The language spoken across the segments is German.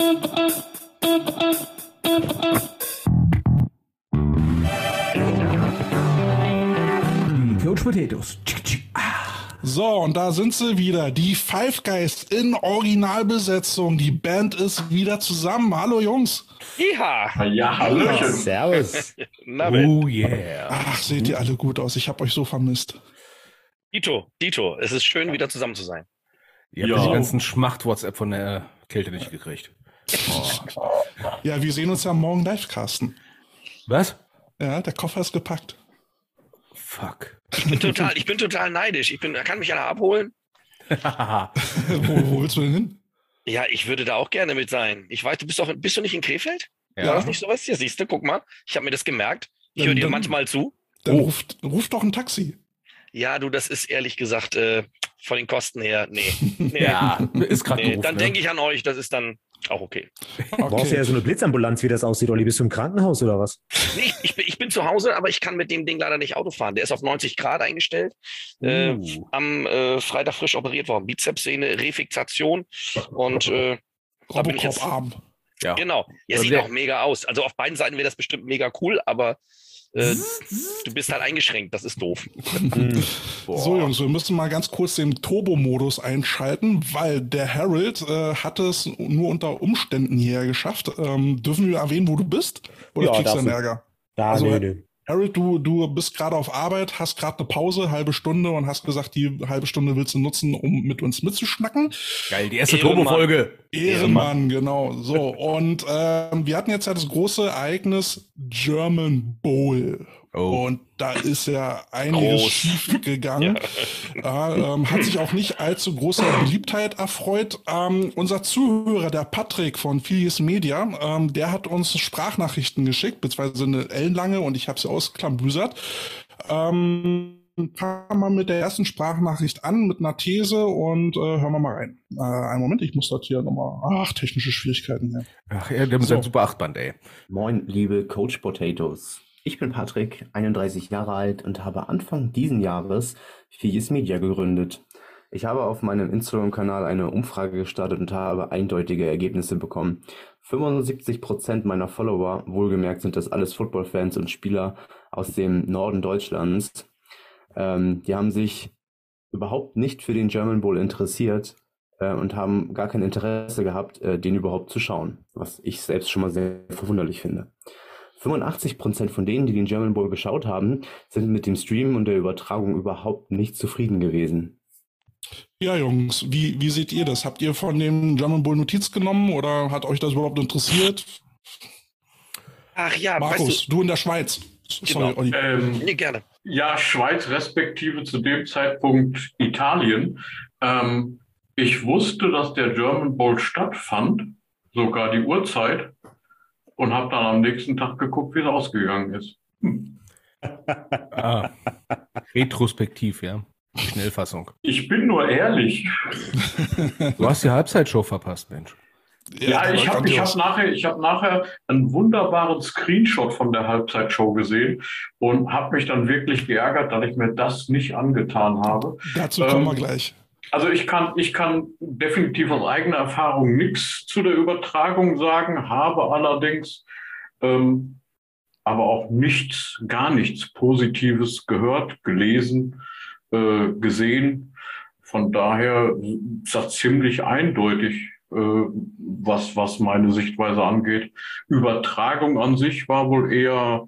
Coach Potatoes. So, und da sind sie wieder. Die Five Guys in Originalbesetzung. Die Band ist wieder zusammen. Hallo Jungs. Ja. Ja, hallöchen. Servus. Oh yeah. Ach, seht ihr alle gut aus. Ich habe euch so vermisst. Dito. Es ist schön, wieder zusammen zu sein. Ihr habt Ja. die ganzen Schmacht-WhatsApp von der Kälte nicht gekriegt. Ja, wir sehen uns ja morgen live, Carsten. Was? Ja, der Koffer ist gepackt. Fuck. Ich bin total neidisch. Kann mich einer abholen? Wo willst du denn hin? Ja, ich würde da auch gerne mit sein. Ich weiß, bist du nicht in Krefeld? Ja. War das nicht sowas? Ja, siehst du, guck mal. Ich habe mir das gemerkt. Ich höre dir manchmal zu. Dann ruf doch ein Taxi. Ja, du, das ist ehrlich gesagt von den Kosten her, nee. Ja, ist gerade doof. Dann ne? denke ich an euch, das ist dann auch okay. Brauchst du ja so eine Blitzambulanz, wie das aussieht, Olli? Bist du im Krankenhaus oder was? Nee, ich bin zu Hause, aber ich kann mit dem Ding leider nicht Auto fahren. Der ist auf 90 Grad eingestellt. Am Freitag frisch operiert worden. Bizepssehne, Refixation und da bin ich jetzt. Robocop-Arm. Ja. Genau. Ja, Also sieht der- auch mega aus. Also auf beiden Seiten wäre das bestimmt mega cool, aber du bist halt eingeschränkt. Das ist doof. So Jungs, wir müssen mal ganz kurz den Turbo-Modus einschalten, weil der Harold hat es nur unter Umständen hierher geschafft. Dürfen wir erwähnen, wo du bist? Oder Ja, kriegst du einen darfst du. Ärger? Ja, Also, nee. Harold, du bist gerade auf Arbeit, hast gerade eine Pause, halbe Stunde und hast gesagt, die halbe Stunde willst du nutzen, um mit uns mitzuschnacken. Geil, die erste Ehrenmann. Turbo-Folge. Ehrenmann, genau. So, und wir hatten jetzt ja das große Ereignis German Bowl. Oh. Und da ist ja einiges Groß. schief gegangen. Hat sich auch nicht allzu großer Beliebtheit erfreut. Unser Zuhörer, der Patrick von Filius Media, der hat uns Sprachnachrichten geschickt, beziehungsweise eine ellenlange, und ich habe sie ausklambüsert. Fangen wir mal mit der ersten Sprachnachricht an, mit einer These, und hören wir mal rein. Einen Moment, ich muss dort hier nochmal... Ach, technische Schwierigkeiten hier. Ach ja, der mit seinem Super 8-Band, ey. Moin, liebe Coach Potatoes. Ich bin Patrick, 31 Jahre alt und habe Anfang diesen Jahres Filius Media gegründet. Ich habe auf meinem Instagram-Kanal eine Umfrage gestartet und habe eindeutige Ergebnisse bekommen. 75% meiner Follower, wohlgemerkt sind das alles Football-Fans und Spieler aus dem Norden Deutschlands, die haben sich überhaupt nicht für den German Bowl interessiert und haben gar kein Interesse gehabt, den überhaupt zu schauen, was ich selbst schon mal sehr verwunderlich finde. 85% von denen, die den German Bowl geschaut haben, sind mit dem Stream und der Übertragung überhaupt nicht zufrieden gewesen. Ja, Jungs, wie seht ihr das? Habt ihr von dem German Bowl Notiz genommen oder hat euch das überhaupt interessiert? Ach ja, Markus, weißt du in der Schweiz. Sorry, Genau. Olli. du, nee, gerne. Ja, Schweiz respektive zu dem Zeitpunkt Italien. Ich wusste, dass der German Bowl stattfand, sogar die Uhrzeit, und habe dann am nächsten Tag geguckt, wie es ausgegangen ist. Ah. Retrospektiv, ja. Die Schnellfassung. Ich bin nur ehrlich. Du hast die Halbzeitshow verpasst, Mensch. Ja, ich hab nachher einen wunderbaren Screenshot von der Halbzeitshow gesehen und habe mich dann wirklich geärgert, dass ich mir das nicht angetan habe. Dazu kommen wir gleich. Also ich kann definitiv aus eigener Erfahrung nichts zu der Übertragung sagen, habe allerdings aber auch gar nichts Positives gehört, gelesen, gesehen. Von daher ist das ziemlich eindeutig, was meine Sichtweise angeht. Übertragung an sich war wohl eher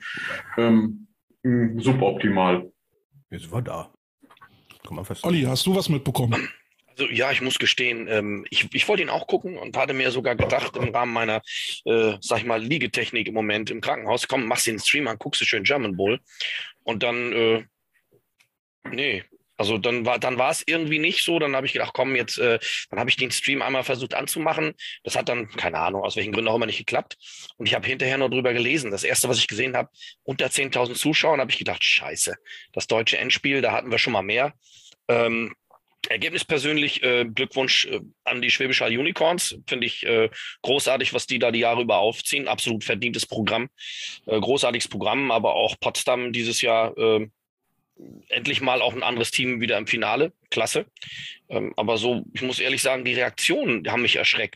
suboptimal. Jetzt war da. Komm mal fest. Olli, hast du was mitbekommen? Also ja, ich muss gestehen, ich wollte ihn auch gucken und hatte mir sogar gedacht, im Rahmen meiner, sag ich mal, Liegetechnik im Moment im Krankenhaus, komm, machst den Stream an, guckst du schön German Bowl. Und dann, nee, also dann war es irgendwie nicht so. Dann habe ich gedacht, komm, jetzt, dann habe ich den Stream einmal versucht anzumachen. Das hat dann, keine Ahnung, aus welchen Gründen auch immer nicht geklappt. Und ich habe hinterher noch drüber gelesen. Das erste, was ich gesehen habe, unter 10.000 Zuschauern, habe ich gedacht, scheiße, das deutsche Endspiel, da hatten wir schon mal mehr. Ergebnis persönlich, Glückwunsch an die Schwäbisch Hall Unicorns. Finde ich großartig, was die da die Jahre über aufziehen. Absolut verdientes Programm. Großartiges Programm, aber auch Potsdam dieses Jahr endlich mal auch ein anderes Team wieder im Finale. Klasse. Aber so, ich muss ehrlich sagen, die Reaktionen haben mich erschreckt.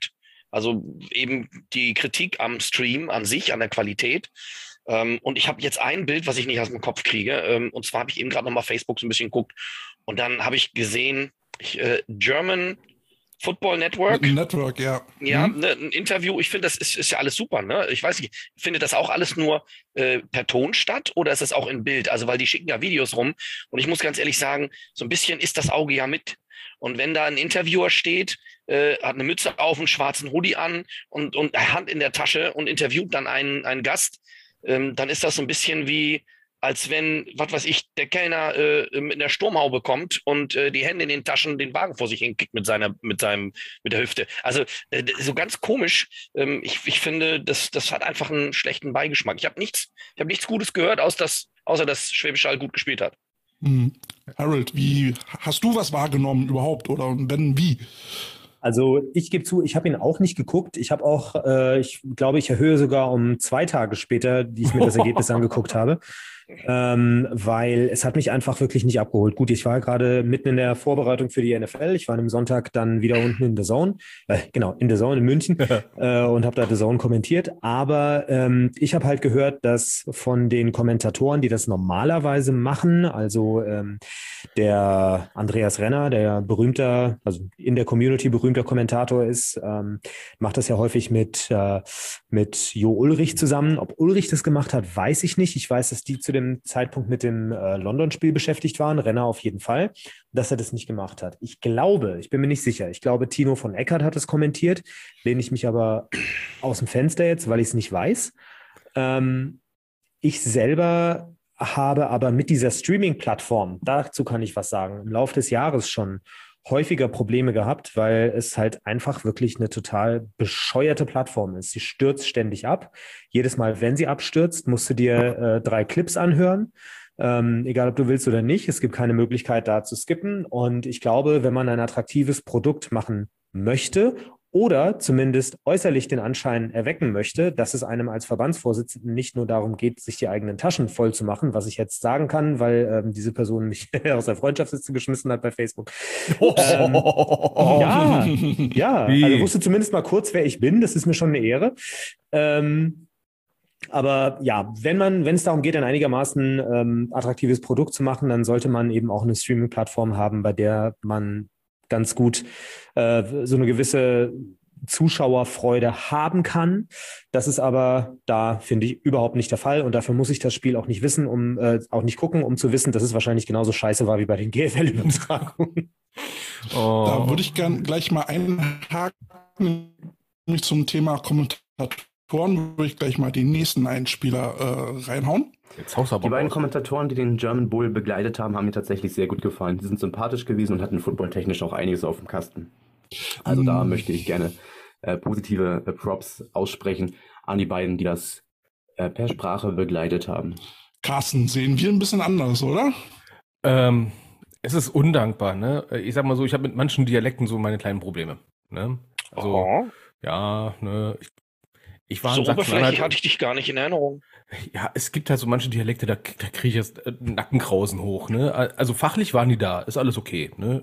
Also eben die Kritik am Stream an sich, an der Qualität. Und ich habe jetzt ein Bild, was ich nicht aus dem Kopf kriege. Und zwar habe ich eben gerade nochmal Facebook so ein bisschen geguckt. Und dann habe ich gesehen, German Football Network. Network, ja. Ja, ne, ein Interview. Ich finde, das ist ja alles super. Ne? Ich weiß nicht, findet das auch alles nur per Ton statt oder ist das auch in Bild? Also, weil die schicken ja Videos rum. Und ich muss ganz ehrlich sagen, so ein bisschen ist das Auge ja mit. Und wenn da ein Interviewer steht, hat eine Mütze auf, einen schwarzen Hoodie an und Hand in der Tasche und interviewt dann einen Gast, dann ist das so ein bisschen wie, als wenn, was weiß ich, der Kellner mit einer Sturmhaube kommt und die Hände in den Taschen den Wagen vor sich hinkickt mit der Hüfte. Also so ganz komisch. Ich finde, das hat einfach einen schlechten Beigeschmack. Ich habe nichts Gutes gehört, außer dass Schwäbisch Hall gut gespielt hat. Harold, wie hast du was wahrgenommen überhaupt oder wenn wie? Also ich gebe zu, ich habe ihn auch nicht geguckt. Ich habe auch, ich glaube, ich erhöhe sogar um 2 Tage später, die ich mir das Ergebnis angeguckt habe, weil es hat mich einfach wirklich nicht abgeholt. Gut, ich war gerade mitten in der Vorbereitung für die NFL. Ich war am Sonntag dann wieder unten in The Zone, in The Zone in München und habe da The Zone kommentiert. Aber ich habe halt gehört, dass von den Kommentatoren, die das normalerweise machen, also der Andreas Renner, der berühmter, also in der Community berühmter Kommentator ist, macht das ja häufig mit Jo Ulrich zusammen. Ob Ulrich das gemacht hat, weiß ich nicht. Ich weiß, dass die zu dem Zeitpunkt mit dem London-Spiel beschäftigt waren, Renner auf jeden Fall, dass er das nicht gemacht hat. Ich bin mir nicht sicher. Ich glaube, Tino von Eckert hat es kommentiert, lehne ich mich aber aus dem Fenster jetzt, weil ich es nicht weiß. Ich selber habe aber mit dieser Streaming-Plattform, dazu kann ich was sagen, im Laufe des Jahres schon häufiger Probleme gehabt, weil es halt einfach wirklich eine total bescheuerte Plattform ist. Sie stürzt ständig ab. Jedes Mal, wenn sie abstürzt, musst du dir 3 Clips anhören. Egal, ob du willst oder nicht. Es gibt keine Möglichkeit, da zu skippen. Und ich glaube, wenn man ein attraktives Produkt machen möchte oder zumindest äußerlich den Anschein erwecken möchte, dass es einem als Verbandsvorsitzenden nicht nur darum geht, sich die eigenen Taschen voll zu machen, was ich jetzt sagen kann, weil diese Person mich aus der Freundschaftsliste geschmissen hat bei Facebook. Ja, also wusste zumindest mal kurz, wer ich bin. Das ist mir schon eine Ehre. Aber ja, wenn es darum geht, ein einigermaßen attraktives Produkt zu machen, dann sollte man eben auch eine Streaming-Plattform haben, bei der man ganz gut so eine gewisse Zuschauerfreude haben kann. Das ist aber da, finde ich, überhaupt nicht der Fall. Und dafür muss ich das Spiel auch nicht wissen, auch nicht gucken, um zu wissen, dass es wahrscheinlich genauso scheiße war wie bei den GFL-Übertragungen. Da würde ich gern gleich mal einhaken, nämlich zum Thema Kommentatoren, würde ich gleich mal den nächsten Einspieler reinhauen. Die beiden Kommentatoren, die den German Bowl begleitet haben, haben mir tatsächlich sehr gut gefallen. Sie sind sympathisch gewesen und hatten footballtechnisch auch einiges auf dem Kasten. Also da möchte ich gerne positive Props aussprechen an die beiden, die das per Sprache begleitet haben. Carsten, sehen wir ein bisschen anders, oder? Es ist undankbar, ne? Ich sag mal so, ich habe mit manchen Dialekten so meine kleinen Probleme. Ne? Also, ja, ne, ich war so in Sachsen-Anhalt. oberflächlich hatte ich dich gar nicht in Erinnerung. Ja, es gibt halt so manche Dialekte, da kriege ich jetzt Nackenkrausen hoch, ne? Also fachlich waren die da, ist alles okay, ne?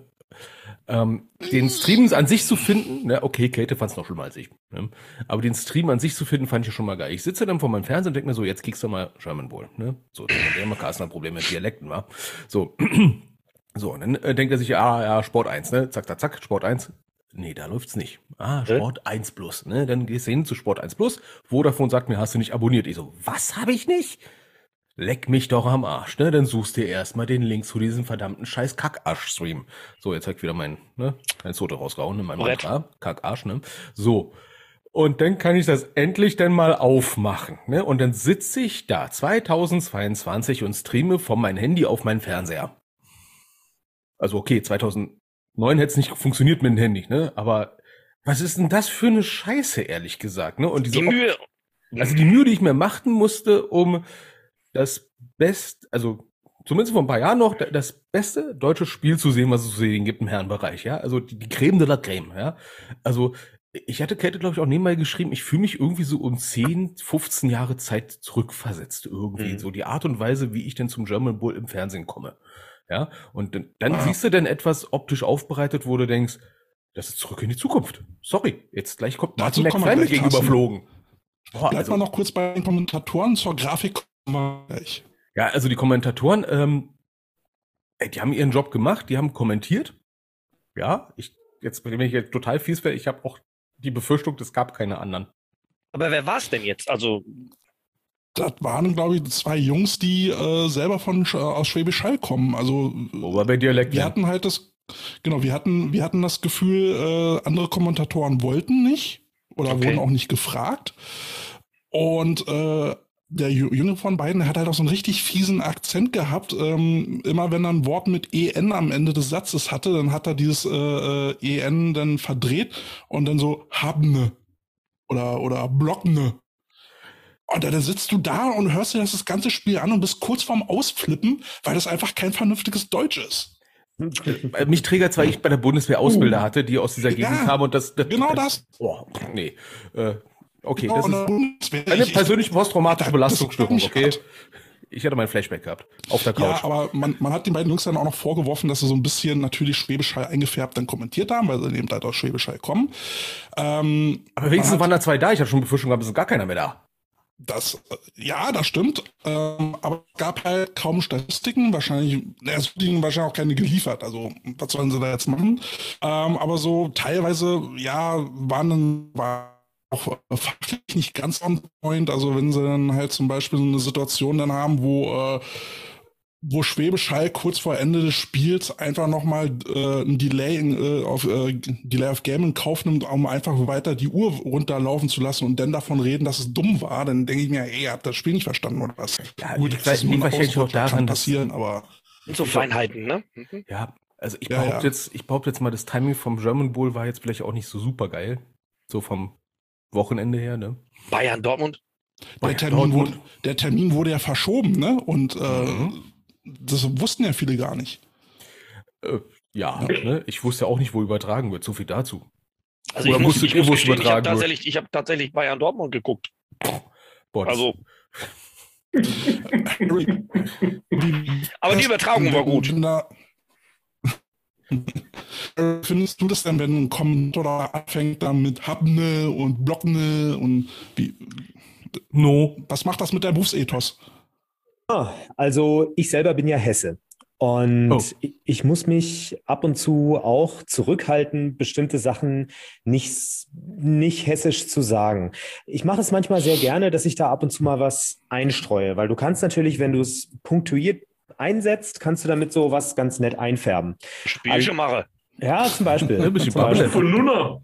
Den Stream an sich zu finden, ne, okay, Käthe fand es noch schlimmer als ich, ne? Aber den Stream an sich zu finden, fand ich schon mal geil. Ich sitze dann vor meinem Fernseher und denke mir so, jetzt kriegst du mal German Bowl, ne? So, der immer Carsten ein Problem mit Dialekten war. So, und dann denkt er sich, ja, Sport 1, ne? Zack, zack, zack, Sport 1. Nee, da läuft's nicht. Sport 1 Plus, ne? Dann gehst du hin zu Sport 1 Plus. Vodafone sagt mir, hast du nicht abonniert? Ich so, was habe ich nicht? Leck mich doch am Arsch, ne? Dann suchst du dir erstmal den Link zu diesem verdammten scheiß Kackarsch-Stream. So, jetzt hab ich wieder mein Zote rausgehauen, ne? Mein Kackarsch, ne? So. Und dann kann ich das endlich dann mal aufmachen, ne? Und dann sitze ich da 2022 und streame von meinem Handy auf meinen Fernseher. Also okay, 2009 hätte es nicht funktioniert mit dem Handy, ne? Aber was ist denn das für eine Scheiße, ehrlich gesagt, ne? Und Die Mühe. Also die Mühe, die ich mir machen musste, um also zumindest vor ein paar Jahren noch, das beste deutsche Spiel zu sehen, was es zu sehen gibt im Herrenbereich, ja? Also die Creme de la Creme, ja? Also ich hatte Käthe, glaube ich, auch nebenbei geschrieben, ich fühle mich irgendwie so um 10, 15 Jahre Zeit zurückversetzt irgendwie. So die Art und Weise, wie ich denn zum German Bowl im Fernsehen komme. Ja, und dann siehst du dann etwas optisch aufbereitet, wo du denkst, Das ist Zurück in die Zukunft. Sorry, jetzt gleich kommt Dazu Martin kommen wir McFly gleich, gegenüberflogen. Boah, Bleibt mal noch kurz bei den Kommentatoren. Zur Grafik kommen wir gleich. Ja, also die Kommentatoren, die haben ihren Job gemacht, die haben kommentiert. Ja, wenn ich jetzt total fies wäre, ich habe auch die Befürchtung, es gab keine anderen. Aber wer war es denn jetzt? Also, Das waren, glaube ich, 2 Jungs, die selber aus Schwäbisch Hall kommen. Also Oder bei Dialekt. wir hatten halt wir hatten das Gefühl, andere Kommentatoren wollten nicht oder Okay. wurden auch nicht gefragt. Und der Junge von beiden, der hat halt auch so einen richtig fiesen Akzent gehabt. Immer wenn er ein Wort mit EN am Ende des Satzes hatte, dann hat er dieses EN dann verdreht und dann so habne oder blockne. Und dann sitzt du da und hörst dir das ganze Spiel an und bist kurz vorm Ausflippen, weil das einfach kein vernünftiges Deutsch ist. Mich triggert, weil ich bei der Bundeswehr Ausbilder hatte, die aus dieser Gegend Ja, kamen und das. genau das. Oh, nee. Okay, Genau, das und der ist Bundeswehr, eine persönliche posttraumatische das Belastungsstörung, mich okay? hart. Ich hatte mein Flashback gehabt. Auf der Couch. Ja, aber man hat den beiden Jungs dann auch noch vorgeworfen, dass sie so ein bisschen natürlich Schwäbisch Hall eingefärbt dann kommentiert haben, weil sie eben halt aus Schwäbisch Hall kommen. Aber wenigstens waren da 2 da. Ich hatte schon Befürchtung gehabt, es ist gar keiner mehr da. Das stimmt. Aber es gab halt kaum Statistiken. Es wurden wahrscheinlich auch keine geliefert. Also, was sollen sie da jetzt machen? Aber so teilweise, ja, war auch fachlich nicht ganz on point. Also, wenn sie dann halt zum Beispiel so eine Situation dann haben, wo Schwäbisch Hall kurz vor Ende des Spiels einfach nochmal ein Delay of Game in Kauf nimmt, um einfach weiter die Uhr runterlaufen zu lassen und dann davon reden, dass es dumm war, dann denke ich mir, ey, ihr habt das Spiel nicht verstanden oder was? Ja, Gut, liegt das ist nur ein wahrscheinlich auch Ausdruck, kann daran, dass passieren, aber sind so Feinheiten, ne? Mhm. ja, also ich Ja, behaupte ja. ich behaupte jetzt mal, das Timing vom German Bowl war jetzt vielleicht auch nicht so super geil. So vom Wochenende her, ne? Bayern, Dortmund. der Termin wurde ja verschoben, ne? Und Mhm. das wussten ja viele gar nicht. Ja, ne? Ich wusste auch nicht, wo übertragen wird. So viel dazu. Also Oder ich muss musstet ihr, wo es gestehen, übertragen wird? ich habe tatsächlich Bayern Dortmund geguckt. Boah, das- Also, aber die Übertragung war gut. Findest du das denn, wenn ein Kommentator anfängt dann mit Habne und Blockne und No. was macht das mit deinem Berufsethos? Also ich selber bin ja Hesse und Oh. ich muss mich ab und zu auch zurückhalten, bestimmte Sachen nicht hessisch zu sagen. Ich mache es manchmal sehr gerne, dass ich da ab und zu mal was einstreue, weil du kannst natürlich, wenn du es punktuiert einsetzt, kannst du damit so was ganz nett einfärben. Spielche mache. Ja, zum Beispiel. Ein bisschen Zum Beispiel. Babbel. Von Nunna.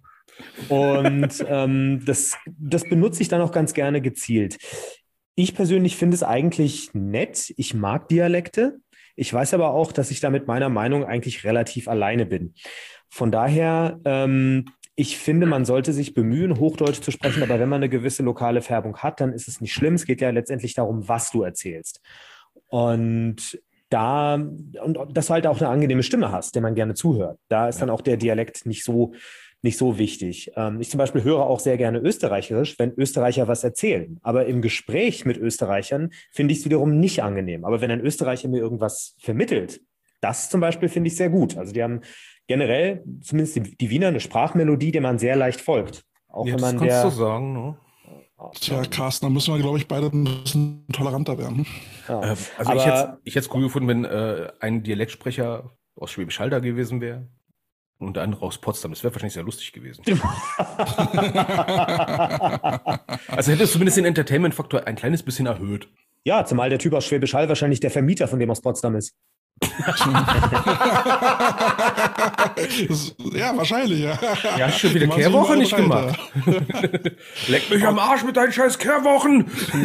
Und das benutze ich dann auch ganz gerne gezielt. Ich persönlich finde es eigentlich nett. Ich mag Dialekte. Ich weiß aber auch, dass ich da mit meiner Meinung eigentlich relativ alleine bin. Von daher, ich finde, man sollte sich bemühen, Hochdeutsch zu sprechen, aber wenn man eine gewisse lokale Färbung hat, dann ist es nicht schlimm. Es geht ja letztendlich darum, was du erzählst. Und dass du halt auch eine angenehme Stimme hast, der man gerne zuhört. Da ist dann auch der Dialekt nicht so wichtig. Ich zum Beispiel höre auch sehr gerne Österreicherisch, wenn Österreicher was erzählen. Aber im Gespräch mit Österreichern finde ich es wiederum nicht angenehm. Aber wenn ein Österreicher mir irgendwas vermittelt, das zum Beispiel finde ich sehr gut. Also die haben generell, zumindest die Wiener, eine Sprachmelodie, der man sehr leicht folgt. Auch Ja, wenn das man kannst du sagen, ne? Tja, Carsten, da müssen wir, glaube ich, beide ein bisschen toleranter werden. Ja. Also Aber ich hätte es cool gefunden, wenn ein Dialektsprecher aus Schwäbisch Hall da gewesen wäre und der andere aus Potsdam. Das wäre wahrscheinlich sehr lustig gewesen. Also hätte es zumindest den Entertainment-Faktor ein kleines bisschen erhöht. ja, zumal der Typ aus Schwäbisch Hall wahrscheinlich der Vermieter von dem aus Potsdam ist. Ja, wahrscheinlich, ja. Ja, hast schon wieder Man sieht Kehrwoche mal nicht weiter. gemacht. Leck mich am Arsch mit deinen scheiß Kehrwochen.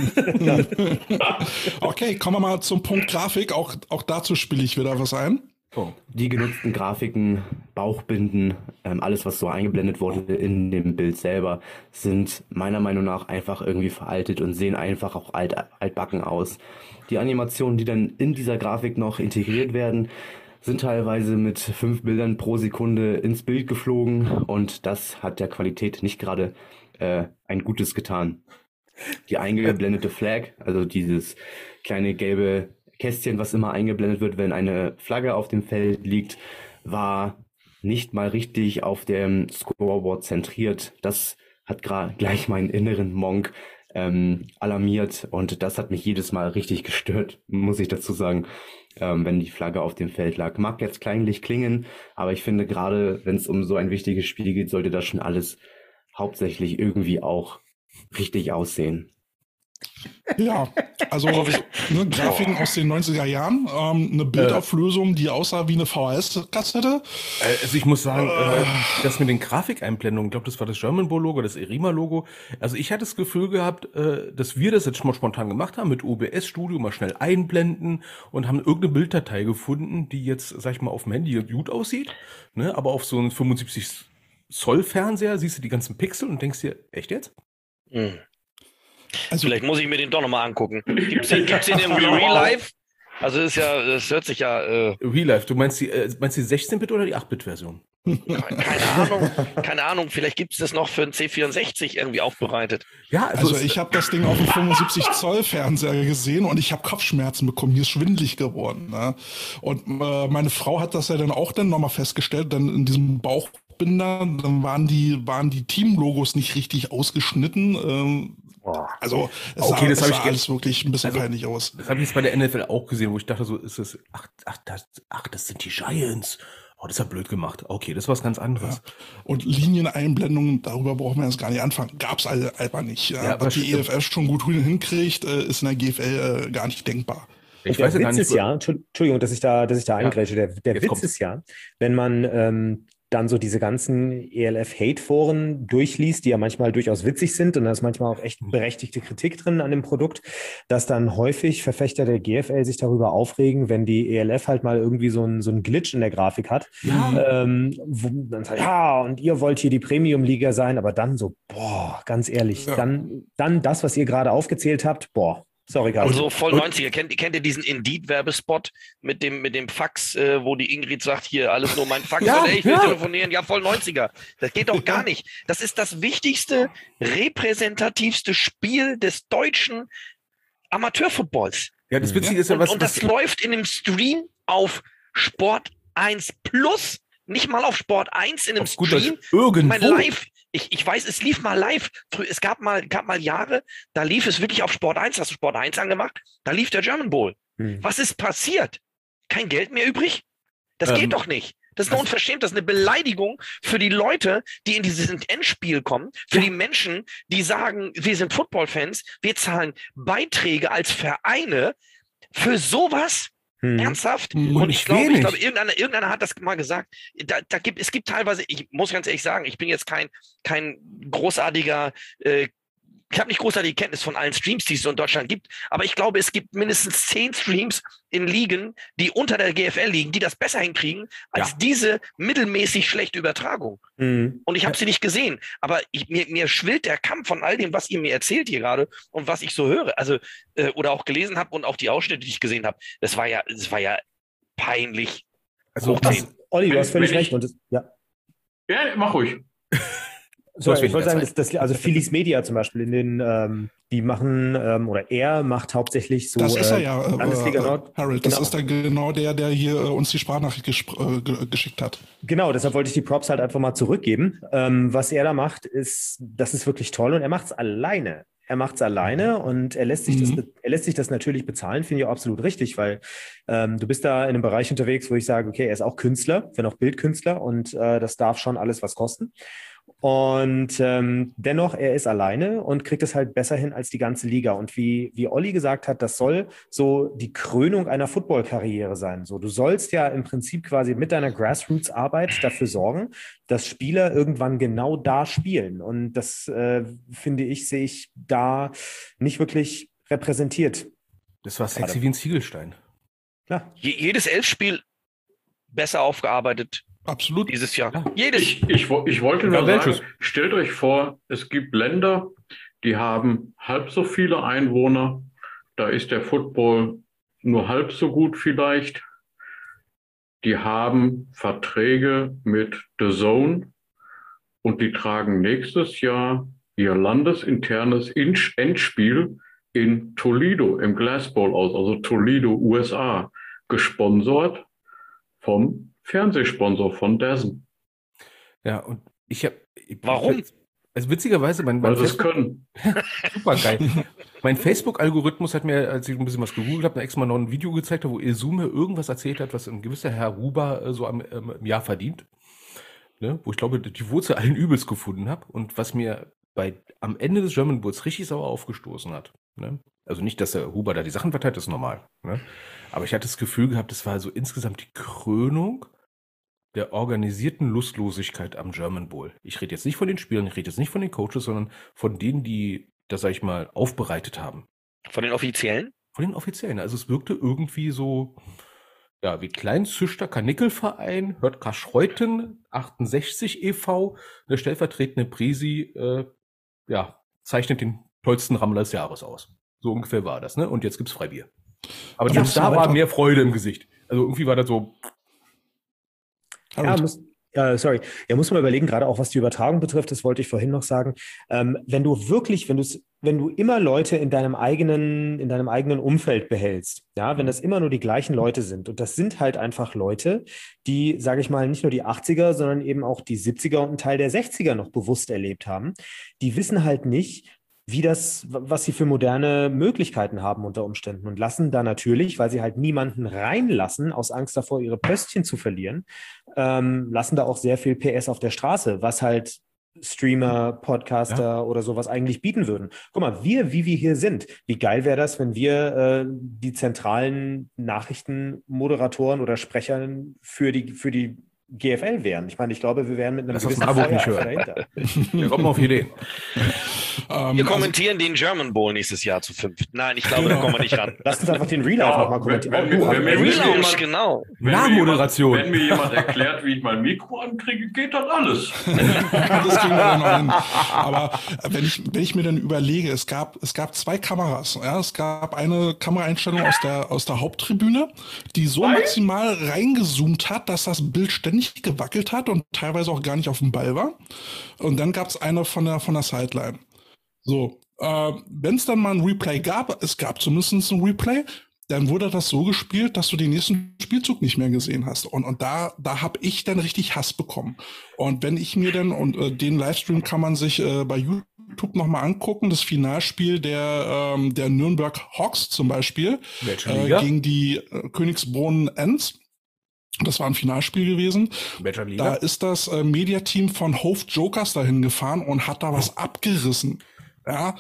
Okay, kommen wir mal zum Punkt Grafik. Auch dazu spiele ich wieder was ein. Die genutzten Grafiken, Bauchbinden, alles, was so eingeblendet wurde in dem Bild selber, sind meiner Meinung nach einfach irgendwie veraltet und sehen einfach auch altbacken aus. Die Animationen, die dann in dieser Grafik noch integriert werden, sind teilweise mit 5 Bildern pro Sekunde ins Bild geflogen und das hat der Qualität nicht gerade ein Gutes getan. Die eingeblendete Flag, also dieses kleine gelbe Kästchen, was immer eingeblendet wird, wenn eine Flagge auf dem Feld liegt, war nicht mal richtig auf dem Scoreboard zentriert. Das hat gleich meinen inneren Monk alarmiert und das hat mich jedes Mal richtig gestört, muss ich dazu sagen, wenn die Flagge auf dem Feld lag. Mag jetzt kleinlich klingen, aber ich finde gerade, wenn es um so ein wichtiges Spiel geht, sollte das schon alles hauptsächlich irgendwie auch richtig aussehen. Ja, also Grafiken aus den 90er Jahren, eine Bildauflösung, die aussah wie eine VHS-Kassette. Also ich muss sagen, das mit den Grafikeinblendungen, ich glaube, das war das German Bowl Logo, das Erima Logo. Also ich hatte das Gefühl gehabt, dass wir das jetzt mal spontan gemacht haben, mit OBS Studio mal schnell einblenden und haben irgendeine Bilddatei gefunden, die jetzt, sag ich mal, auf dem Handy gut aussieht, ne? Aber auf so einem 75 Zoll Fernseher siehst du die ganzen Pixel und denkst dir, echt jetzt? Also, Vielleicht muss ich mir den doch nochmal angucken. Gibt's den irgendwie Real Life? Also das hört sich ja... Real Life, du meinst die 16-Bit oder die 8-Bit-Version? Keine Ahnung, vielleicht gibt es das noch für einen C64 irgendwie aufbereitet. Ja, also ich habe das Ding auf dem 75 Zoll Fernseher gesehen und ich habe Kopfschmerzen bekommen. Mir ist schwindelig geworden. Ne? Und meine Frau hat das ja dann auch nochmal festgestellt, dann in diesem Bauchbinder, dann waren die Team-Logos nicht richtig ausgeschnitten. Also es sah alles wirklich ein bisschen peinlich aus. Das habe ich jetzt bei der NFL auch gesehen, wo ich dachte, so ist es, das sind die Giants. Oh, das ist ja blöd gemacht. Okay, das ist was ganz anderes. Ja. Und Linieneinblendungen, darüber brauchen wir jetzt gar nicht anfangen. Gab's einfach nicht. Ja, was die EFF schon gut hinkriegt, ist in der GFL gar nicht denkbar. Ich weiß ja gar nicht. Entschuldigung, dass ich da eingrätsche. Der Witz ist ja, wenn man dann so diese ganzen ELF-Hate-Foren durchliest, die ja manchmal durchaus witzig sind und da ist manchmal auch echt berechtigte Kritik drin an dem Produkt, dass dann häufig Verfechter der GFL sich darüber aufregen, wenn die ELF halt mal irgendwie so ein Glitch in der Grafik hat. Ja. Wo dann sagt, ja, und ihr wollt hier die Premium-Liga sein, aber dann so, boah, ganz ehrlich, ja. dann das, was ihr gerade aufgezählt habt, boah. Sorry, Carsten. Also voll 90er. Kennt ihr diesen Indeed-Werbespot mit dem Fax, wo die Ingrid sagt, hier alles nur mein Fax, ja, ich will telefonieren? Ja, voll 90er. Das geht doch gar nicht. Das ist das wichtigste, repräsentativste Spiel des deutschen Amateurfootballs. Ja, das Witzige ist ja was. Und das läuft in einem Stream auf Sport 1 Plus, nicht mal auf Sport 1 in einem Stream. Irgendwo. Live. Ich weiß, es lief mal live. Es gab mal Jahre, da lief es wirklich auf Sport 1, hast du Sport 1 angemacht, da lief der German Bowl. Was ist passiert? Kein Geld mehr übrig? Das geht doch nicht. Das ist eine Unverschämtheit, das ist eine Beleidigung für die Leute, die in dieses Endspiel kommen, für die Menschen, die sagen, wir sind Football-Fans, wir zahlen Beiträge als Vereine für sowas. Ernsthaft? Und ich glaube, irgendeiner hat das mal gesagt. Es gibt teilweise, ich muss ganz ehrlich sagen, ich bin jetzt kein großartiger, ich habe nicht großartige Kenntnis von allen Streams, die es so in Deutschland gibt, aber ich glaube, es gibt mindestens 10 Streams in Ligen, die unter der GFL liegen, die das besser hinkriegen als diese mittelmäßig schlechte Übertragung. Und ich habe sie nicht gesehen, aber mir schwillt der Kampf von all dem, was ihr mir erzählt hier gerade und was ich so höre, also oder auch gelesen habe und auch die Ausschnitte, die ich gesehen habe. Das war ja peinlich. Also Olli, du hast völlig recht. Ja, mach ruhig. So, ich wollte sagen, also Phillies Media zum Beispiel, die machen, oder er macht hauptsächlich so. Das ist er ja, Landesliga Nord. Harold, das ist dann genau der hier uns die Sprachnachricht geschickt hat. Genau, deshalb wollte ich die Props halt einfach mal zurückgeben. Was er da macht, das ist wirklich toll und er macht es alleine. Und er lässt sich das natürlich bezahlen, finde ich auch absolut richtig, weil du bist da in einem Bereich unterwegs, wo ich sage, okay, er ist auch Künstler, wenn auch Bildkünstler und das darf schon alles was kosten. Und dennoch, er ist alleine und kriegt es halt besser hin als die ganze Liga. Und wie Olli gesagt hat, das soll so die Krönung einer Football-Karriere sein. So, du sollst ja im Prinzip quasi mit deiner Grassroots-Arbeit dafür sorgen, dass Spieler irgendwann genau da spielen. Und das, sehe ich da nicht wirklich repräsentiert. Das war sexy wie ein Ziegelstein. Klar. Jedes Elfspiel besser aufgearbeitet. Absolut. Dieses Jahr. Ja. Jedes. Ich wollte nur sagen, stellt euch vor, es gibt Länder, die haben halb so viele Einwohner. Da ist der Football nur halb so gut vielleicht. Die haben Verträge mit The Zone und die tragen nächstes Jahr ihr landesinternes Endspiel in Toledo im Glass Bowl aus, also Toledo, USA, gesponsert vom Fernsehsponsor von DAZN. Ja, und ich habe. Warum? Also witzigerweise, Weil sie es können. Super geil. Mein Facebook-Algorithmus hat mir, als ich ein bisschen was gegoogelt habe, extra mal noch ein Video gezeigt, wo Izume irgendwas erzählt hat, was ein gewisser Herr Huber so im Jahr verdient. Ne? Wo ich glaube, die Wurzel allen Übels gefunden habe. Und was mir am Ende des German Bulls richtig sauer aufgestoßen hat. Ne? Also nicht, dass der Huber da die Sachen verteilt, das ist normal. Ne? Aber ich hatte das Gefühl gehabt, das war so insgesamt die Krönung der organisierten Lustlosigkeit am German Bowl. Ich rede jetzt nicht von den Spielern, ich rede jetzt nicht von den Coaches, sondern von denen, die das, sag ich mal, aufbereitet haben. Von den Offiziellen? Von den Offiziellen. Also es wirkte irgendwie so, ja, wie Kleinzüchter Karnickelverein, hört Kaschreuten, 68 e.V., eine stellvertretende Presi, zeichnet den tollsten Rammler des Jahres aus. So ungefähr war das, ne? Und jetzt gibt's Freibier. Aber selbst da war mehr Freude im Gesicht. Also irgendwie war das so. Sorry. Ja, muss man überlegen, gerade auch was die Übertragung betrifft, das wollte ich vorhin noch sagen. Wenn du immer Leute in deinem eigenen Umfeld behältst, ja, wenn das immer nur die gleichen Leute sind, und das sind halt einfach Leute, die, sage ich mal, nicht nur die 80er, sondern eben auch die 70er und einen Teil der 60er noch bewusst erlebt haben, die wissen halt nicht, was sie für moderne Möglichkeiten haben unter Umständen und lassen da natürlich, weil sie halt niemanden reinlassen, aus Angst davor, ihre Pöstchen zu verlieren, lassen da auch sehr viel PS auf der Straße, was halt Streamer, Podcaster oder sowas eigentlich bieten würden. Guck mal, wie wir hier sind, wie geil wäre das, wenn wir die zentralen Nachrichtenmoderatoren oder Sprecher für die GFL wären. Ich meine, ich glaube, wir wären mit einem gewissen Feuer dahinter. Wir kommen auf Ideen. Wir kommentieren den German Bowl nächstes Jahr zu 5. Nein, ich glaube, da kommen wir nicht ran. Lass uns einfach den Relaunch nochmal kommentieren. Relaunch, genau. Nachmoderation. Wenn mir jemand erklärt, wie ich mein Mikro ankriege, geht das alles. Das kriegen wir dann noch hin. Aber wenn ich mir dann überlege, es gab 2 Kameras. Ja, es gab eine Kameraeinstellung aus der Haupttribüne, die so maximal reingezoomt hat, dass das Bild ständig gewackelt hat und teilweise auch gar nicht auf dem Ball war. Und dann gab es eine von der Sideline. So, wenn es dann mal ein Replay gab, es gab zumindest ein Replay, dann wurde das so gespielt, dass du den nächsten Spielzug nicht mehr gesehen hast. Und da habe ich dann richtig Hass bekommen. Und wenn ich mir dann, den Livestream kann man sich bei YouTube nochmal angucken, das Finalspiel der Nürnberg Hawks zum Beispiel gegen die Königsbrunn Ents. Das war ein Finalspiel gewesen. Da ist das Mediateam von Hove Jokers dahin gefahren und hat da was abgerissen. Ja,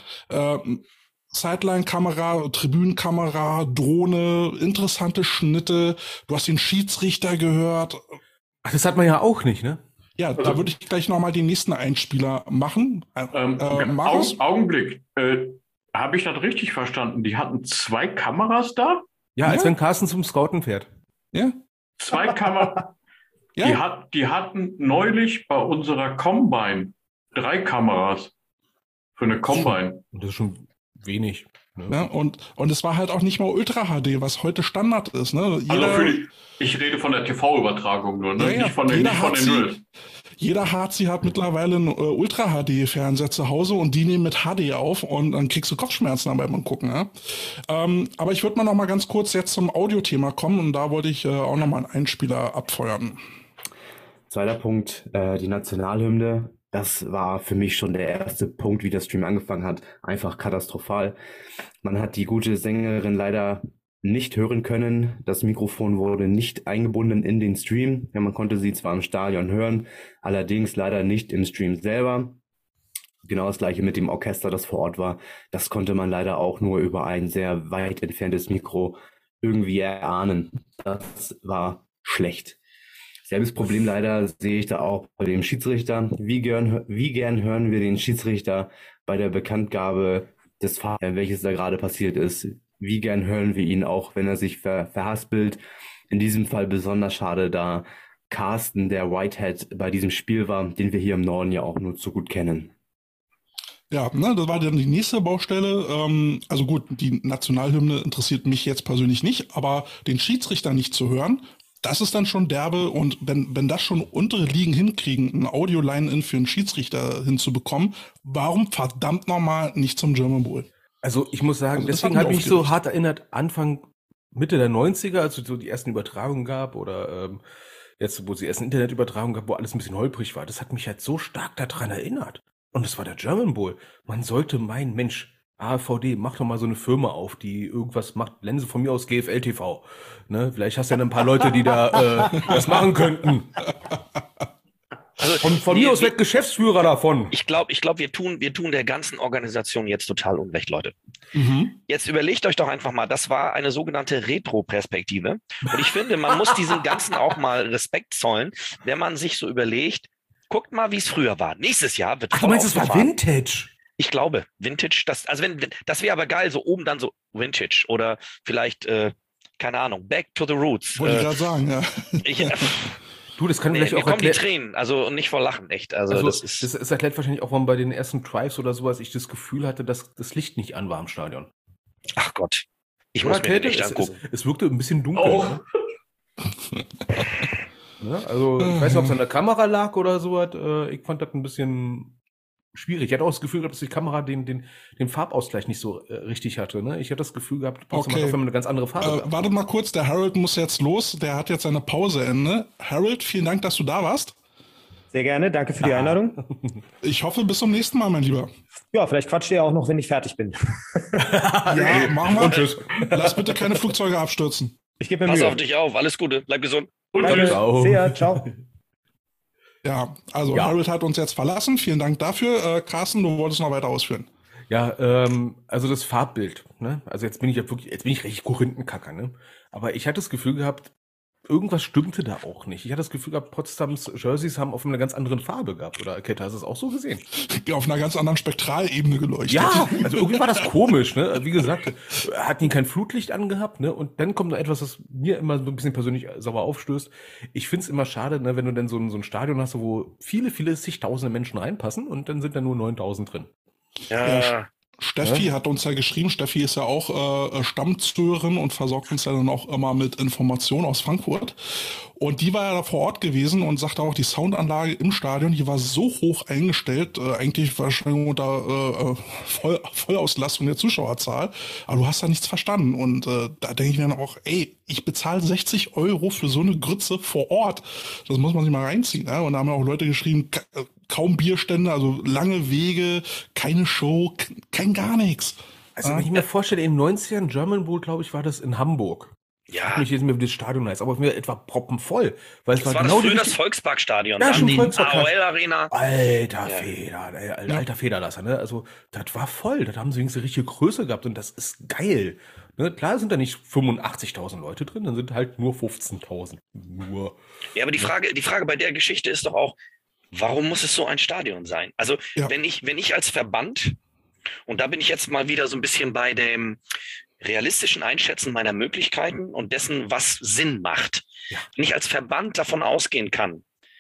Sideline-Kamera, Tribünenkamera, Drohne, interessante Schnitte. Du hast den Schiedsrichter gehört. Ach, das hat man ja auch nicht, ne? Ja, da würde ich gleich nochmal den nächsten Einspieler machen. Augenblick. Habe ich das richtig verstanden? Die hatten 2 Kameras da? Ja, als wenn Carsten zum Scouten fährt. Ja. 2 Kameras. Ja. Die hatten neulich bei unserer Combine 3 Kameras für eine Combine. Das ist schon wenig. Ne? Ja, und es war halt auch nicht mal Ultra HD, was heute Standard ist. Ne? Ich rede von der TV-Übertragung nur, ne? Ja, nicht von den Drills. Jeder HC hat mittlerweile einen Ultra-HD-Fernseher zu Hause und die nehmen mit HD auf und dann kriegst du Kopfschmerzen dabei beim Gucken. Ja? Aber ich würde mal noch mal ganz kurz jetzt zum Audiothema kommen und da wollte ich auch noch mal einen Einspieler abfeuern. Zweiter Punkt, die Nationalhymne. Das war für mich schon der erste Punkt, wie der Stream angefangen hat. Einfach katastrophal. Man hat die gute Sängerin leider nicht hören können. Das Mikrofon wurde nicht eingebunden in den Stream. Ja, man konnte sie zwar im Stadion hören, allerdings leider nicht im Stream selber. Genau das gleiche mit dem Orchester, das vor Ort war. Das konnte man leider auch nur über ein sehr weit entferntes Mikro irgendwie erahnen. Das war schlecht. Selbes Problem leider sehe ich da auch bei dem Schiedsrichter. Wie gern hören wir den Schiedsrichter bei der Bekanntgabe des Fahrs, welches da gerade passiert ist. Wie gern hören wir ihn auch, wenn er sich verhaspelt. In diesem Fall besonders schade, da Carsten, der Whitehead, bei diesem Spiel war, den wir hier im Norden ja auch nur zu gut kennen. Ja, das war dann die nächste Baustelle. Also gut, die Nationalhymne interessiert mich jetzt persönlich nicht, aber den Schiedsrichter nicht zu hören, das ist dann schon derbe. Und wenn das schon untere Ligen hinkriegen, ein Audio-Line-In für einen Schiedsrichter hinzubekommen, warum verdammt nochmal nicht zum German Bowl? Also ich muss sagen, deswegen habe ich mich so hart erinnert, Mitte der 90er, als es so die ersten Übertragungen gab oder jetzt, wo sie erst eine Internetübertragung gab, wo alles ein bisschen holprig war, das hat mich halt so stark daran erinnert. Und das war der German Bowl. Man sollte meinen, Mensch, AVD, mach doch mal so eine Firma auf, die irgendwas macht. Nennen Sie von mir aus GFL TV. Ne? Vielleicht hast du ja ein paar Leute, die da das machen könnten. Also von mir aus wird Geschäftsführer davon. Ich glaube, wir tun der ganzen Organisation jetzt total Unrecht, Leute. Mhm. Jetzt überlegt euch doch einfach mal, das war eine sogenannte Retro-Perspektive. Und ich finde, man muss diesem Ganzen auch mal Respekt zollen, wenn man sich so überlegt, guckt mal, wie es früher war. Nächstes Jahr wird du meinst, es war Vintage? Ich glaube, Vintage, das wäre aber geil, so oben dann so Vintage oder vielleicht, keine Ahnung, Back to the Roots. Wollte ich gerade sagen, ja. Du, das kann vielleicht auch erklären. Mir kommen die Tränen, also nicht vor Lachen, echt. Also das erklärt wahrscheinlich auch, warum bei den ersten Drives oder sowas ich das Gefühl hatte, dass das Licht nicht an war im Stadion. Ach Gott, ich muss mir den echt angucken. Es wirkte ein bisschen dunkel. Oh. Ne? Also ich weiß nicht, ob es an der Kamera lag oder sowas. Ich fand das ein bisschen schwierig. Ich hatte auch das Gefühl gehabt, dass die Kamera den Farbausgleich nicht so richtig hatte. Ne? Ich hatte das Gefühl gehabt, man hat eine ganz andere Farbe. Warte mal kurz, der Harold muss jetzt los. Der hat jetzt seine Pauseende. Harold, vielen Dank, dass du da warst. Sehr gerne, danke für die Einladung. Ich hoffe, bis zum nächsten Mal, mein Lieber. Ja, vielleicht quatscht ihr auch noch, wenn ich fertig bin. Ja, machen wir. Und tschüss. Lass bitte keine Flugzeuge abstürzen. Ich gebe mir Mühe. Pass auf dich auf, alles Gute, bleib gesund. Und tschüss. Sehr, ciao. Ja, also Harold hat uns jetzt verlassen. Vielen Dank dafür. Carsten, du wolltest noch weiter ausführen. Ja, also das Farbbild. Ne? Also jetzt bin ich richtig Korinthenkacker. Ne? Aber ich hatte das Gefühl gehabt, irgendwas stimmte da auch nicht. Ich hatte das Gefühl gehabt, Potsdams Jerseys haben auf einer ganz anderen Farbe gehabt. Oder Kette, hast du es auch so gesehen? Auf einer ganz anderen Spektralebene geleuchtet. Ja, also irgendwie war das komisch. Ne? Wie gesagt, hatten die kein Flutlicht angehabt. Ne? Und dann kommt noch etwas, was mir immer so ein bisschen persönlich sauer aufstößt. Ich find's immer schade, ne, wenn du dann so ein Stadion hast, wo viele zigtausende Menschen reinpassen und dann sind da nur 9.000 drin. Ja. Steffi hat uns ja geschrieben, Steffi ist ja auch Stammzuhörerin und versorgt uns ja dann auch immer mit Informationen aus Frankfurt. Und die war ja da vor Ort gewesen und sagte auch, die Soundanlage im Stadion, die war so hoch eingestellt, eigentlich wahrscheinlich unter Vollauslastung der Zuschauerzahl, aber du hast da nichts verstanden. Und da denke ich mir dann auch, ey, ich bezahle 60 € für so eine Grütze vor Ort. Das muss man sich mal reinziehen. Ne? Und da haben ja auch Leute geschrieben, kaum Bierstände, also lange Wege, keine Show, kein gar nichts. Also wenn ich mir vorstelle, in den 90ern, German Bowl, glaube ich, war das in Hamburg. Ja. Ich weiß nicht, wie das Stadion heißt, aber mir etwa proppenvoll. Weil es war genau das das Volksparkstadion. Ja, schon die Volkspark. AOL-Arena. Alter Federlasser, ne? Also, das war voll. Das haben sie wenigstens richtige Größe gehabt und das ist geil. Ne? Klar sind da nicht 85.000 Leute drin, dann sind halt nur 15.000. Nur. Ja, aber die Frage bei der Geschichte ist doch auch, warum muss es so ein Stadion sein? Also, wenn ich als Verband, und da bin ich jetzt mal wieder so ein bisschen bei dem realistischen Einschätzen meiner Möglichkeiten und dessen, was Sinn macht. Ja. Wenn ich als Verband davon ausgehen kann,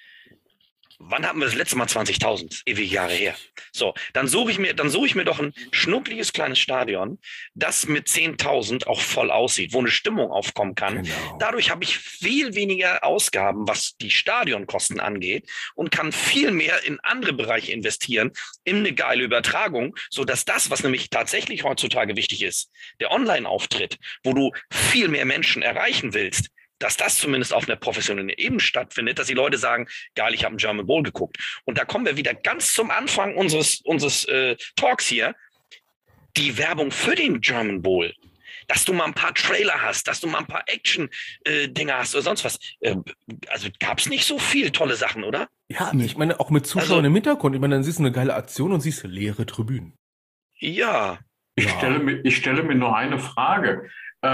wann hatten wir das letzte Mal 20.000? Ewige Jahre her. So, dann suche ich mir doch ein schnuckliges kleines Stadion, das mit 10.000 auch voll aussieht, wo eine Stimmung aufkommen kann. Genau. Dadurch habe ich viel weniger Ausgaben, was die Stadionkosten angeht und kann viel mehr in andere Bereiche investieren, in eine geile Übertragung, sodass das, was nämlich tatsächlich heutzutage wichtig ist, der Online-Auftritt, wo du viel mehr Menschen erreichen willst, dass das zumindest auf einer professionellen Ebene stattfindet, dass die Leute sagen, geil, ich habe einen German Bowl geguckt. Und da kommen wir wieder ganz zum Anfang unseres Talks hier, die Werbung für den German Bowl. Dass du mal ein paar Trailer hast, dass du mal ein paar Action-Dinger hast oder sonst was. Also gab es nicht so viel tolle Sachen, oder? Ja, ich meine, auch mit Zuschauern im Hintergrund. Ich meine, dann siehst du eine geile Aktion und siehst leere Tribünen. Ja. Ich stelle mir nur eine Frage.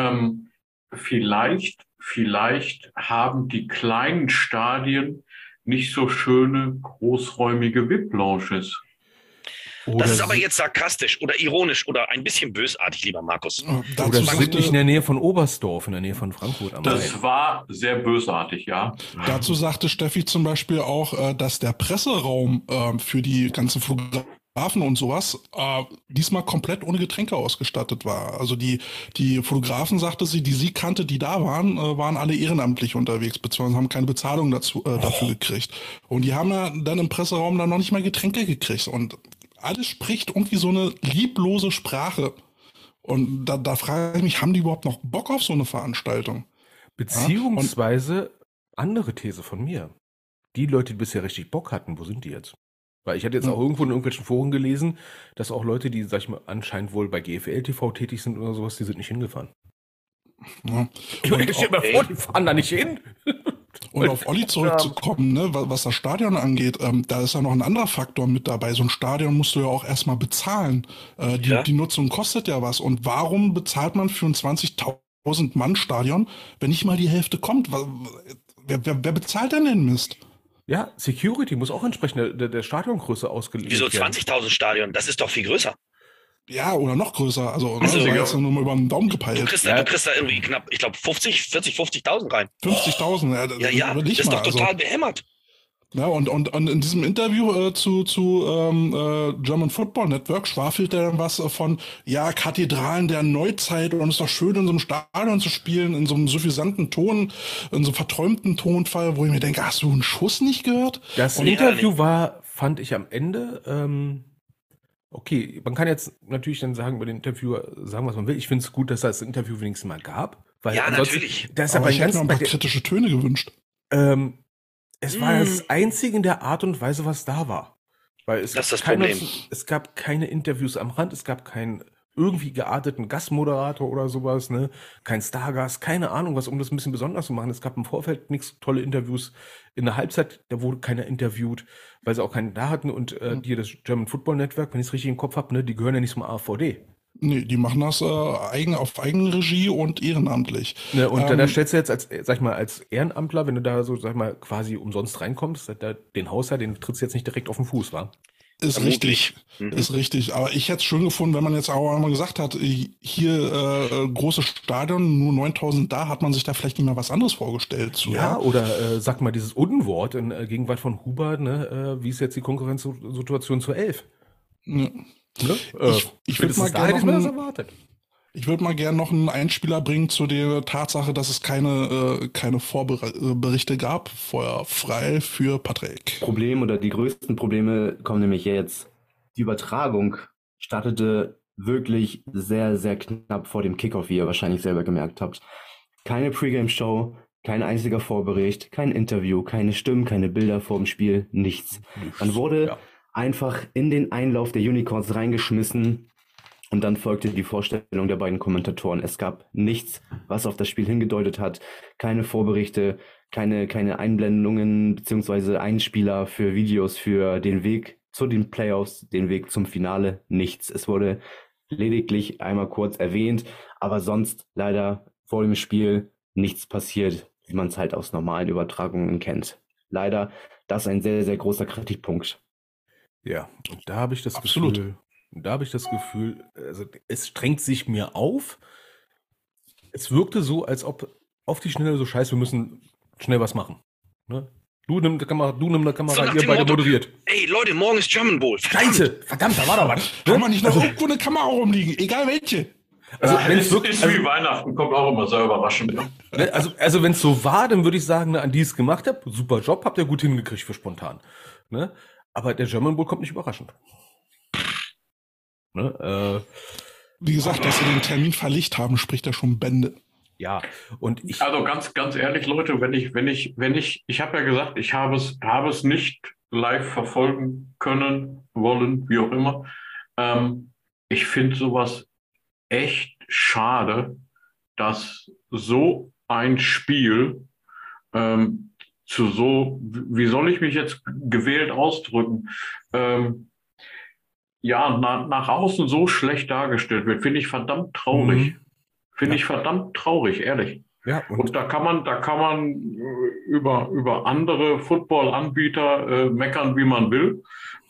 Vielleicht haben die kleinen Stadien nicht so schöne, großräumige VIP-Lounges. Das ist aber jetzt sarkastisch oder ironisch oder ein bisschen bösartig, lieber Markus. Oder sind nicht in der Nähe von Oberstdorf, in der Nähe von Frankfurt am Main. Das war sehr bösartig, ja. Dazu sagte Steffi zum Beispiel auch, dass der Presseraum für die ganzen Fotografen und sowas diesmal komplett ohne Getränke ausgestattet war. Also die Fotografen, sagte sie, die sie kannte, die da waren, waren alle ehrenamtlich unterwegs, beziehungsweise haben keine Bezahlung dafür gekriegt. Und die haben ja dann im Presseraum dann noch nicht mal Getränke gekriegt. Und alles spricht irgendwie so eine lieblose Sprache. Und da frage ich mich, haben die überhaupt noch Bock auf so eine Veranstaltung? Beziehungsweise Andere These von mir. Die Leute, die bisher richtig Bock hatten, wo sind die jetzt? Weil ich hatte jetzt auch irgendwo in irgendwelchen Foren gelesen, dass auch Leute, die, sag ich mal, anscheinend wohl bei GFL TV tätig sind oder sowas, die sind nicht hingefahren. Ja. Ich stell mir vor, die fahren da nicht hin. Und auf Olli zurückzukommen, ne, was das Stadion angeht, da ist ja noch ein anderer Faktor mit dabei. So ein Stadion musst du ja auch erstmal bezahlen. Die Nutzung kostet ja was. Und warum bezahlt man für ein 20.000 Mann Stadion, wenn nicht mal die Hälfte kommt? Wer bezahlt denn den Mist? Ja, Security muss auch entsprechend der Stadiongröße ausgelegt Wieso werden. 20.000 Stadion? Das ist doch viel größer. Ja, oder noch größer. Also, Also, das war ja. jetzt nur mal über den Daumen Du gepeilt. kriegst da irgendwie knapp, ich glaube, 50.000 rein. 50.000, Ja, das ist doch total behämmert. Ja, und in diesem Interview zu German Football Network schwafelt er dann was von, ja, Kathedralen der Neuzeit und es ist doch schön, in so einem Stadion zu spielen, in so einem suffisanten Ton, in so einem verträumten Tonfall, wo ich mir denke, hast du einen Schuss nicht gehört? Das Interview war, fand ich am Ende, okay, man kann jetzt natürlich dann sagen, über den Interviewer sagen, was man will. Ich finde es gut, dass das Interview wenigstens mal gab. Weil Ja, ansonsten, natürlich. Das ist Aber aber ich hätte mir ein paar kritische Töne gewünscht. es war das einzige in der Art und Weise, was da war. Weil es Das ist das keine, Problem. Es gab keine Interviews am Rand, es gab keinen irgendwie gearteten Gastmoderator oder sowas, ne? Kein Stargast, keine Ahnung, was, um das ein bisschen besonders zu machen. Es gab im Vorfeld nichts tolle Interviews. In der Halbzeit, da wurde keiner interviewt, weil sie auch keinen da hatten. Und die das German Football Network, wenn ich es richtig im Kopf habe, ne, die gehören ja nicht zum AVD. Nee, die machen das auf Eigenregie und ehrenamtlich. Ne, und da stellst du jetzt als, sag ich mal, als Ehrenamtler, wenn du da so, sag ich mal, quasi umsonst reinkommst, den Hausherr, den trittst du jetzt nicht direkt auf den Fuß, wa? Ist Vermutlich. richtig, ist richtig. Aber ich hätte es schön gefunden, wenn man jetzt auch einmal gesagt hat, hier großes Stadion, nur 9.000 da, hat man sich da vielleicht nicht mal was anderes vorgestellt. So, Ja, oder sag mal dieses Unwort in Gegenwart von Huber, ne, wie ist jetzt die Konkurrenzsituation zur 11? Ja. Ne? Ich würde mal da hätte ich mir das gerne erwartet. Ich würde mal gerne noch einen Einspieler bringen zu der Tatsache, dass es keine Vorberichte gab. Feuer frei für Patrick. Problem oder die größten Probleme kommen nämlich jetzt. Die Übertragung startete wirklich sehr, sehr knapp vor dem Kickoff, wie ihr wahrscheinlich selber gemerkt habt. Keine Pre-Game-Show, kein einziger Vorbericht, kein Interview, keine Stimmen, keine Bilder vor dem Spiel, nichts. Man wurde einfach in den Einlauf der Unicorns reingeschmissen und dann folgte die Vorstellung der beiden Kommentatoren. Es gab nichts, was auf das Spiel hingedeutet hat, keine Vorberichte, keine Einblendungen beziehungsweise Einspieler für Videos für den Weg zu den Playoffs, den Weg zum Finale, nichts. Es wurde lediglich einmal kurz erwähnt, aber sonst leider vor dem Spiel nichts passiert, wie man es halt aus normalen Übertragungen kennt. Leider, das ist ein sehr, sehr großer Kritikpunkt. Ja, und da habe ich das Absolut. Gefühl, also es strengt sich mir auf. Es wirkte so, als ob auf die Schnelle so scheiße, wir müssen schnell was machen. Ne? Du nimm eine Kamera, So nach ihr dem beide Motto, moderiert. Ey, Leute, morgen ist German Bowl. Scheiße, verdammt, da war doch was. Kann man nicht noch irgendwo eine Kamera rumliegen, egal welche. Also, wenn Es es wirklich, ist wie Weihnachten, kommt auch immer sehr überraschend. ne, also wenn es so war, dann würde ich sagen, ne, an die es gemacht habt, super Job, habt ihr gut hingekriegt für spontan. Ne? Aber der German Bowl kommt nicht überraschend. Ne? Wie gesagt, dass sie den Termin verlegt haben, spricht ja schon Bände. Ja, und ich, Also ganz ehrlich, Leute, ich habe ja gesagt, ich habe es nicht live verfolgen können, wollen, wie auch immer. Ich finde sowas echt schade, dass so ein Spiel zu so, wie soll ich mich jetzt gewählt ausdrücken, nach außen so schlecht dargestellt wird, finde ich verdammt traurig. Finde ich verdammt traurig, ehrlich. ja, Und da kann man über andere Football-Anbieter meckern, wie man will.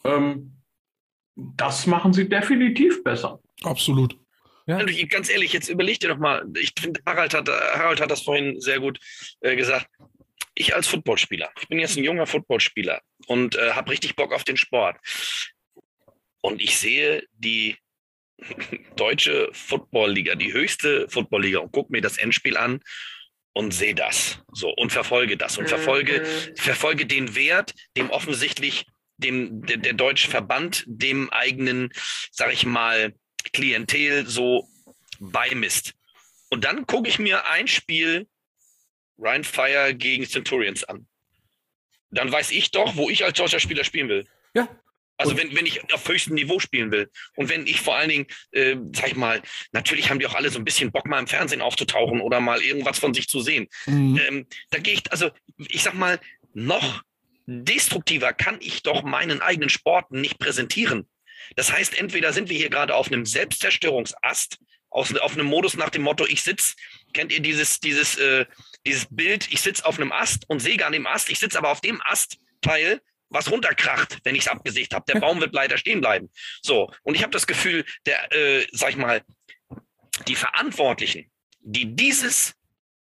Das machen sie definitiv besser. Absolut. ja, Ganz ehrlich, jetzt überleg dir doch mal, ich finde, Harald hat das vorhin sehr gut gesagt. Ich als Footballspieler, ich bin jetzt ein junger Footballspieler und habe richtig Bock auf den Sport. Und ich sehe die deutsche Footballliga, die höchste Footballliga und gucke mir das Endspiel an und sehe das so und verfolge das und verfolge den Wert, dem offensichtlich der deutsche Verband dem eigenen, sag ich mal, Klientel so beimisst. Und dann gucke ich mir ein Spiel Ryan Fire gegen Centurions an. Dann weiß ich doch, wo ich als deutscher Spieler spielen will. Ja. Also wenn ich auf höchstem Niveau spielen will und wenn ich vor allen Dingen, sag ich mal, natürlich haben die auch alle so ein bisschen Bock, mal im Fernsehen aufzutauchen oder mal irgendwas von sich zu sehen. Da gehe ich, also ich sag mal, noch destruktiver kann ich doch meinen eigenen Sport nicht präsentieren. Das heißt, entweder sind wir hier gerade auf einem Selbstzerstörungsast, auf einem Modus nach dem Motto, kennt ihr dieses Bild, ich sitze auf einem Ast und säge an dem Ast, ich sitze aber auf dem Astteil, was runterkracht, wenn ich es abgesägt habe. Der Baum wird leider stehen bleiben. So, und ich habe das Gefühl, sag ich mal, die Verantwortlichen, die dieses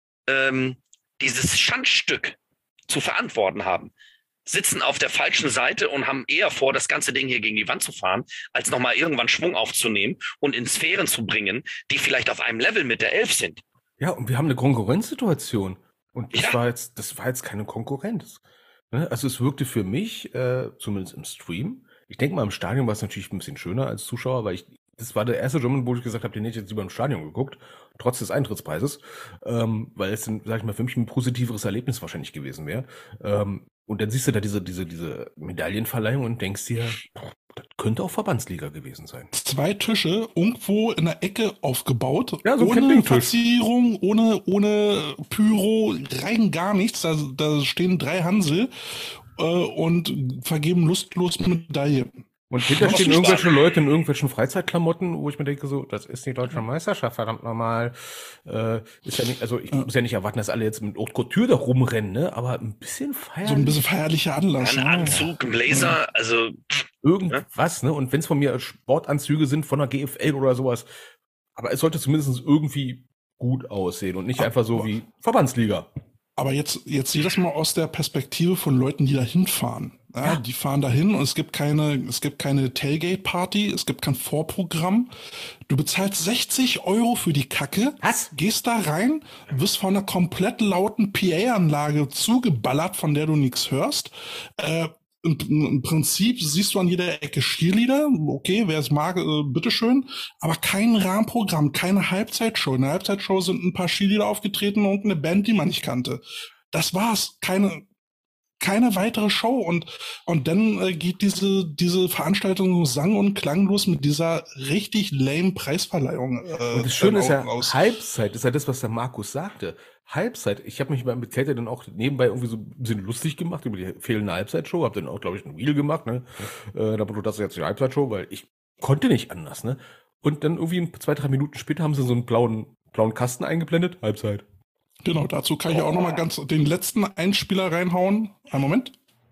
Schandstück zu verantworten haben, sitzen auf der falschen Seite und haben eher vor, das ganze Ding hier gegen die Wand zu fahren, als nochmal irgendwann Schwung aufzunehmen und in Sphären zu bringen, die vielleicht auf einem Level mit der 11 sind. Ja, und wir haben eine Konkurrenzsituation. Und das war jetzt keine Konkurrenz. Ne? Also es wirkte für mich, zumindest im Stream, ich denke mal, im Stadion war es natürlich ein bisschen schöner als Zuschauer, weil das war der erste German, wo ich gesagt habe, den hätte ich jetzt lieber im Stadion geguckt, trotz des Eintrittspreises, weil es dann, sag ich mal, für mich ein positiveres Erlebnis wahrscheinlich gewesen wäre. Und dann siehst du da diese Medaillenverleihung und denkst dir, das könnte auch Verbandsliga gewesen sein. 2 Tische irgendwo in der Ecke aufgebaut, ja, so ohne Verzierung, ohne Pyro, rein gar nichts. Da stehen 3 Hansel und vergeben lustlos Medaillen. Und hinter stehen irgendwelche Leute in irgendwelchen Freizeitklamotten, wo ich mir denke, so, das ist die deutsche Meisterschaft, verdammt normal. Ist ja nicht, also ich muss ja nicht erwarten, dass alle jetzt mit Haute Couture da rumrennen, ne? Aber ein bisschen feierlich. So ein bisschen feierlicher Anlass. Ein Anzug, ein Blazer, also irgendwas, ne? Und wenn es von mir Sportanzüge sind von der GFL oder sowas, aber es sollte zumindest irgendwie gut aussehen und nicht einfach so wie Verbandsliga. Aber jetzt sieh das mal aus der Perspektive von Leuten, die da hinfahren. Ja, die fahren dahin und es gibt keine Tailgate-Party, es gibt kein Vorprogramm. Du bezahlst 60 € für die Kacke, gehst da rein, wirst von einer komplett lauten PA-Anlage zugeballert, von der du nichts hörst. Im Prinzip siehst du an jeder Ecke Cheerleader, okay, wer es mag, bitteschön, aber kein Rahmenprogramm, keine Halbzeitshow. In der Halbzeitshow sind ein paar Cheerleader aufgetreten und eine Band, die man nicht kannte. Das war's, keine weitere Show und dann geht diese Veranstaltung sang- und klanglos mit dieser richtig lame Preisverleihung. Und das Schöne ist ja, Halbzeit ist ja das, was der Markus sagte. Halbzeit, ich habe mich mit Kälte dann auch nebenbei irgendwie so ein bisschen lustig gemacht über die fehlende Halbzeitshow, habe dann auch, glaube ich, ein Reel gemacht, ne? Aber das ist jetzt die Halbzeitshow, weil ich konnte nicht anders, ne? Und dann irgendwie 2-3 Minuten später haben sie so einen blauen Kasten eingeblendet, Halbzeit. Genau, dazu kann ich auch nochmal ganz den letzten Einspieler reinhauen. Einen Moment.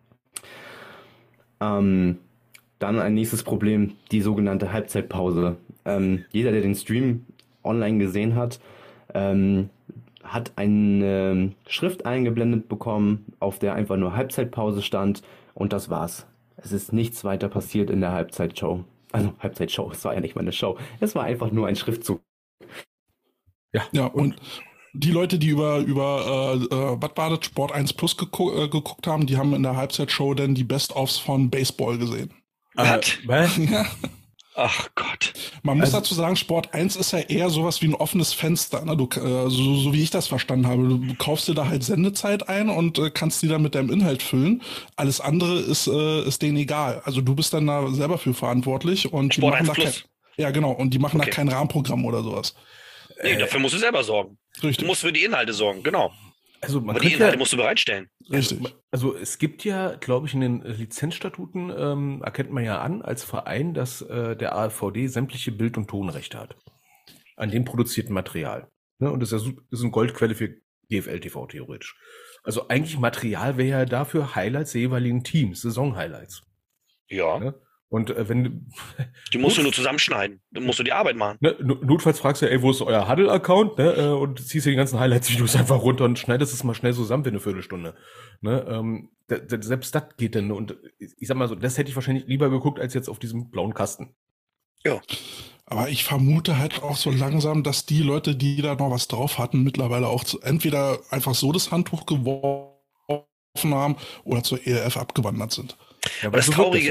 Dann ein nächstes Problem, die sogenannte Halbzeitpause. Jeder, der den Stream online gesehen hat, hat eine Schrift eingeblendet bekommen, auf der einfach nur Halbzeitpause stand und das war's. Es ist nichts weiter passiert in der Halbzeitshow. Also Halbzeitshow, es war ja nicht mal eine Show. Es war einfach nur ein Schriftzug. Ja, und die Leute, die über was war das, Sport 1 Plus geguckt haben, die haben in der Halbzeitshow dann die Best-ofs von Baseball gesehen. Was? Ja. Ach Gott. Man muss dazu sagen, Sport 1 ist ja eher sowas wie ein offenes Fenster. Ne? So wie ich das verstanden habe. Du kaufst dir da halt Sendezeit ein und kannst die dann mit deinem Inhalt füllen. Alles andere ist denen egal. Also du bist dann da selber für verantwortlich. Und Sport die machen 1 Plus. ja, genau. Und die machen da kein Rahmenprogramm oder sowas. Nee, dafür musst du selber sorgen. Richtig. Du musst für die Inhalte sorgen, genau. Also Aber die Inhalte musst du bereitstellen. Richtig. Also es gibt ja, glaube ich, in den Lizenzstatuten erkennt man ja an als Verein, dass der AVD sämtliche Bild- und Tonrechte hat an dem produzierten Material. Ne? Und das ist eine Goldquelle für GFL TV theoretisch. Also eigentlich Material wäre ja dafür Highlights der jeweiligen Teams, Saison-Highlights. Ja. Ne? Und wenn Die musst du nur zusammenschneiden. Dann musst du die Arbeit machen. Ne, notfalls fragst du, ey, wo ist euer Huddle-Account? Ne, und ziehst dir die ganzen Highlights-Videos einfach runter und schneidest es mal schnell zusammen für eine Viertelstunde. Ne, selbst das geht dann. Und ich sag mal so, das hätte ich wahrscheinlich lieber geguckt, als jetzt auf diesem blauen Kasten. Ja. Aber ich vermute halt auch so langsam, dass die Leute, die da noch was drauf hatten, mittlerweile auch entweder einfach so das Handtuch geworfen haben oder zur ELF abgewandert sind. Ja, Aber das so Traurige, wirkt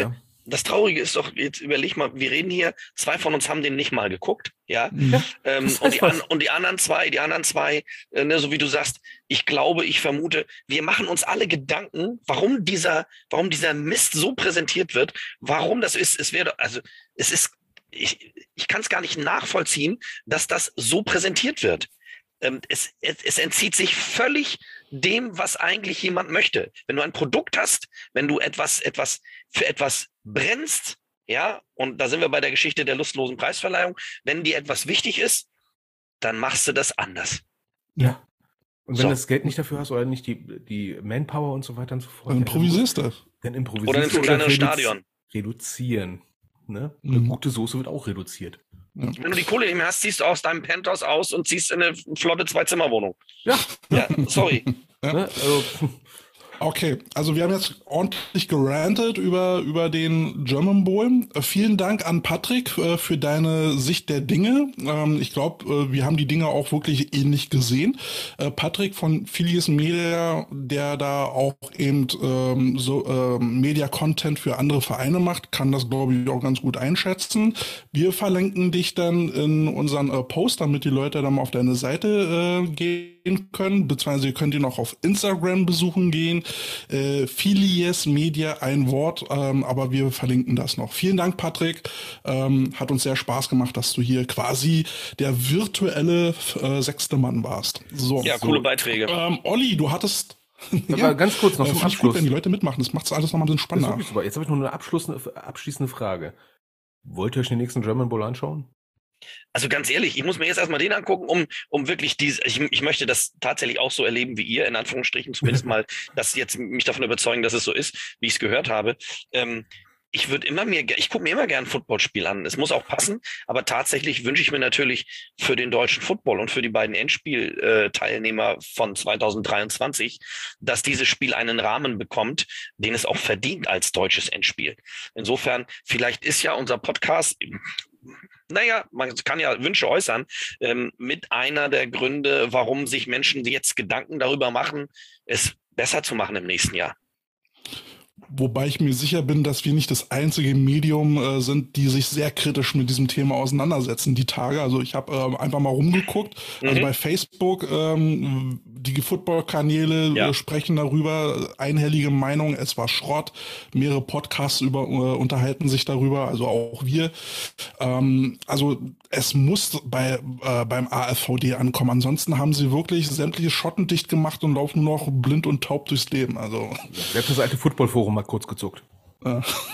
das Traurige ist doch, jetzt überleg mal, wir reden hier, 2 von uns haben den nicht mal geguckt, ja. Und die anderen zwei, ne, so wie du sagst, ich glaube, ich vermute, wir machen uns alle Gedanken, warum dieser Mist so präsentiert wird, warum das ist, ich kann es gar nicht nachvollziehen, dass das so präsentiert wird. Es entzieht sich völlig dem, was eigentlich jemand möchte. Wenn du ein Produkt hast, wenn du für etwas brennst, ja, und da sind wir bei der Geschichte der lustlosen Preisverleihung, wenn dir etwas wichtig ist, dann machst du das anders. Ja. Und wenn du das Geld nicht dafür hast oder nicht die Manpower und so weiter und so fort. Dann improvisierst du. Dann improvisierst oder in ein kleineres Stadion. Reduzieren. Ne? Eine gute Soße wird auch reduziert. Ja. Wenn du die Kohle nicht mehr hast, ziehst du aus deinem Penthouse aus und ziehst in eine flotte 2-Zimmer-Wohnung. Ja. Sorry. Ja. Ne? Also, Okay, also wir haben jetzt ordentlich gerantet über den German Bowl. Vielen Dank an Patrick für deine Sicht der Dinge. Ich glaube, wir haben die Dinge auch wirklich ähnlich gesehen. Patrick von Phileas Media, der da auch eben Media-Content für andere Vereine macht, kann das, glaube ich, auch ganz gut einschätzen. Wir verlinken dich dann in unseren Post, damit die Leute dann mal auf deine Seite gehen können, beziehungsweise ihr könnt ihn auch auf Instagram besuchen gehen. Phileas Media, ein Wort, aber wir verlinken das noch. Vielen Dank, Patrick. Hat uns sehr Spaß gemacht, dass du hier quasi der virtuelle 6. Mann warst. So, ja, coole Beiträge. Olli, du hattest... ja, ganz kurz noch zum Abschluss. Gut, wenn die Leute mitmachen, das macht es alles nochmal ein bisschen spannender. Super. Jetzt habe ich noch eine abschließende Frage. Wollt ihr euch den nächsten German Bowl anschauen? Also ganz ehrlich, ich muss mir jetzt erstmal den angucken, um wirklich ich möchte das tatsächlich auch so erleben wie ihr, in Anführungsstrichen, zumindest mal, dass jetzt mich davon überzeugen, dass es so ist, wie ich es gehört habe. Ich gucke mir immer gerne ein Footballspiel an. Es muss auch passen, aber tatsächlich wünsche ich mir natürlich für den deutschen Football und für die beiden Endspielteilnehmer von 2023, dass dieses Spiel einen Rahmen bekommt, den es auch verdient als deutsches Endspiel. Insofern, vielleicht ist ja unser Podcast, naja, man kann ja Wünsche äußern, mit einer der Gründe, warum sich Menschen jetzt Gedanken darüber machen, es besser zu machen im nächsten Jahr. Wobei ich mir sicher bin, dass wir nicht das einzige Medium sind, die sich sehr kritisch mit diesem Thema auseinandersetzen, die Tage. Also ich habe einfach mal rumgeguckt. Also bei Facebook, die Football-Kanäle sprechen darüber, einhellige Meinung, es war Schrott. Mehrere Podcasts unterhalten sich darüber, also auch wir. Also es muss beim AFVD ankommen. Ansonsten haben sie wirklich sämtliche Schotten dicht gemacht und laufen nur noch blind und taub durchs Leben. Also Selbst das alte Football-Forum mal kurz gezuckt. Das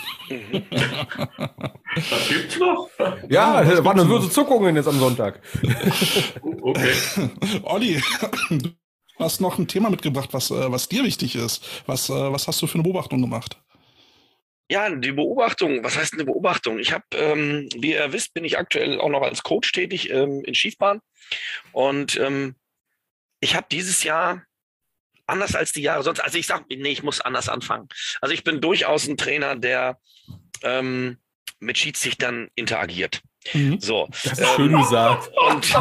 gibt's noch? Ja, da waren nur so Zuckungen jetzt am Sonntag. Okay. Olli, du hast noch ein Thema mitgebracht, was dir wichtig ist. Was hast du für eine Beobachtung gemacht? Ja, die Beobachtung, was heißt eine Beobachtung? Ich habe, wie ihr wisst, bin ich aktuell auch noch als Coach tätig in Schiefbahn. Und ich habe dieses Jahr, anders als die Jahre sonst, also ich sage, nee, ich muss anders anfangen. Also ich bin durchaus ein Trainer, der mit Schiedsrichtern interagiert. So, das ist schön gesagt. Und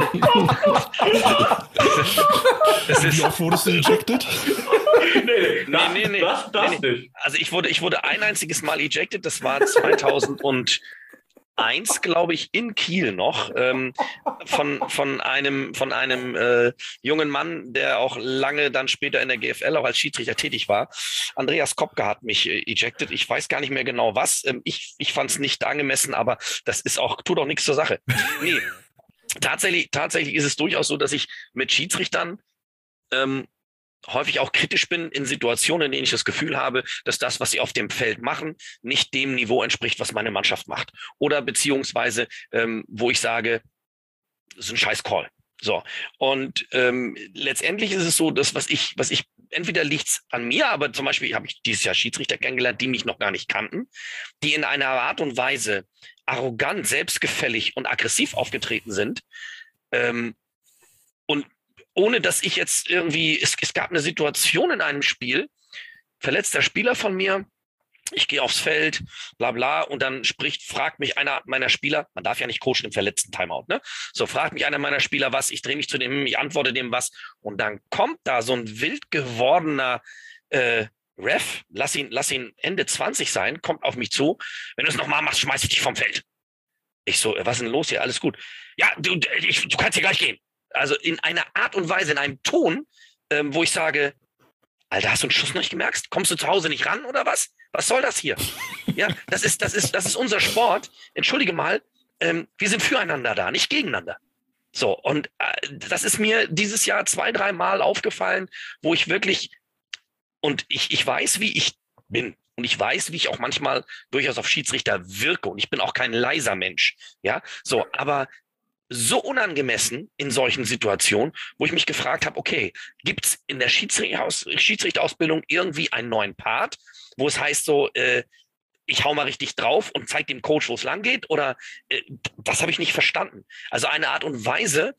Wie oft wurdest du ejected? Nee. Das nicht. Also ich wurde ein einziges Mal ejected, das war 2001, glaube ich, in Kiel noch, von einem jungen Mann, der auch lange dann später in der GFL auch als Schiedsrichter tätig war. Andreas Kopke hat mich ejected. Ich weiß gar nicht mehr genau was. Ich fand es nicht angemessen, aber das tut auch nichts zur Sache. Nee, tatsächlich ist es durchaus so, dass ich mit Schiedsrichtern häufig auch kritisch bin in Situationen, in denen ich das Gefühl habe, dass das, was sie auf dem Feld machen, nicht dem Niveau entspricht, was meine Mannschaft macht. Oder beziehungsweise, wo ich sage, das ist ein scheiß Call. So. Und letztendlich ist es so, dass was ich entweder liegt's an mir, aber zum Beispiel habe ich dieses Jahr Schiedsrichter kennengelernt, die mich noch gar nicht kannten, die in einer Art und Weise arrogant, selbstgefällig und aggressiv aufgetreten sind. Und ohne dass ich jetzt irgendwie, es gab eine Situation in einem Spiel, verletzter Spieler von mir, ich gehe aufs Feld, bla bla, und dann fragt mich einer meiner Spieler, man darf ja nicht coachen im verletzten Timeout, ne? So, fragt mich einer meiner Spieler was, ich drehe mich zu dem, ich antworte dem was, und dann kommt da so ein wild gewordener Ref, lass ihn Ende 20 sein, kommt auf mich zu. Wenn du es nochmal machst, schmeiß ich dich vom Feld. Ich so, was ist denn los hier? Alles gut. Ja, du kannst hier gleich gehen. Also in einer Art und Weise, in einem Ton, wo ich sage, Alter, hast du einen Schuss noch nicht gemerkt? Kommst du zu Hause nicht ran oder was? Was soll das hier? Ja, das ist unser Sport. Entschuldige mal, wir sind füreinander da, nicht gegeneinander. So, und das ist mir dieses Jahr 2-3 Mal aufgefallen, wo ich wirklich, und ich weiß, wie ich bin. Und ich weiß, wie ich auch manchmal durchaus auf Schiedsrichter wirke. Und ich bin auch kein leiser Mensch. Ja, so, aber so unangemessen in solchen Situationen, wo ich mich gefragt habe, okay, gibt es in der Schiedsrichterausbildung irgendwie einen neuen Part, wo es heißt so, ich hau mal richtig drauf und zeige dem Coach, wo es lang geht? Oder das habe ich nicht verstanden. Also eine Art und Weise,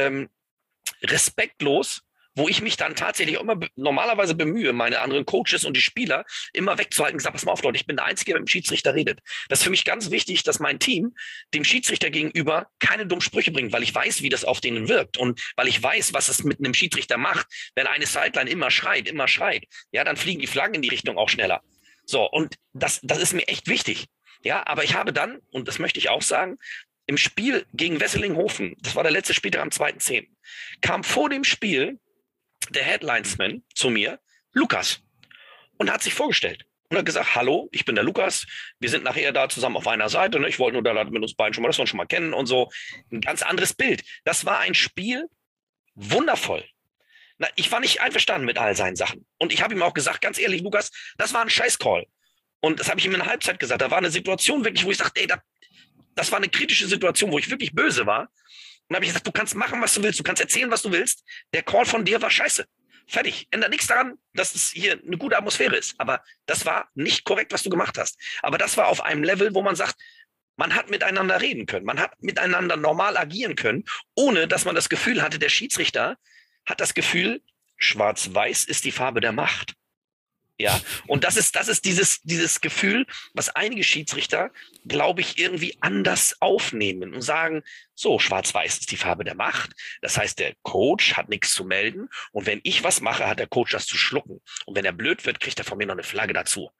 respektlos, wo ich mich dann tatsächlich auch immer normalerweise bemühe, meine anderen Coaches und die Spieler immer wegzuhalten und gesagt, pass mal auf, Leute, ich bin der Einzige, der mit dem Schiedsrichter redet. Das ist für mich ganz wichtig, dass mein Team dem Schiedsrichter gegenüber keine dummen Sprüche bringt, weil ich weiß, wie das auf denen wirkt und weil ich weiß, was es mit einem Schiedsrichter macht. Wenn eine Sideline immer schreit, ja, dann fliegen die Flaggen in die Richtung auch schneller. So, und das ist mir echt wichtig. Ja, aber ich habe dann, und das möchte ich auch sagen, im Spiel gegen Wesselinghofen, das war der letzte Spieltag am 2.10., kam vor dem Spiel der Headlinesman zu mir, Lukas, und hat sich vorgestellt und hat gesagt, hallo, ich bin der Lukas, wir sind nachher da zusammen auf einer Seite, ne? Ich wollte nur da mit uns beiden schon mal, dass wir uns schon mal kennen und so. Ein ganz anderes Bild. Das war ein Spiel, wundervoll. Na, ich war nicht einverstanden mit all seinen Sachen. Und ich habe ihm auch gesagt, ganz ehrlich, Lukas, das war ein Scheiß-Call. Und das habe ich ihm in der Halbzeit gesagt. Da war eine Situation wirklich, wo ich sagte, ey, das war eine kritische Situation, wo ich wirklich böse war. Und habe ich gesagt, du kannst machen, was du willst, du kannst erzählen, was du willst. Der Call von dir war scheiße. Fertig. Ändert nichts daran, dass es hier eine gute Atmosphäre ist. Aber das war nicht korrekt, was du gemacht hast. Aber das war auf einem Level, wo man sagt, man hat miteinander reden können. Man hat miteinander normal agieren können, ohne dass man das Gefühl hatte, der Schiedsrichter hat das Gefühl, schwarz-weiß ist die Farbe der Macht. Ja, und das ist dieses Gefühl, was einige Schiedsrichter, glaube ich, irgendwie anders aufnehmen und sagen, so, schwarz-weiß ist die Farbe der Macht. Das heißt, der Coach hat nichts zu melden. Und wenn ich was mache, hat der Coach das zu schlucken. Und wenn er blöd wird, kriegt er von mir noch eine Flagge dazu.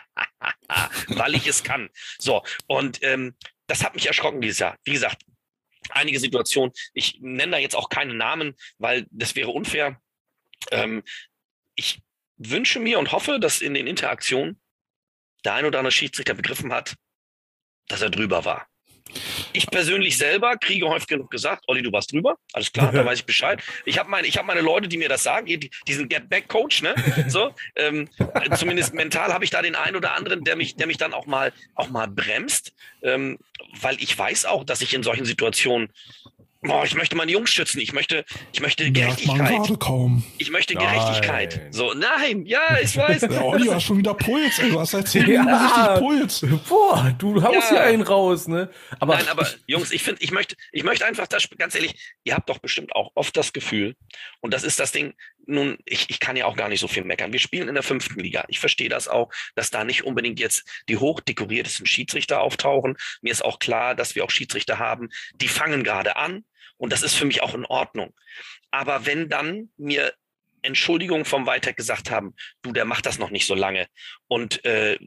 Weil ich es kann. So, und das hat mich erschrocken dieses Jahr. Wie gesagt, einige Situationen, ich nenne da jetzt auch keine Namen, weil das wäre unfair. Ich wünsche mir und hoffe, dass in den Interaktionen der ein oder andere Schiedsrichter begriffen hat, dass er drüber war. Ich persönlich selber kriege häufig genug gesagt, Olli, du warst drüber, alles klar, da weiß ich Bescheid. Ich habe meine Leute, die mir das sagen, diesen Get-Back-Coach, ne? So, zumindest mental habe ich da den einen oder anderen, der mich dann auch mal bremst, weil ich weiß auch, dass ich in solchen Situationen, ich möchte meine Jungs schützen, ich möchte Gerechtigkeit. Ich möchte Gerechtigkeit. So, nein, ja, ich weiß. Der Olli hat schon wieder Puls, ey. Du hast seit 10 Minuten richtig Puls. Boah, du haust hier einen raus, ne? Aber nein, aber Jungs, ich möchte einfach, ganz ehrlich, ihr habt doch bestimmt auch oft das Gefühl, und das ist das Ding, nun, ich kann ja auch gar nicht so viel meckern. Wir spielen in der 5. Liga. Ich verstehe das auch, dass da nicht unbedingt jetzt die hochdekoriertesten Schiedsrichter auftauchen. Mir ist auch klar, dass wir auch Schiedsrichter haben, die fangen gerade an. Und das ist für mich auch in Ordnung. Aber wenn dann mir Entschuldigungen vom Weiter gesagt haben, du, der macht das noch nicht so lange. Und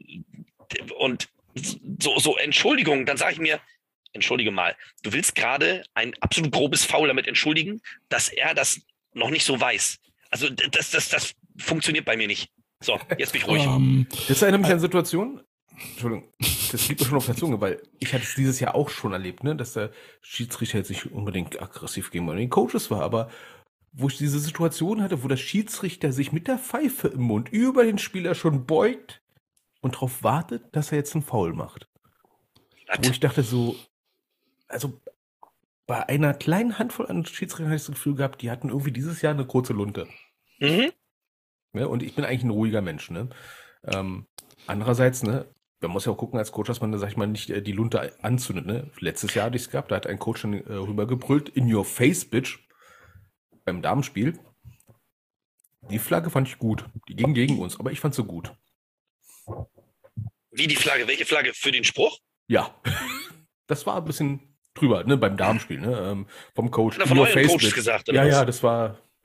so Entschuldigungen, dann sage ich mir, entschuldige mal, du willst gerade ein absolut grobes Foul damit entschuldigen, dass er das noch nicht so weiß. Also das funktioniert bei mir nicht. So, jetzt bin ich ruhig. Das erinnert mich an Situationen. Entschuldigung, das liegt mir schon auf der Zunge, weil ich hatte es dieses Jahr auch schon erlebt, ne, dass der Schiedsrichter jetzt nicht unbedingt aggressiv gegenüber den Coaches war, aber wo ich diese Situation hatte, wo der Schiedsrichter sich mit der Pfeife im Mund über den Spieler schon beugt und darauf wartet, dass er jetzt einen Foul macht. Wo ich dachte so, also bei einer kleinen Handvoll an Schiedsrichtern habe ich das Gefühl gehabt, die hatten irgendwie dieses Jahr eine kurze Lunte. Mhm. Ja, und ich bin eigentlich ein ruhiger Mensch, ne. Andererseits, ne, man muss ja auch gucken als Coach, dass man, sag ich mal, nicht die Lunte anzündet. Ne? Letztes Jahr hatte ich es gehabt, da hat ein Coach dann rübergebrüllt, in your face, bitch, beim Damenspiel. Die Flagge fand ich gut. Die ging gegen uns, aber ich fand sie gut. Wie die Flagge? Welche Flagge? Für den Spruch? Ja. Das war ein bisschen drüber, ne, beim Damenspiel, ne, vom Coach. Von euren Coaches gesagt, oder ja, was? ja, das war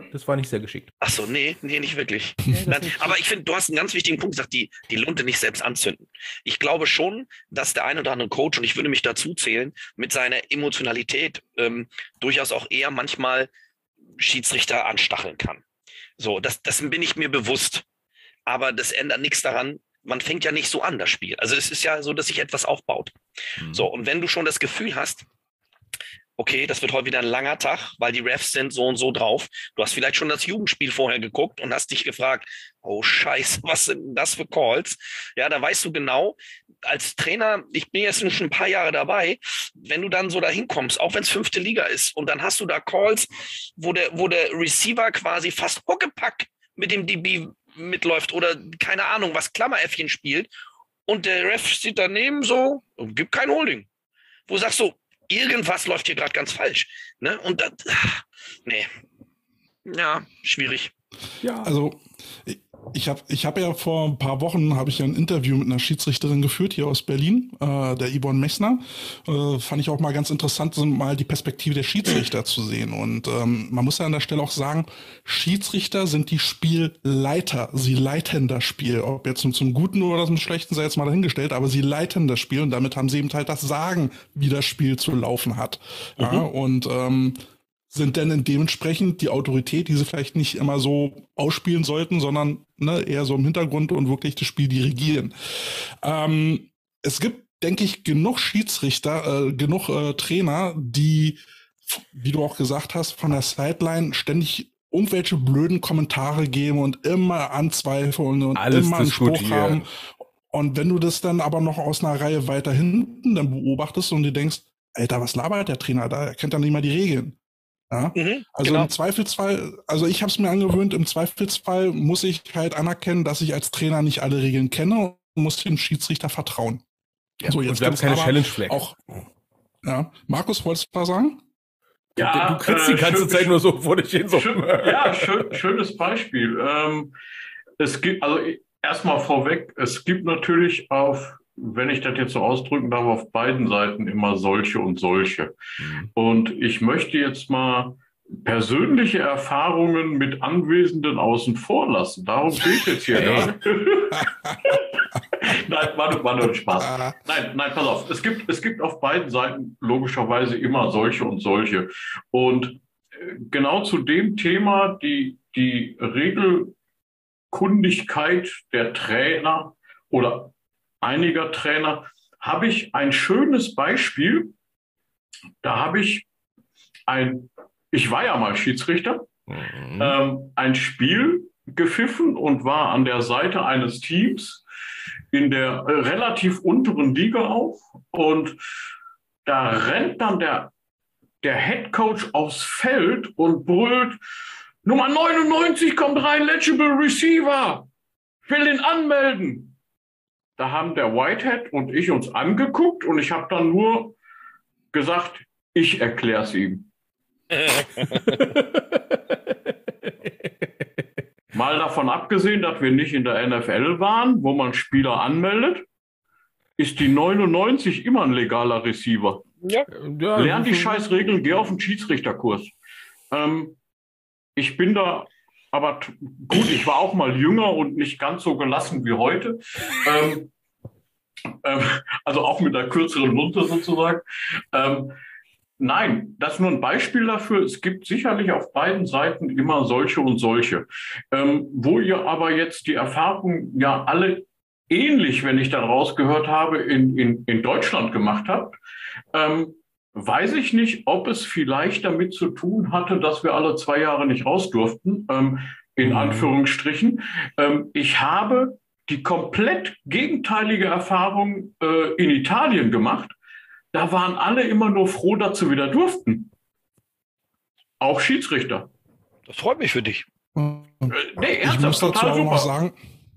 Das war nicht sehr geschickt. Ach so, nee, nicht wirklich. Nein, aber ich finde, du hast einen ganz wichtigen Punkt gesagt, die Lunte nicht selbst anzünden. Ich glaube schon, dass der ein oder andere Coach, und ich würde mich dazu zählen, mit seiner Emotionalität durchaus auch eher manchmal Schiedsrichter anstacheln kann. So, das bin ich mir bewusst. Aber das ändert nichts daran, man fängt ja nicht so an, das Spiel. Also es ist ja so, dass sich etwas aufbaut. So, und wenn du schon das Gefühl hast, okay, das wird heute wieder ein langer Tag, weil die Refs sind so und so drauf. Du hast vielleicht schon das Jugendspiel vorher geguckt und hast dich gefragt, oh Scheiße, was sind denn das für Calls? Ja, da weißt du genau, als Trainer, ich bin jetzt schon ein paar Jahre dabei, wenn du dann so da hinkommst, auch wenn es 5. Liga ist, und dann hast du da Calls, wo der Receiver quasi fast Huckepack mit dem DB mitläuft oder keine Ahnung, was Klammeräffchen spielt, und der Ref steht daneben so und gibt kein Holding. Wo sagst du, irgendwas läuft hier gerade ganz falsch. Ne? Und das, nee. Ja, schwierig. Ja. Also ich hab ja vor ein paar Wochen habe ich ja ein Interview mit einer Schiedsrichterin geführt hier aus Berlin, der Yvonne Messner. Fand ich auch mal ganz interessant, so mal die Perspektive der Schiedsrichter zu sehen. Und man muss ja an der Stelle auch sagen, Schiedsrichter sind die Spielleiter. Sie leiten das Spiel. Ob jetzt nun zum Guten oder zum Schlechten sei jetzt mal dahingestellt, aber sie leiten das Spiel und damit haben sie eben halt das Sagen, wie das Spiel zu laufen hat. Ja, und sind denn dementsprechend die Autorität, die sie vielleicht nicht immer so ausspielen sollten, sondern eher so im Hintergrund und wirklich das Spiel dirigieren. Es gibt, denke ich, genug Schiedsrichter, genug Trainer, die, wie du auch gesagt hast, von der Sideline ständig irgendwelche blöden Kommentare geben und immer anzweifeln und alles immer einen Spruch haben. Und wenn du das dann aber noch aus einer Reihe weiter hinten dann beobachtest und dir denkst, Alter, was labert der Trainer da? Er kennt ja nicht mal die Regeln. Ja? Also im Zweifelsfall, also ich habe es mir angewöhnt, im Zweifelsfall muss ich halt anerkennen, dass ich als Trainer nicht alle Regeln kenne und muss dem Schiedsrichter vertrauen. Ja, so, jetzt und wir haben keine Challenge-Flag. Ja. Markus, wolltest du was sagen? Ja, du kriegst die ganze Zeit nur so vor dich hin. So. Schönes Beispiel. Es gibt, also erstmal vorweg, es gibt natürlich wenn ich das jetzt so ausdrücken darf, auf beiden Seiten immer solche und solche. Und ich möchte jetzt mal persönliche Erfahrungen mit Anwesenden außen vor lassen. Darum geht es jetzt hier gerade. Nein, war nur Spaß. Nein, pass auf. Es gibt auf beiden Seiten logischerweise immer solche und solche. Und genau zu dem Thema, die Regelkundigkeit der Trainer oder einiger Trainer, habe ich ein schönes Beispiel. Da habe ich ich war ja mal Schiedsrichter, ein Spiel gepfiffen und war an der Seite eines Teams in der relativ unteren Liga auch. Und da rennt dann der Headcoach aufs Feld und brüllt, Nummer 99 kommt rein, legible Receiver, ich will den anmelden. Da haben der Whitehead und ich uns angeguckt und ich habe dann nur gesagt, ich erkläre es ihm. Mal davon abgesehen, dass wir nicht in der NFL waren, wo man Spieler anmeldet, ist die 99 immer ein legaler Receiver. Ja. Lern die Scheißregeln, geh auf den Schiedsrichterkurs. Ich bin da, aber gut, ich war auch mal jünger und nicht ganz so gelassen wie heute. Also auch mit einer kürzeren Lunte sozusagen. Nein, das ist nur ein Beispiel dafür. Es gibt sicherlich auf beiden Seiten immer solche und solche. Wo ihr aber jetzt die Erfahrung ja alle ähnlich, wenn ich dann rausgehört habe, in Deutschland gemacht habt, weiß ich nicht, ob es vielleicht damit zu tun hatte, dass wir alle 2 Jahre nicht raus durften, in Anführungsstrichen. Ich habe die komplett gegenteilige Erfahrung in Italien gemacht. Da waren alle immer nur froh, dass sie wieder durften. Auch Schiedsrichter. Das freut mich für dich. Nee, ich muss dazu aber noch sagen,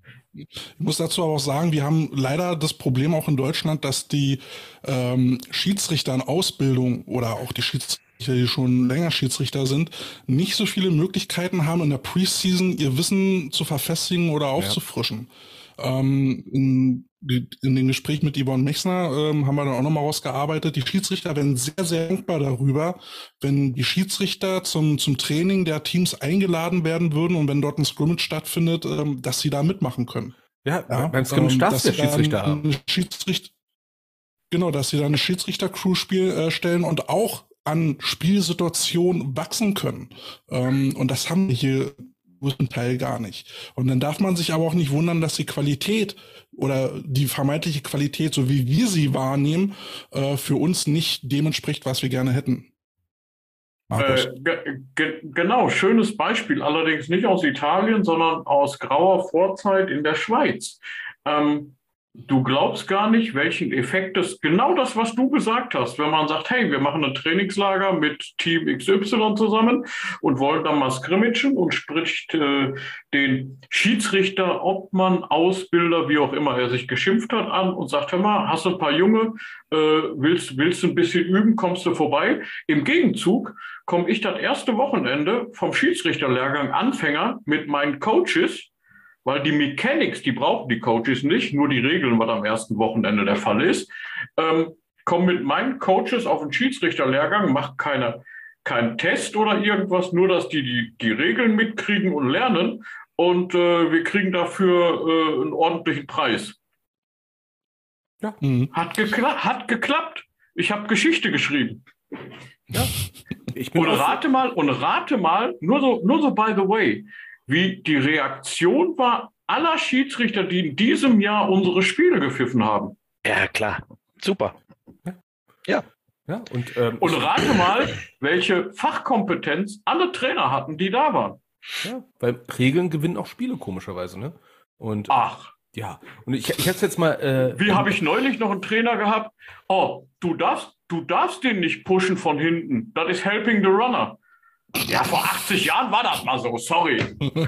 wir haben leider das Problem auch in Deutschland, dass die Schiedsrichter in Ausbildung oder auch die Schiedsrichter, die schon länger Schiedsrichter sind, nicht so viele Möglichkeiten haben, in der Preseason ihr Wissen zu verfestigen oder aufzufrischen. in dem Gespräch mit Yvonne Mechsner haben wir dann auch nochmal rausgearbeitet, die Schiedsrichter werden sehr, sehr dankbar darüber, wenn die Schiedsrichter zum Training der Teams eingeladen werden würden und wenn dort ein Scrimmage stattfindet, dass sie da mitmachen können. Ja, beim Scrimmage darfst du ja Schiedsrichter haben. Genau, dass sie da eine Schiedsrichter-Crew stellen und auch an Spielsituationen wachsen können. Und das haben wir hier größten Teil gar nicht. Und dann darf man sich aber auch nicht wundern, dass die Qualität oder die vermeintliche Qualität, so wie wir sie wahrnehmen, für uns nicht dem entspricht, was wir gerne hätten. Genau, schönes Beispiel, allerdings nicht aus Italien, sondern aus grauer Vorzeit in der Schweiz. Du glaubst gar nicht, welchen Effekt genau das, was du gesagt hast, wenn man sagt, hey, wir machen ein Trainingslager mit Team XY zusammen und wollen dann mal scrimmagen und spricht den Schiedsrichter, Obmann, Ausbilder, wie auch immer er sich geschimpft hat, an und sagt, hör mal, hast du ein paar Junge, willst du ein bisschen üben, kommst du vorbei? Im Gegenzug komme ich das erste Wochenende vom Schiedsrichterlehrgang Anfänger mit meinen Coaches, weil die Mechanics, die brauchen die Coaches nicht, nur die Regeln, was am ersten Wochenende der Fall ist. Komme mit meinen Coaches auf den Schiedsrichterlehrgang, mache keinen Test oder irgendwas, nur dass die Regeln mitkriegen und lernen und wir kriegen dafür einen ordentlichen Preis. Ja. Hat geklappt. Ich habe Geschichte geschrieben. Ja. Und rate mal, nur so by the way, wie die Reaktion war aller Schiedsrichter, die in diesem Jahr unsere Spiele gepfiffen haben. Ja, klar. Super. Ja. Und rate mal, welche Fachkompetenz alle Trainer hatten, die da waren. Ja, weil Regeln gewinnen auch Spiele, komischerweise, ne? Und ach. Ja, und ich hätte jetzt mal... Wie habe ich neulich noch einen Trainer gehabt? Oh, du darfst den nicht pushen von hinten. Das ist helping the runner. Ja, vor 80 Jahren war das mal so, sorry.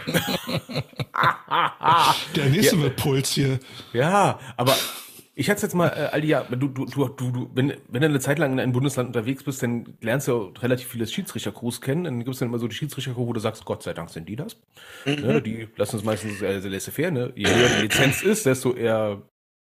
Der nächste wird Puls hier. Ja, aber ich hatte jetzt mal, Aldi, ja, wenn du eine Zeit lang in einem Bundesland unterwegs bist, dann lernst du ja relativ viele Schiedsrichter-Crews kennen. Dann gibt es dann immer so die Schiedsrichter-Crew, wo du sagst, Gott sei Dank sind die das. Ne, die lassen uns meistens sehr laissez-faire. Ne? Je höher die Lizenz ist, desto eher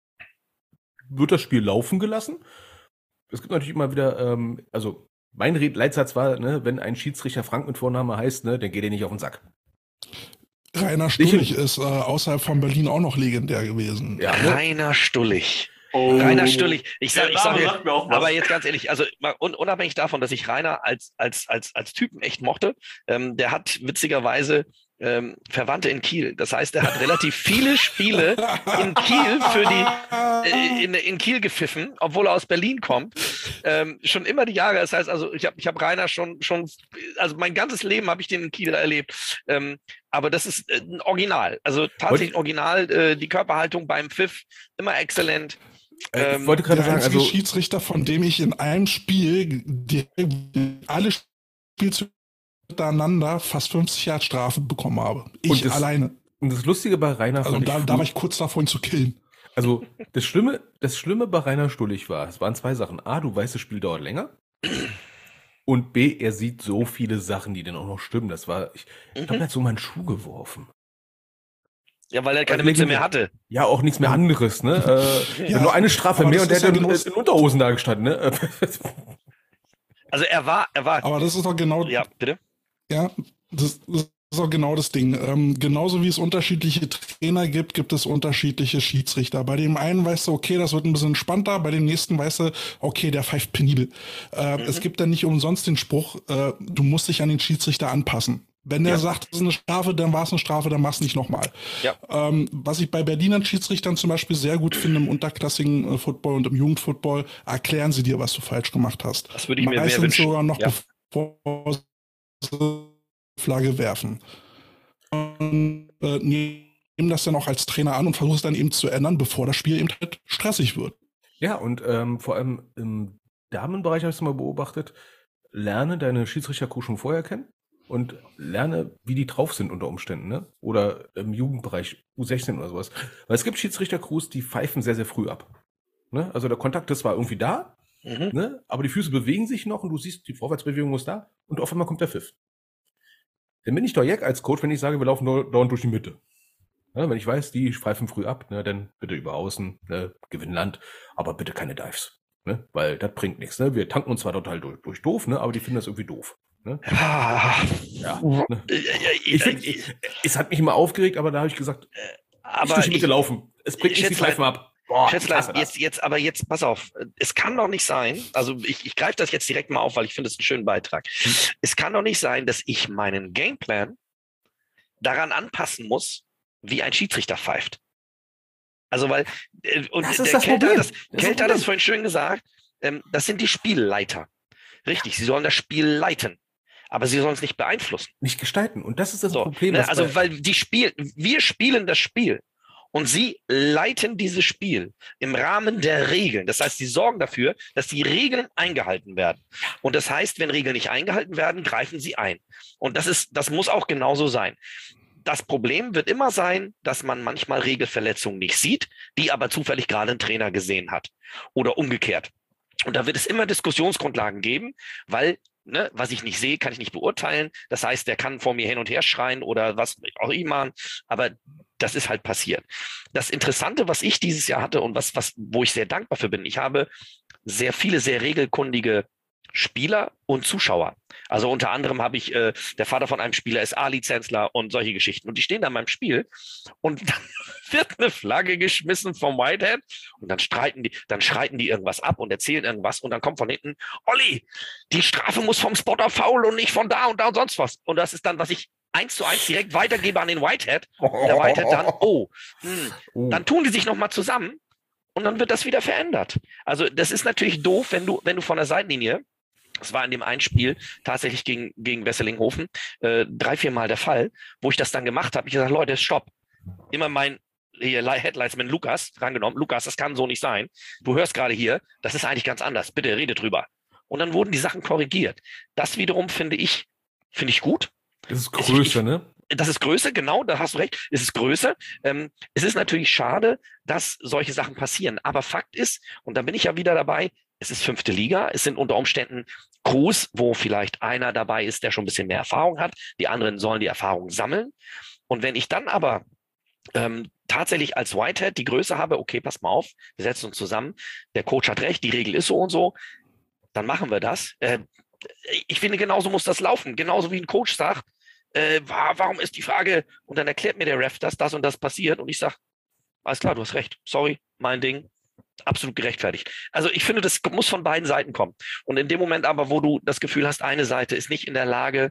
wird das Spiel laufen gelassen. Es gibt natürlich immer wieder, also mein Leitsatz war, ne, wenn ein Schiedsrichter Frank mit Vorname heißt, ne, dann geht er nicht auf den Sack. Rainer Stullig ist außerhalb von Berlin auch noch legendär gewesen. Ja, ne? Rainer Stullig. Oh. Rainer Stullig. Ich sage mir auch was. Aber jetzt ganz ehrlich, also unabhängig davon, dass ich Rainer als Typen echt mochte, der hat witzigerweise Verwandte in Kiel. Das heißt, er hat relativ viele Spiele in Kiel in Kiel gepfiffen, obwohl er aus Berlin kommt. Schon immer die Jahre. Das heißt, also ich hab Rainer schon, also mein ganzes Leben habe ich den in Kiel erlebt. Aber das ist ein Original. Also tatsächlich ein Original. Die Körperhaltung beim Pfiff immer exzellent. Ich wollte gerade sagen, also Schiedsrichter, von dem ich in einem Spiel alle Spielzüge miteinander fast 50 Yard Strafen bekommen habe. Ich alleine. Und das Lustige bei Rainer... Also da war ich kurz davor, ihn zu killen. Also das Schlimme bei Rainer Stullig war, es waren zwei Sachen. A, du weißt, das Spiel dauert länger. Und B, er sieht so viele Sachen, die dann auch noch stimmen. Das war, ich glaube, er hat so mal einen Schuh geworfen. Ja, weil er keine Mütze mehr hatte. Ja, auch nichts mehr anderes, ne? Nur eine Strafe mehr und der hat in Unterhosen da gestanden, ne? Also er war. Aber das ist doch genau... Ja, bitte? Ja, das ist auch genau das Ding. Genauso wie es unterschiedliche Trainer gibt, gibt es unterschiedliche Schiedsrichter. Bei dem einen weißt du, okay, das wird ein bisschen entspannter, bei dem nächsten weißt du, okay, der pfeift penibel. Es gibt dann nicht umsonst den Spruch, du musst dich an den Schiedsrichter anpassen. Wenn der sagt, das ist eine Strafe, dann war es eine Strafe, dann mach's nicht nochmal. Ja. Was ich bei Berliner Schiedsrichtern zum Beispiel sehr gut finde, im unterklassigen Football und im Jugendfootball, erklären sie dir, was du falsch gemacht hast. Das würde ich mir mehr wünschen. Sogar noch bevor Flagge werfen. Und nehmen das dann auch als Trainer an und versuchen es dann eben zu ändern, bevor das Spiel eben halt stressig wird. Ja, und vor allem im Damenbereich habe ich es mal beobachtet, lerne deine Schiedsrichter-Crew schon vorher kennen und lerne, wie die drauf sind unter Umständen, ne? Oder im Jugendbereich, U16 oder sowas. Weil es gibt Schiedsrichter-Crews, die pfeifen sehr, sehr früh ab. Ne? Also der Kontakt ist zwar irgendwie da, ne? Aber die Füße bewegen sich noch und du siehst, die Vorwärtsbewegung ist da und auf einmal kommt der Pfiff. Dann bin ich doch Jack als Coach, wenn ich sage, wir laufen dauernd durch die Mitte. Ne, wenn ich weiß, die pfeifen früh ab, ne, dann bitte über außen, ne, gewinnen Land, aber bitte keine Dives. Ne, weil das bringt nichts. Ne? Wir tanken uns zwar total durch doof, ne, aber die finden das irgendwie doof. Ne? Ja, ne? Es hat mich immer aufgeregt, aber da habe ich gesagt, aber durch die Mitte laufen. Es bringt nichts, die pfeifen ab. Boah, jetzt pass auf. Es kann doch nicht sein, also ich greife das jetzt direkt mal auf, weil ich finde es einen schönen Beitrag. Es kann doch nicht sein, dass ich meinen Gameplan daran anpassen muss, wie ein Schiedsrichter pfeift. Also weil, und das ist der das Kelter Problem. hat das vorhin schön gesagt, das sind die Spielleiter. Richtig, sie sollen das Spiel leiten, aber sie sollen es nicht beeinflussen. Nicht gestalten. Und das ist das So, Problem. ne, also weil wir spielen das Spiel. Und sie leiten dieses Spiel im Rahmen der Regeln. Das heißt, sie sorgen dafür, dass die Regeln eingehalten werden. Und das heißt, wenn Regeln nicht eingehalten werden, greifen sie ein. Und das muss auch genauso sein. Das Problem wird immer sein, dass man manchmal Regelverletzungen nicht sieht, die aber zufällig gerade ein Trainer gesehen hat. Oder umgekehrt. Und da wird es immer Diskussionsgrundlagen geben, weil, ne, was ich nicht sehe, kann ich nicht beurteilen. Das heißt, der kann vor mir hin und her schreien oder was auch immer. Aber das ist halt passiert. Das Interessante, was ich dieses Jahr hatte und wo ich sehr dankbar für bin, ich habe sehr viele, sehr regelkundige Spieler und Zuschauer. Also unter anderem habe ich, der Vater von einem Spieler ist A-Lizenzler und solche Geschichten. Und die stehen da in meinem Spiel und dann wird eine Flagge geschmissen vom Whitehead und dann schreiten die irgendwas ab und erzählen irgendwas und dann kommt von hinten, Olli, die Strafe muss vom Spotter Foul und nicht von da und sonst was. Und das ist dann, was ich 1:1 direkt weitergebe an den Whitehead. Der Whitehead dann, dann tun die sich nochmal zusammen und dann wird das wieder verändert. Also das ist natürlich doof, wenn du von der Seitenlinie, das war in dem einen Spiel tatsächlich gegen Wesselinghofen 3-4 Mal der Fall, wo ich das dann gemacht habe. Ich gesagt, Leute, stopp. Immer mein Headlinesman Lukas rangenommen. Lukas, das kann so nicht sein. Du hörst gerade hier, das ist eigentlich ganz anders. Bitte rede drüber. Und dann wurden die Sachen korrigiert. Das wiederum finde ich gut. Das ist Größe, ne? Das ist Größe, genau, da hast du recht. Es ist Größe. Es ist natürlich schade, dass solche Sachen passieren. Aber Fakt ist, und da bin ich ja wieder dabei, es ist 5. Liga. Es sind unter Umständen Crews, wo vielleicht einer dabei ist, der schon ein bisschen mehr Erfahrung hat. Die anderen sollen die Erfahrung sammeln. Und wenn ich dann aber tatsächlich als Whitehead die Größe habe, okay, pass mal auf, wir setzen uns zusammen, der Coach hat recht, die Regel ist so und so, dann machen wir das. Ich finde, genauso muss das laufen. Genauso wie ein Coach sagt, warum ist die Frage, und dann erklärt mir der Ref, dass das und das passiert und ich sage, alles klar, du hast recht, sorry, mein Ding, absolut gerechtfertigt. Also ich finde, das muss von beiden Seiten kommen. Und in dem Moment aber, wo du das Gefühl hast, eine Seite ist nicht in der Lage,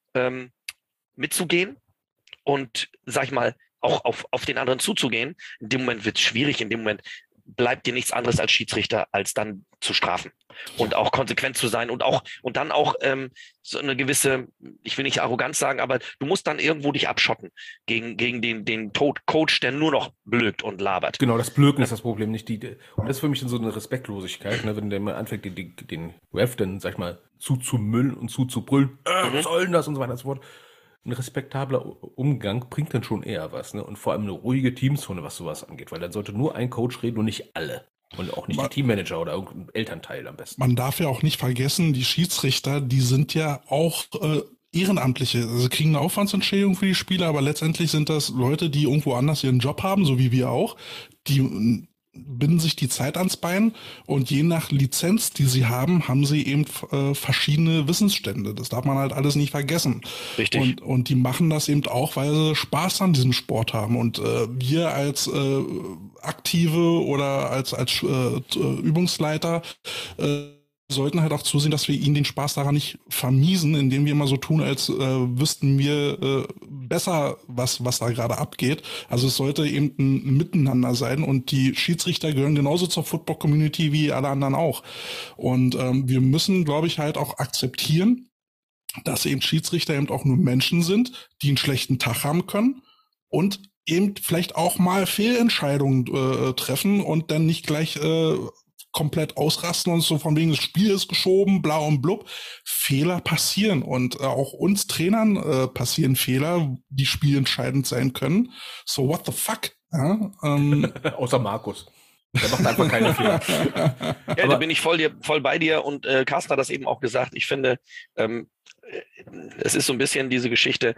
mitzugehen und, sag ich mal, auch auf den anderen zuzugehen, in dem Moment wird es schwierig, in dem Moment bleibt dir nichts anderes als Schiedsrichter, als dann zu strafen und auch konsequent zu sein und dann auch so eine gewisse, ich will nicht Arroganz sagen, aber du musst dann irgendwo dich abschotten gegen den Coach, der nur noch blökt und labert. Genau, das Blöken ist das Problem, nicht die. Und das ist für mich dann so eine Respektlosigkeit, ne, wenn der mal anfängt, den Ref dann, sag ich mal, zuzumüllen und zuzubrüllen, was soll denn das und so weiter und so fort. Ein respektabler Umgang bringt dann schon eher was, ne? Und vor allem eine ruhige Teamzone, was sowas angeht, weil dann sollte nur ein Coach reden und nicht alle. Und auch nicht die Teammanager oder irgendein Elternteil am besten. Man darf ja auch nicht vergessen, die Schiedsrichter, die sind ja auch Ehrenamtliche. Also kriegen eine Aufwandsentschädigung für die Spieler, aber letztendlich sind das Leute, die irgendwo anders ihren Job haben, so wie wir auch. Die binden sich die Zeit ans Bein und je nach Lizenz, die sie haben, haben sie eben verschiedene Wissensstände. Das darf man halt alles nicht vergessen. Richtig. Und die machen das eben auch, weil sie Spaß an diesem Sport haben. Und wir als Aktive oder als Übungsleiter sollten halt auch zusehen, dass wir ihnen den Spaß daran nicht vermiesen, indem wir immer so tun, als wüssten wir besser, was da gerade abgeht. Also es sollte eben ein Miteinander sein und die Schiedsrichter gehören genauso zur Football-Community wie alle anderen auch. Und wir müssen, glaube ich, halt auch akzeptieren, dass eben Schiedsrichter eben auch nur Menschen sind, die einen schlechten Tag haben können und eben vielleicht auch mal Fehlentscheidungen treffen und dann nicht gleich komplett ausrasten und so von wegen, das Spiel ist geschoben, bla und blub. Fehler passieren und auch uns Trainern passieren Fehler, die spielentscheidend sein können. So what the fuck? Ja, außer Markus. Der macht einfach keine Fehler. Ja, da bin ich voll bei dir und Carsten hat das eben auch gesagt. Ich finde, es ist so ein bisschen diese Geschichte,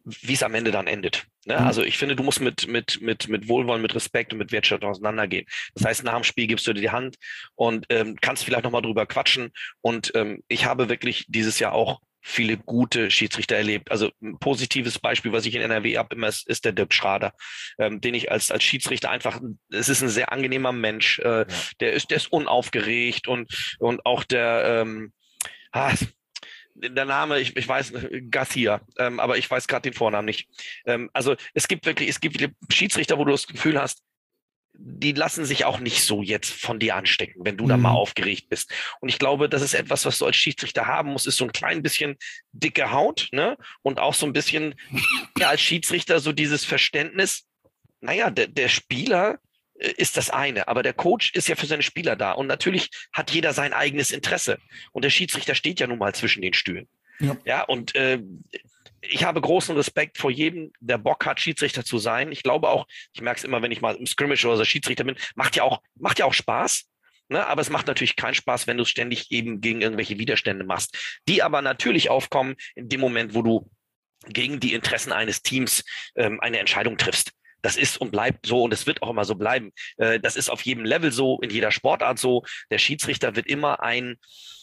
wie es am Ende dann endet. Ne? Also ich finde, du musst mit Wohlwollen, mit Respekt und mit Wertschätzung auseinandergehen. Das heißt, nach dem Spiel gibst du dir die Hand und kannst vielleicht nochmal drüber quatschen. Und ich habe wirklich dieses Jahr auch viele gute Schiedsrichter erlebt. Also ein positives Beispiel, was ich in NRW habe, immer ist der Dirk Schrader, den ich als Schiedsrichter einfach, es ist ein sehr angenehmer Mensch, der ist unaufgeregt und auch der Name, ich weiß, Garcia, aber ich weiß gerade den Vornamen nicht. Also es gibt viele Schiedsrichter, wo du das Gefühl hast, die lassen sich auch nicht so jetzt von dir anstecken, wenn du da mal aufgeregt bist. Und ich glaube, das ist etwas, was du als Schiedsrichter haben musst, ist so ein klein bisschen dicke Haut, ne? Und auch so ein bisschen, ja, als Schiedsrichter so dieses Verständnis, naja, der Spieler ist das eine, aber der Coach ist ja für seine Spieler da. Und natürlich hat jeder sein eigenes Interesse. Und der Schiedsrichter steht ja nun mal zwischen den Stühlen. Ja, und ich habe großen Respekt vor jedem, der Bock hat, Schiedsrichter zu sein. Ich glaube auch, ich merke es immer, wenn ich mal im Scrimmage oder so Schiedsrichter bin, macht ja auch Spaß. Ne? Aber es macht natürlich keinen Spaß, wenn du es ständig eben gegen irgendwelche Widerstände machst, die aber natürlich aufkommen in dem Moment, wo du gegen die Interessen eines Teams eine Entscheidung triffst. Das ist und bleibt so und es wird auch immer so bleiben. Das ist auf jedem Level so, in jeder Sportart so. Der Schiedsrichter wird immer eine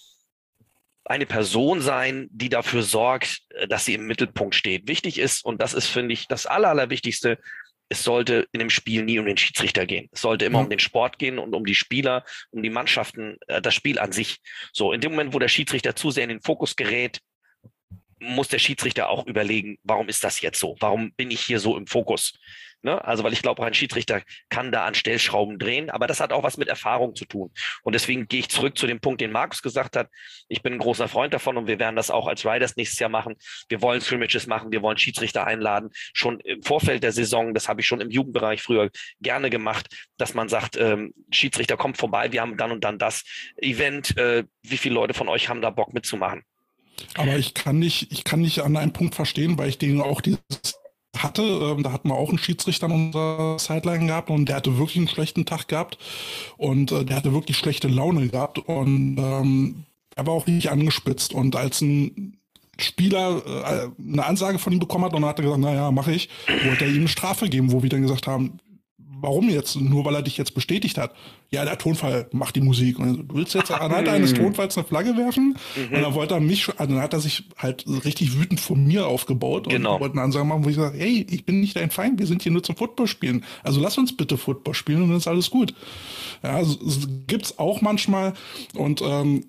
Person sein, die dafür sorgt, dass sie im Mittelpunkt steht. Wichtig ist, und das ist, finde ich, das Allerwichtigste, es sollte in dem Spiel nie um den Schiedsrichter gehen. Es sollte immer um den Sport gehen und um die Spieler, um die Mannschaften, das Spiel an sich. So, in dem Moment, wo der Schiedsrichter zu sehr in den Fokus gerät, muss der Schiedsrichter auch überlegen, warum ist das jetzt so? Warum bin ich hier so im Fokus? Ne? Also, weil ich glaube, ein Schiedsrichter kann da an Stellschrauben drehen, aber das hat auch was mit Erfahrung zu tun. Und deswegen gehe ich zurück zu dem Punkt, den Markus gesagt hat. Ich bin ein großer Freund davon und wir werden das auch als Riders nächstes Jahr machen. Wir wollen Scrimmages machen, wir wollen Schiedsrichter einladen. Schon im Vorfeld der Saison, das habe ich schon im Jugendbereich früher gerne gemacht, dass man sagt, Schiedsrichter kommt vorbei, wir haben dann und dann das Event. Wie viele Leute von euch haben da Bock mitzumachen? Aber ich kann nicht an einem Punkt verstehen, weil ich den auch dieses hatte. Da hatten wir auch einen Schiedsrichter an unserer Sideline gehabt und der hatte wirklich einen schlechten Tag gehabt und der hatte wirklich schlechte Laune gehabt und er war auch nicht angespitzt. Und als ein Spieler eine Ansage von ihm bekommen hat und dann hat er gesagt, naja, mache ich, wollte er ihm eine Strafe geben, wo wir dann gesagt haben, warum jetzt? Nur weil er dich jetzt bestätigt hat. Ja, der Tonfall macht die Musik. Und du willst jetzt anhand eines Tonfalls eine Flagge werfen? Und dann wollte er mich, also dann hat er sich halt richtig wütend von mir aufgebaut und wollte eine Ansage machen, wo ich sage, hey, ich bin nicht dein Feind, wir sind hier nur zum Football spielen. Also lass uns bitte Football spielen und dann ist alles gut. Ja, also, gibt's auch manchmal und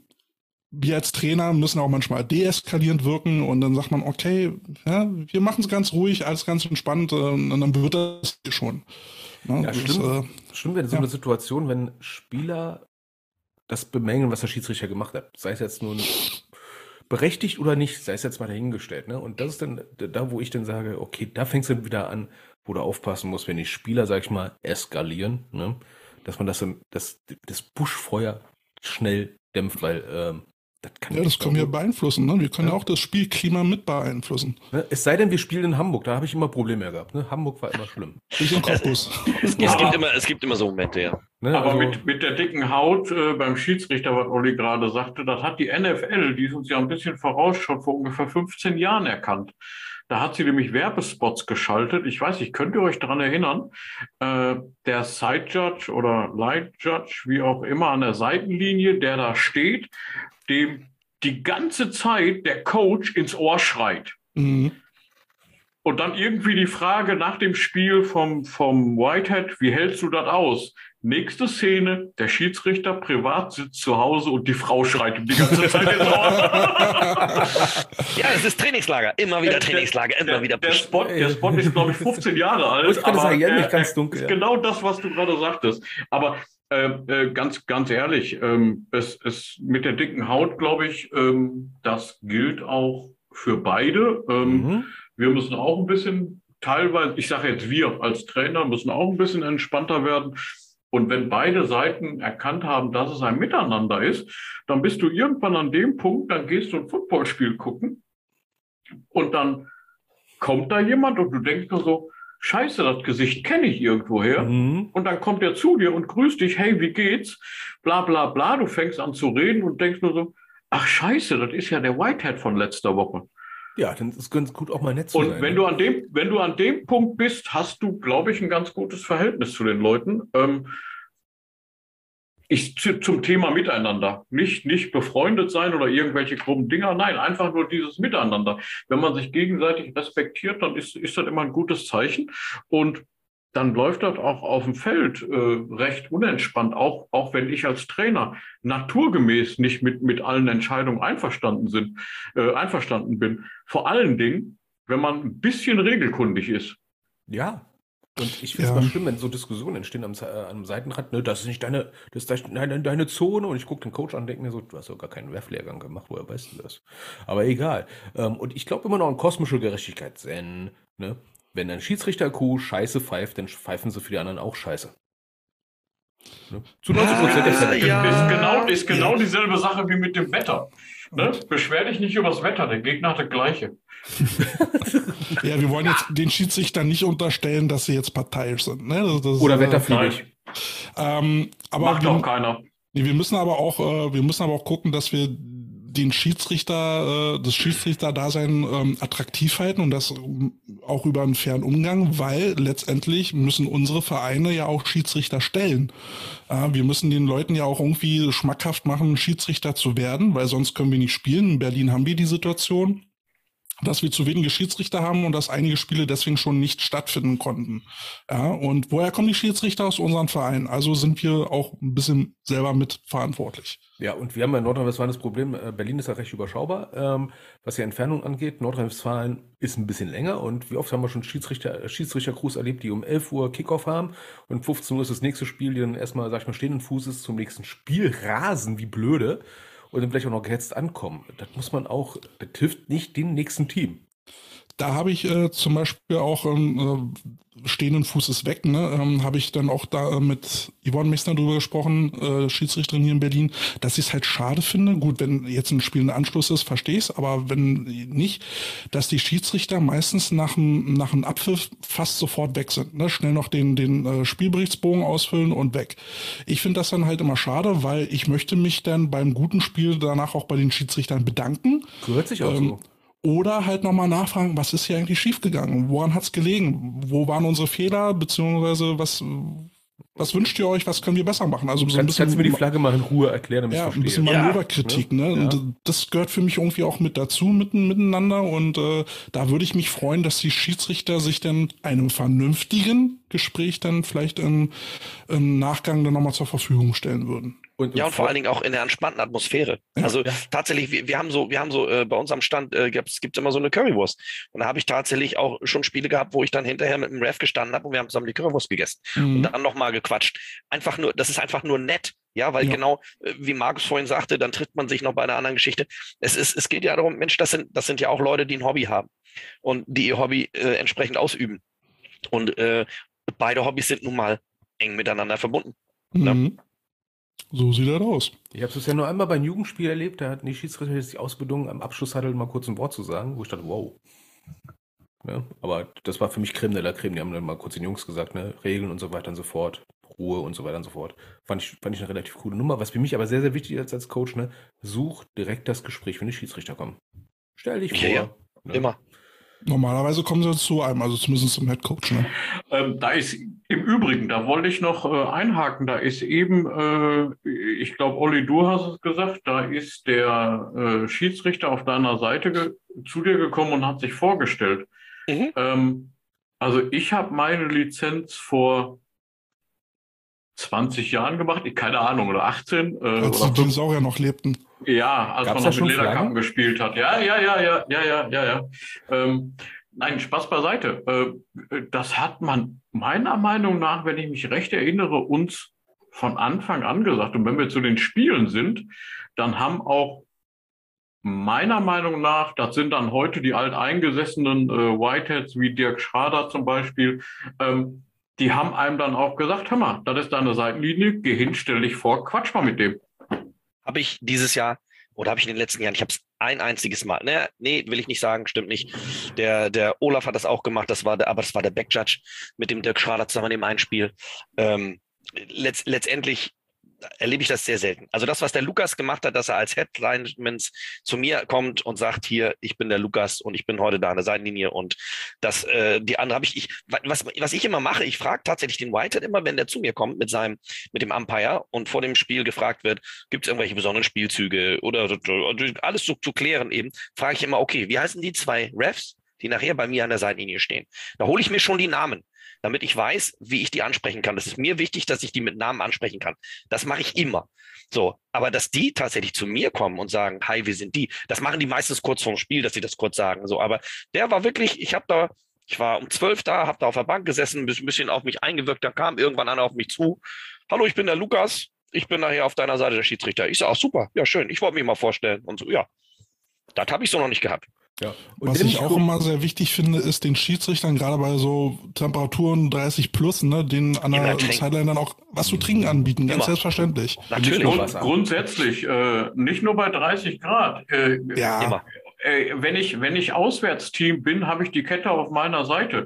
wir als Trainer müssen auch manchmal deeskalierend wirken und dann sagt man, okay, ja, wir machen es ganz ruhig, alles ganz entspannt und dann wird das schon. Ja, schlimm wäre so eine Situation, wenn Spieler das bemängeln, was der Schiedsrichter gemacht hat. Sei es jetzt nun berechtigt oder nicht, sei es jetzt mal dahingestellt. Ne? Und das ist dann da, wo ich dann sage, okay, da fängt es dann wieder an, wo du aufpassen musst, wenn die Spieler, sag ich mal, eskalieren, ne? Dass man das Buschfeuer schnell dämpft, weil das können wir beeinflussen. Ne? Wir können ja auch das Spielklima mit beeinflussen. Ne? Es sei denn, wir spielen in Hamburg. Da habe ich immer Probleme gehabt. Ne? Hamburg war immer schlimm. Ich im Cottbus. Es gibt immer so Momente, ja. Ne? Aber also, mit der dicken Haut beim Schiedsrichter, was Olli gerade sagte, das hat die NFL, die ist uns ja ein bisschen voraus, schon vor ungefähr 15 Jahren erkannt. Da hat sie nämlich Werbespots geschaltet. Ich weiß nicht, könnt ihr euch daran erinnern? Der Side Judge oder Light Judge, wie auch immer, an der Seitenlinie, der da steht, dem die ganze Zeit der Coach ins Ohr schreit. Mhm. Und dann irgendwie die Frage nach dem Spiel vom Whitehead, wie hältst du das aus? Nächste Szene, der Schiedsrichter privat sitzt zu Hause und die Frau schreit ihm die ganze Zeit ins Ohr. Ja, es ist Trainingslager, immer wieder Trainingslager, immer wieder. Der Spot ist, glaube ich, 15 Jahre alt. Ich kann das sagen, nicht ganz dunkel. Ist genau das, was du gerade sagtest. Aber ganz ehrlich, es mit der dicken Haut, glaube ich, das gilt auch für beide. Wir müssen auch ein bisschen teilweise, ich sage jetzt wir als Trainer, müssen auch ein bisschen entspannter werden. Und wenn beide Seiten erkannt haben, dass es ein Miteinander ist, dann bist du irgendwann an dem Punkt, dann gehst du ein Footballspiel gucken und dann kommt da jemand und du denkst nur so, Scheiße, das Gesicht kenne ich irgendwoher. Und dann kommt er zu dir und grüßt dich, hey, wie geht's? Bla bla bla, du fängst an zu reden und denkst nur so, ach Scheiße, das ist ja der Whitehead von letzter Woche. Ja, dann ist es ganz gut, auch mal nett zu Und sein. wenn du an dem Punkt bist, hast du, glaube ich, ein ganz gutes Verhältnis zu den Leuten. Zum Thema Miteinander. Nicht befreundet sein oder irgendwelche krummen Dinger. Nein, einfach nur dieses Miteinander. Wenn man sich gegenseitig respektiert, dann ist das immer ein gutes Zeichen. Und dann läuft das auch auf dem Feld recht unentspannt, auch wenn ich als Trainer naturgemäß nicht mit allen Entscheidungen einverstanden bin. Vor allen Dingen, wenn man ein bisschen regelkundig ist. Ja. Und ich finde es mal schlimm, wenn so Diskussionen entstehen am Seitenrand, ne, das ist deine Zone. Und ich gucke den Coach an und denke mir so, du hast doch gar keinen Werflehrgang gemacht, woher weißt du das? Aber egal. Und ich glaube immer noch an kosmische Gerechtigkeit. Denn, ne, wenn ein Schiedsrichter-Kuh Scheiße pfeift, dann pfeifen sie für die anderen auch Scheiße. Ne? Zu 90% der Fälle. Ist genau dieselbe Sache wie mit dem Wetter. Ne? Beschwer dich nicht über das Wetter, der Gegner hat das Gleiche. Ja, wir wollen jetzt den Schiedsrichtern nicht unterstellen, dass sie jetzt parteiisch sind. Ne? Oder wetterfliebig. Aber macht doch keiner. Wir müssen aber auch gucken, dass wir den das Schiedsrichterdasein attraktiv halten und das auch über einen fairen Umgang, weil letztendlich müssen unsere Vereine ja auch Schiedsrichter stellen. Wir müssen den Leuten ja auch irgendwie schmackhaft machen, Schiedsrichter zu werden, weil sonst können wir nicht spielen. In Berlin haben wir die Situation, dass wir zu wenige Schiedsrichter haben und dass einige Spiele deswegen schon nicht stattfinden konnten. Ja, und woher kommen die Schiedsrichter? Aus unseren Vereinen? Also sind wir auch ein bisschen selber mitverantwortlich. Ja, und wir haben in Nordrhein-Westfalen das Problem, Berlin ist ja recht überschaubar, was die Entfernung angeht. Nordrhein-Westfalen ist ein bisschen länger und wie oft haben wir schon Schiedsrichter-Crews erlebt, die um 11 Uhr Kickoff haben und um 15 Uhr ist das nächste Spiel, die dann erstmal, sag ich mal, stehenden Fußes zum nächsten Spiel rasen, wie blöde. Und dann vielleicht auch noch gehetzt ankommen. Das muss man auch, das hilft nicht dem nächsten Team. Da habe ich zum Beispiel auch stehenden Fußes weg, ne, habe ich dann auch da mit Yvonne Messner drüber gesprochen, Schiedsrichterin hier in Berlin, dass ich es halt schade finde. Gut, wenn jetzt ein Spiel ein Anschluss ist, verstehe ich es, aber wenn nicht, dass die Schiedsrichter meistens nach einem Abpfiff fast sofort weg sind. Ne? Schnell noch den Spielberichtsbogen ausfüllen und weg. Ich finde das dann halt immer schade, weil ich möchte mich dann beim guten Spiel danach auch bei den Schiedsrichtern bedanken. Gehört sich auch so. Oder halt nochmal nachfragen, was ist hier eigentlich schiefgegangen? Woran hat's gelegen? Wo waren unsere Fehler? Beziehungsweise was wünscht ihr euch? Was können wir besser machen? Also so ein bisschen, kannst du mir die Flagge mal in Ruhe erklären, damit ich verstehe? Ein bisschen Manöverkritik, ne? Ja. Und das gehört für mich irgendwie auch mit dazu, miteinander. Und da würde ich mich freuen, dass die Schiedsrichter sich dann einem vernünftigen Gespräch dann vielleicht im Nachgang dann nochmal zur Verfügung stellen würden. Und vor allen Dingen auch in der entspannten Atmosphäre. Also tatsächlich, wir haben so bei uns am Stand gibt's immer so eine Currywurst. Und da habe ich tatsächlich auch schon Spiele gehabt, wo ich dann hinterher mit dem Ref gestanden habe und wir haben zusammen die Currywurst gegessen. Und dann nochmal gequatscht. Das ist einfach nur nett. Ja, weil genau, wie Markus vorhin sagte, dann trifft man sich noch bei einer anderen Geschichte. Es geht ja darum, Mensch, das sind ja auch Leute, die ein Hobby haben und die ihr Hobby entsprechend ausüben. Und beide Hobbys sind nun mal eng miteinander verbunden. Ne? So sieht das aus. Ich habe es ja nur einmal bei einem Jugendspiel erlebt, da hatten die Schiedsrichter die Ausbildung am Abschlusshuddle mal kurz ein Wort zu sagen, wo ich dachte, wow. Ja, aber das war für mich Creme de la Creme. Die haben dann mal kurz den Jungs gesagt, ne, Regeln und so weiter und so fort, Ruhe und so weiter und so fort. Fand ich eine relativ coole Nummer. Was für mich aber sehr, sehr wichtig ist als Coach, ne, such direkt das Gespräch, wenn die Schiedsrichter kommen. Stell dich vor. Ja, ne? Immer. Normalerweise kommen sie zu einem, also zumindest zum Headcoach. Ne? Da ist im Übrigen, da wollte ich noch einhaken, da ist eben, ich glaube, Olli, du hast es gesagt, da ist der Schiedsrichter auf deiner Seite zu dir gekommen und hat sich vorgestellt. Also ich habe meine Lizenz vor 20 Jahren gemacht, keine Ahnung, oder 18. Als die Dinosaurier noch lebten. Ja, als Gab's man noch schon mit Lederkappen Flaggen? gespielt hat. Ja. Nein, Spaß beiseite. Das hat man meiner Meinung nach, wenn ich mich recht erinnere, uns von Anfang an gesagt. Und wenn wir zu den Spielen sind, dann haben auch meiner Meinung nach, das sind dann heute die alteingesessenen Whiteheads wie Dirk Schrader zum Beispiel, die haben einem dann auch gesagt, hör mal, das ist deine Seitenlinie, geh hin, stell dich vor, quatsch mal mit dem. Habe ich dieses Jahr oder habe ich in den letzten Jahren, ich habe es ein einziges Mal, nee, will ich nicht sagen, stimmt nicht. Der Olaf hat das auch gemacht, aber das war der Backjudge mit dem Dirk Schrader zusammen in dem Einspiel. Letztendlich erlebe ich das sehr selten. Also das, was der Lukas gemacht hat, dass er als Headlineman zu mir kommt und sagt, hier, ich bin der Lukas und ich bin heute da an der Seitenlinie und das, die andere was ich immer mache, ich frage tatsächlich den Whitehead immer, wenn der zu mir kommt mit dem Umpire und vor dem Spiel gefragt wird, gibt es irgendwelche besonderen Spielzüge oder alles zu klären eben, frage ich immer, okay, wie heißen die 2 Refs, die nachher bei mir an der Seitenlinie stehen? Da hole ich mir schon die Namen, damit ich weiß, wie ich die ansprechen kann. Das ist mir wichtig, dass ich die mit Namen ansprechen kann. Das mache ich immer. So, aber dass die tatsächlich zu mir kommen und sagen, hi, wir sind die, das machen die meistens kurz vorm Spiel, dass sie das kurz sagen. So, aber der war wirklich, ich war um 12 da, habe da auf der Bank gesessen, ein bisschen auf mich eingewirkt, dann kam irgendwann einer auf mich zu. Hallo, ich bin der Lukas, ich bin nachher auf deiner Seite der Schiedsrichter. Ich sage, super, ja schön, ich wollte mich mal vorstellen. Und so, ja, das habe ich so noch nicht gehabt. Ja. Was ich auch immer sehr wichtig finde, ist den Schiedsrichtern, gerade bei so Temperaturen 30 plus, ne, denen an der Sideline dann auch was zu trinken anbieten, ganz selbstverständlich. Natürlich. Grundsätzlich, nicht nur bei 30 Grad. Immer. Wenn ich Auswärtsteam bin, habe ich die Kette auf meiner Seite.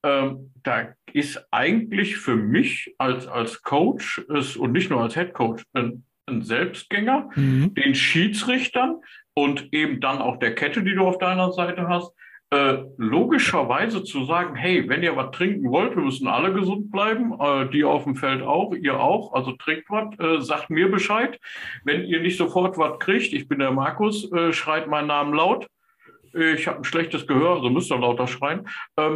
Da ist eigentlich für mich als Coach und nicht nur als Head Coach ein Selbstgänger, den Schiedsrichtern und eben dann auch der Kette, die du auf deiner Seite hast, logischerweise zu sagen, hey, wenn ihr was trinken wollt, wir müssen alle gesund bleiben, die auf dem Feld auch, ihr auch, also trinkt was, sagt mir Bescheid. Wenn ihr nicht sofort was kriegt, ich bin der Markus, schreit meinen Namen laut, ich habe ein schlechtes Gehör, also müsst ihr lauter schreien.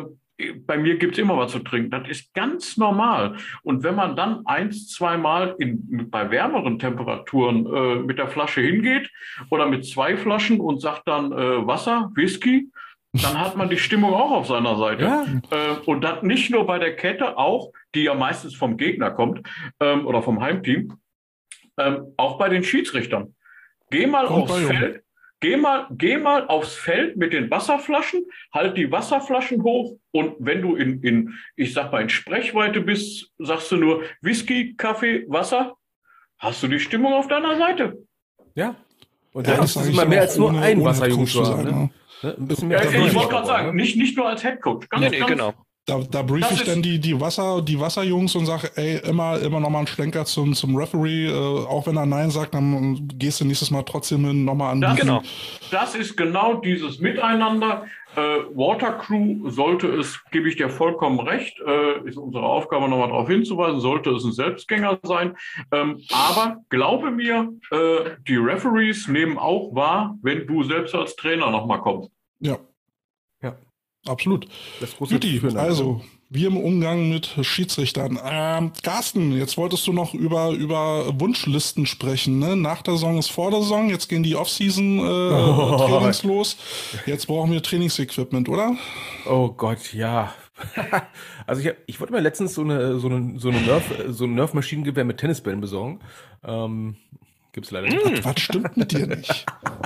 Bei mir gibt's immer was zu trinken. Das ist ganz normal. Und wenn man dann 1-2 Mal bei wärmeren Temperaturen mit der Flasche hingeht oder mit 2 Flaschen und sagt dann Wasser, Whisky, dann hat man die Stimmung auch auf seiner Seite. Ja. Und das nicht nur bei der Kette, auch, die ja meistens vom Gegner kommt oder vom Heimteam, auch bei den Schiedsrichtern. Geh mal aufs Feld. Geh mal aufs Feld mit den Wasserflaschen, halt die Wasserflaschen hoch und wenn du ich sag mal, in Sprechweite bist, sagst du nur Whisky, Kaffee, Wasser, hast du die Stimmung auf deiner Seite. Ja. Und da ist es immer mehr als nur ein Wasserjunge zu haben, ne? Ein bisschen mehr ich wollte gerade sagen, nicht nur als Headcoach. Nee, genau. Da brief ich dann die Wasserjungs und sage, ey, immer nochmal einen Schlenker zum Referee, auch wenn er Nein sagt, dann gehst du nächstes Mal trotzdem hin, nochmal an. Das ist genau dieses Miteinander. Watercrew sollte es, gebe ich dir vollkommen recht, ist unsere Aufgabe, nochmal darauf hinzuweisen, sollte es ein Selbstgänger sein. Aber glaube mir, die Referees nehmen auch wahr, wenn du selbst als Trainer nochmal kommst. Ja. Absolut. Jutti, also wir im Umgang mit Schiedsrichtern. Carsten, jetzt wolltest du noch über Wunschlisten sprechen. Ne? Nach der Saison ist vor der Saison, jetzt gehen die Off-Season-Trainings los. Jetzt brauchen wir Trainingsequipment, oder? Oh Gott, ja. Also ich wollte mir letztens so ein Nerf-Maschinengewehr mit Tennisbällen besorgen. Gibt's leider nicht. Was stimmt mit dir nicht?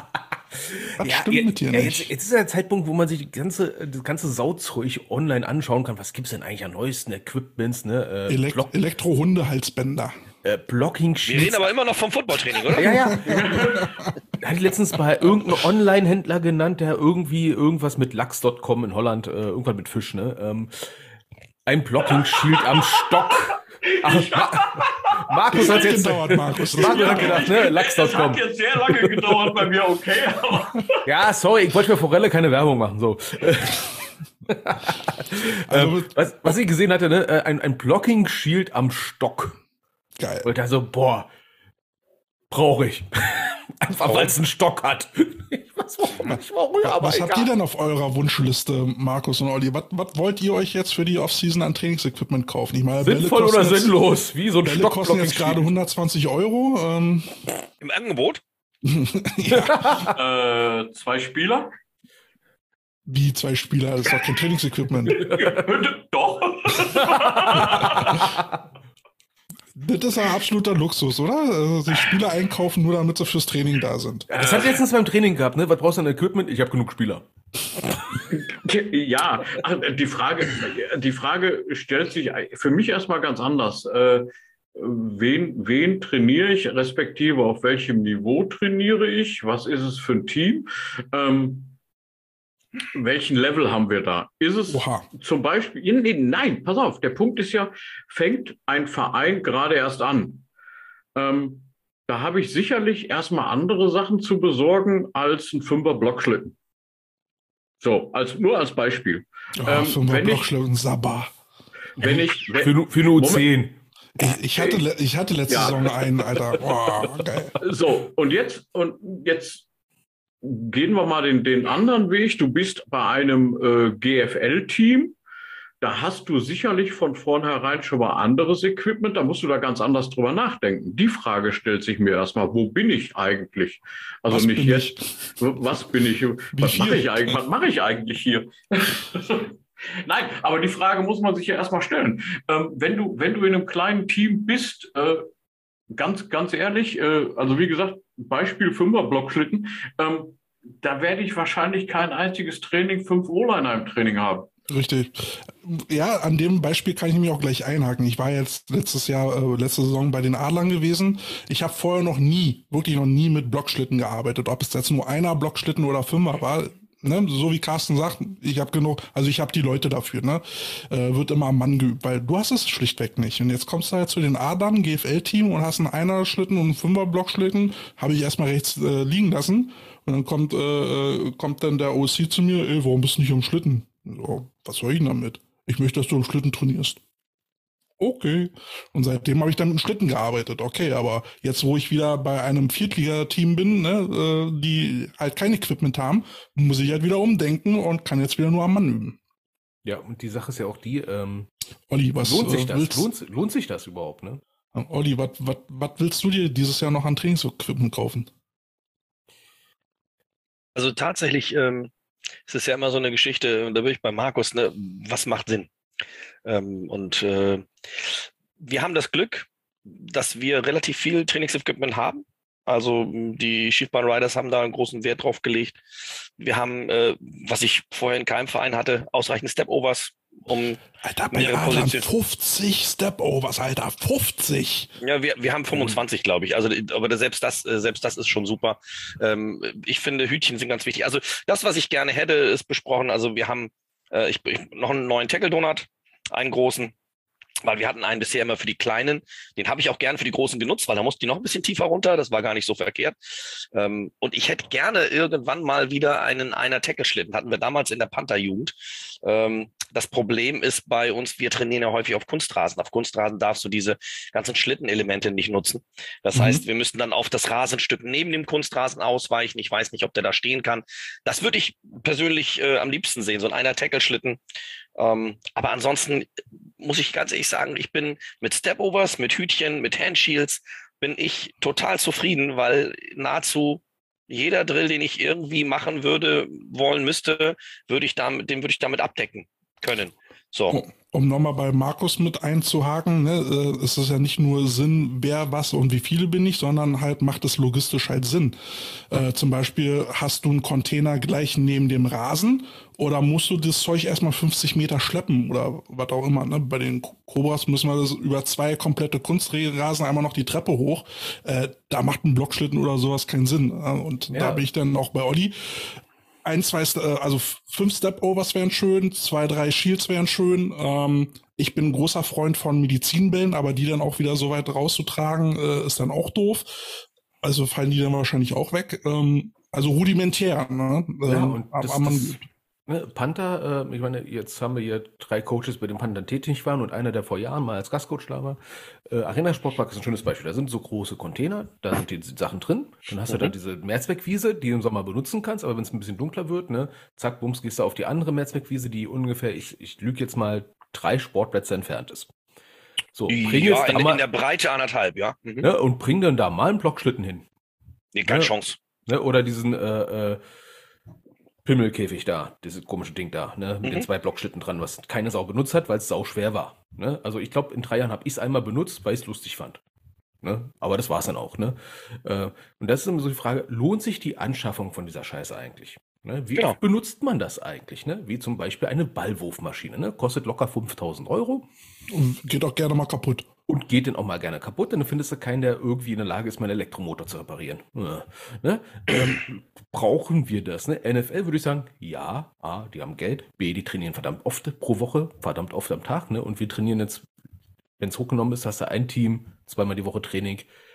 Stimmt mit dir nicht? Jetzt ist der Zeitpunkt, wo man sich das ganze Sauzeug online anschauen kann. Was gibt's denn eigentlich an neuesten Equipments? Ne? Elektro-Hunde-Halsbänder. Blocking-Sheets. Wir reden aber immer noch vom Footballtraining, oder? Ja. Hatte ich letztens bei irgendeinem Online-Händler genannt, der irgendwas mit Lachs.com in Holland, irgendwann mit Fisch, ne? Ein Blocking-Shield am Stock. Markus hat jetzt gedauert, Markus hat gedacht, ne? Lachs.com. Das hat jetzt sehr lange gedauert bei mir, okay. Ja, sorry, ich wollte für Forelle keine Werbung machen, so. Also, was ich gesehen hatte, ne? Ein Blocking Shield am Stock. Geil. Und da so, brauche ich. Einfach weil es einen Stock hat. Was habt ihr denn auf eurer Wunschliste, Markus und Olli? Was wollt ihr euch jetzt für die Offseason an Trainingsequipment kaufen? Ich meine, sinnvoll oder sinnlos? Wie so ein Bälle Stock kosten jetzt gerade 120 Euro. Im Angebot? 2 Spieler? Wie 2 Spieler? Das ist doch kein Trainingsequipment. Doch. Das ist ein absoluter Luxus, oder? Also sich Spieler einkaufen, nur damit sie fürs Training da sind. Das hat ich letztens beim Training gehabt, ne? Was brauchst du an Equipment? Ich habe genug Spieler. Ja, die Frage stellt sich für mich erstmal ganz anders. Wen trainiere ich, respektive auf welchem Niveau trainiere ich? Was ist es für ein Team? Welchen Level haben wir da? Ist es zum Beispiel, nein, pass auf, der Punkt ist ja, fängt ein Verein gerade erst an. Da habe ich sicherlich erstmal andere Sachen zu besorgen als ein 5er Blockschlitten. So, nur als Beispiel. Ja, 5er wenn ich, Blockschlitten, Sabba. wenn ich, Für eine U10. Ich hatte letzte Ja. Saison einen, Alter. Boah, geil. So, und jetzt gehen wir mal den anderen Weg. Du bist bei einem GFL-Team. Da hast du sicherlich von vornherein schon mal anderes Equipment. Da musst du da ganz anders drüber nachdenken. Die Frage stellt sich mir erstmal, wo bin ich eigentlich? Also Was nicht bin jetzt, was bin ich? Was mache ich eigentlich? Was mache ich eigentlich hier? Nein, aber die Frage muss man sich ja erstmal stellen. Wenn du in einem kleinen Team bist, ganz ehrlich, also wie gesagt, Beispiel 5er Blockschlitten, da werde ich wahrscheinlich kein einziges Training 5 O-Liner im Training haben. Richtig. Ja, an dem Beispiel kann ich mich auch gleich einhaken. Ich war jetzt letzte Saison bei den Adlern gewesen. Ich habe vorher wirklich noch nie mit Blockschlitten gearbeitet. Ob es jetzt nur einer Blockschlitten oder 5er war, ne? So wie Carsten sagt, ich habe genug, also ich habe die Leute dafür, ne? Wird immer am Mann geübt, weil du hast es schlichtweg nicht. Und jetzt kommst du halt zu den Adlern, GFL-Team, und hast einen Einer-Schlitten und einen 5er Blockschlitten, habe ich erstmal rechts liegen lassen. Und dann kommt dann der OC zu mir, ey, warum bist du nicht am Schlitten? So, was soll ich denn damit? Ich möchte, dass du am Schlitten trainierst. Okay. Und seitdem habe ich dann mit dem Schlitten gearbeitet. Okay, aber jetzt, wo ich wieder bei einem Viertliga-Team bin, ne, die halt kein Equipment haben, muss ich halt wieder umdenken und kann jetzt wieder nur am Mann üben. Ja, und die Sache ist ja auch die, Olli, was lohnt sich das? willst Lohnt sich das überhaupt, ne? Olli, was willst du dir dieses Jahr noch an Trainingsequipment kaufen? Also tatsächlich es ist ja immer so eine Geschichte, und da bin ich bei Markus, ne, was macht Sinn? Wir haben das Glück, dass wir relativ viel Trainingsequipment haben. Also die Schiefbahn Riders haben da einen großen Wert drauf gelegt. Wir haben, was ich vorher in keinem Verein hatte, ausreichend Step-Overs, um Alter, bei mehrere Adlern Positionen. 50 Step-Overs, Alter, 50! Ja, wir haben 25, glaube ich. Also, aber selbst das ist schon super. Ich finde, Hütchen sind ganz wichtig. Also das, was ich gerne hätte, ist besprochen. Also wir haben ich noch einen neuen Tackle-Donut, einen großen, weil wir hatten einen bisher immer für die Kleinen. Den habe ich auch gerne für die Großen genutzt, weil da musste die noch ein bisschen tiefer runter. Das war gar nicht so verkehrt. Und ich hätte gerne irgendwann mal wieder einen Tackle-Schlitten. Hatten wir damals in der Panther-Jugend. Das Problem ist bei uns, wir trainieren ja häufig auf Kunstrasen. Auf Kunstrasen darfst du diese ganzen Schlittenelemente nicht nutzen. Das heißt, wir müssten dann auf das Rasenstück neben dem Kunstrasen ausweichen. Ich weiß nicht, ob der da stehen kann. Das würde ich persönlich am liebsten sehen, so ein Tackle-Schlitten. Aber ansonsten muss ich ganz ehrlich sagen, ich bin mit Step-Overs, mit Hütchen, mit Handshields, bin ich total zufrieden, weil nahezu jeder Drill, den ich irgendwie machen wollen müsste, würde ich damit abdecken können. So. Um nochmal bei Markus mit einzuhaken, ne, es ist ja nicht nur Sinn, wer, was und wie viele bin ich, sondern halt macht es logistisch halt Sinn. Zum Beispiel hast du einen Container gleich neben dem Rasen oder musst du das Zeug erstmal 50 Meter schleppen oder was auch immer. Ne? Bei den Cobras müssen wir das über 2 komplette Kunstrasen einmal noch die Treppe hoch. Da macht ein Blockschlitten oder sowas keinen Sinn. Und Ja. da bin ich dann auch bei Olli. 5 Step-Overs wären schön, 2, 3 Shields wären schön. Ich bin ein großer Freund von Medizinbällen, aber die dann auch wieder so weit rauszutragen, ist dann auch doof. Also fallen die dann wahrscheinlich auch weg. Also rudimentär. Ne? Ja, und aber man, ne, Panther, ich meine, jetzt haben wir hier 3 Coaches, bei denen Panther tätig waren und einer, der vor Jahren mal als Gastcoach da war. Arena Sportpark ist ein schönes Beispiel. Da sind so große Container, da sind die Sachen drin. Dann hast du da diese Mehrzweckwiese, die du im Sommer benutzen kannst, aber wenn es ein bisschen dunkler wird, ne, zack, bums, gehst du auf die andere Mehrzweckwiese, die ungefähr, ich lüge jetzt mal, 3 Sportplätze entfernt ist. So, bring Ja, jetzt da in mal, der Breite 1,5, ja. ne, und bring dann da mal einen Blockschlitten hin. Nee, keine Ja. Chance. Ne, oder diesen Pimmelkäfig da, dieses komische Ding da, ne, mit den 2 Blockschlitten dran, was keine Sau benutzt hat, weil es sau schwer war. Ne? Also ich glaube, in 3 Jahren habe ich es einmal benutzt, weil ich es lustig fand. Ne? Aber das war es dann auch. Ne? Und das ist immer so die Frage, lohnt sich die Anschaffung von dieser Scheiße eigentlich? Ne? Wie Genau. oft benutzt man das eigentlich? Ne? Wie zum Beispiel eine Ballwurfmaschine. Ne? Kostet locker 5.000 €. geht auch gerne mal kaputt. Und geht dann auch mal gerne kaputt, dann findest du keinen, der irgendwie in der Lage ist, meinen Elektromotor zu reparieren. Ja, ne? Brauchen wir das? Ne? NFL würde ich sagen, ja, A, die haben Geld, B, die trainieren verdammt oft pro Woche, verdammt oft am Tag, ne? Und wir trainieren jetzt, wenn es hochgenommen ist, hast du ein Team, 2-mal die Woche Training.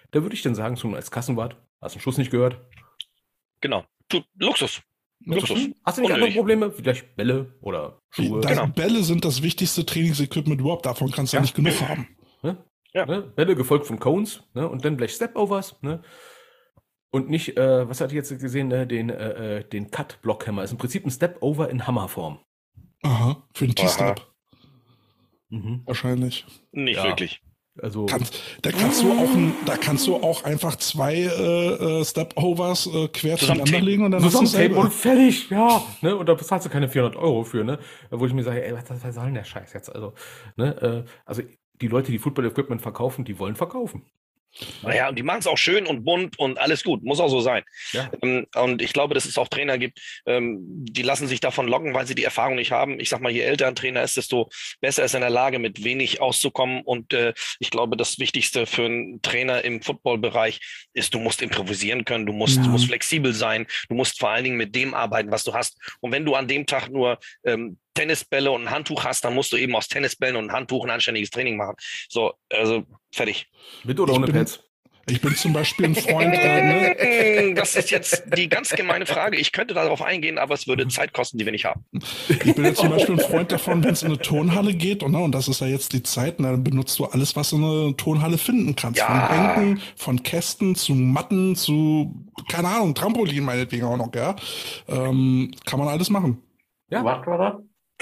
Da würde ich dann sagen, so als Kassenwart, hast du einen Schuss nicht gehört? Genau. Luxus. Luxus. Hast du nicht andere Unnötig. Probleme? Vielleicht Bälle oder Schuhe? Genau. Bälle sind das wichtigste Trainingsequipment überhaupt. Davon kannst du ja nicht genug haben. Ne? Ja. Ne? Bälle gefolgt von Cones, ne? Und dann gleich Step-Overs, ne? Und nicht, was hatte ich jetzt gesehen, den Cut-Blockhammer. Ist im Prinzip ein Step-Over in Hammerform. Aha, für den T-Step Mhm. wahrscheinlich. Nicht Ja. wirklich. Also, Da kannst du auch einfach 2 Step-Overs quer Zusammen zueinander legen und dann hast du Zusammentapen selber. und fertig, ja. Ne? Und da bezahlst du keine 400 € für, ne? Wo ich mir sage, ey, was soll denn der Scheiß jetzt? Also, ne? Also die Leute, die Football-Equipment verkaufen, die wollen verkaufen. Naja, und die machen es auch schön und bunt und alles gut. Muss auch so sein. Ja. Und ich glaube, dass es auch Trainer gibt, die lassen sich davon locken, weil sie die Erfahrung nicht haben. Ich sag mal, je älter ein Trainer ist, desto besser ist er in der Lage, mit wenig auszukommen. Und ich glaube, das Wichtigste für einen Trainer im Footballbereich ist, du musst improvisieren können, du musst flexibel sein, du musst vor allen Dingen mit dem arbeiten, was du hast. Und wenn du an dem Tag nur Tennisbälle und ein Handtuch hast, dann musst du eben aus Tennisbällen und einem Handtuch ein anständiges Training machen. So, also fertig. Mit oder ohne Pads? Ich bin zum Beispiel ein Freund. Das ist jetzt die ganz gemeine Frage. Ich könnte darauf eingehen, aber es würde Zeit kosten, die wir nicht haben. Ich bin jetzt zum Beispiel ein Freund davon, wenn es in eine Turnhalle geht, und das ist ja jetzt die Zeit, dann benutzt du alles, was du in einer Turnhalle finden kannst. Ja. Von Bänken, von Kästen zu Matten, zu, keine Ahnung, Trampolin meinetwegen auch noch, ja. Kann man alles machen. Ja. Was war das?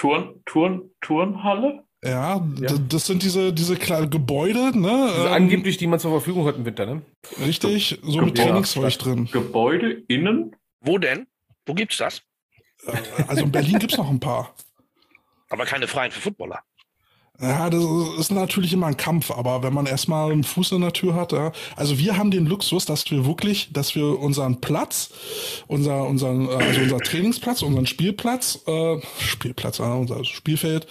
Turnhalle? Ja, Ja. das sind diese kleinen Gebäude, ne? Also angeblich, die man zur Verfügung hat im Winter, ne? Richtig, so mit Ja. Trainingszeug drin. Gebäude innen? Wo denn? Wo gibt's das? Also in Berlin gibt's noch ein paar. Aber keine freien für Footballer. Ja, das ist natürlich immer ein Kampf, aber wenn man erstmal einen Fuß in der Tür hat, ja. Also wir haben den Luxus, dass wir unseren Platz, unser Trainingsplatz, unseren Spielplatz, unser Spielfeld,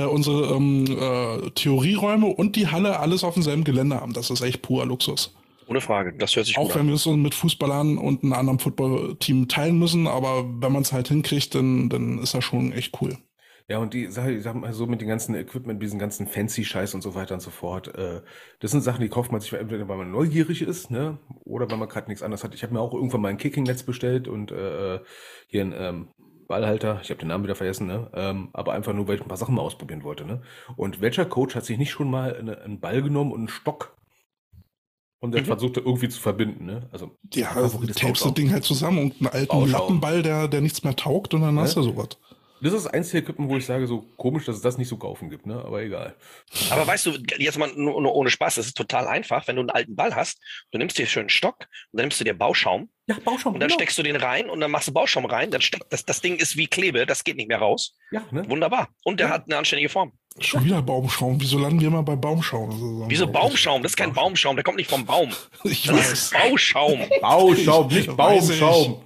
unsere Theorieräume und die Halle alles auf demselben Gelände haben. Das ist echt purer Luxus. Ohne Frage. Das hört sich gut Auch an. wenn wir es so mit Fußballern und einem anderen Footballteam teilen müssen, aber wenn man es halt hinkriegt, dann ist das schon echt cool. Ja, und die Sache, ich sag mal so mit den ganzen Equipment, diesen ganzen Fancy-Scheiß und so weiter und so fort, das sind Sachen, die kauft man sich entweder, weil man neugierig ist, ne, oder weil man gerade nichts anderes hat. Ich habe mir auch irgendwann mal ein Kicking-Netz bestellt und hier ein Ballhalter, ich habe den Namen wieder vergessen, ne, aber einfach nur, weil ich ein paar Sachen mal ausprobieren wollte, ne. Und welcher Coach hat sich nicht schon mal einen Ball genommen und einen Stock und dann versucht er irgendwie zu verbinden, ne? Also Ja, Favorit ist tapest das Bauschaum. Ding halt zusammen und einen alten Bauschaum. Lappenball, der nichts mehr taugt, und dann hast du sowas. Das ist das einzige Equipment, wo ich sage, so komisch, dass es das nicht so kaufen gibt, ne? Aber egal. Aber weißt du, jetzt mal nur ohne Spaß, das ist total einfach. Wenn du einen alten Ball hast, du nimmst dir schön einen Stock und dann nimmst du dir Bauschaum Ja, Bauschaum. und dann steckst du den rein und dann machst du Bauschaum rein, dann steckt das Ding ist wie Klebe, das geht nicht mehr raus. Ja, ne? Wunderbar. Und der hat eine anständige Form. Schon wieder Baumschaum. Wieso landen wir immer bei Baumschaum? Wieso Baumschaum? Das ist kein Baumschaum, der kommt nicht vom Baum. Ich Das weiß. ist Bauschaum. Bauschaum, nicht Weiß ich. Baumschaum.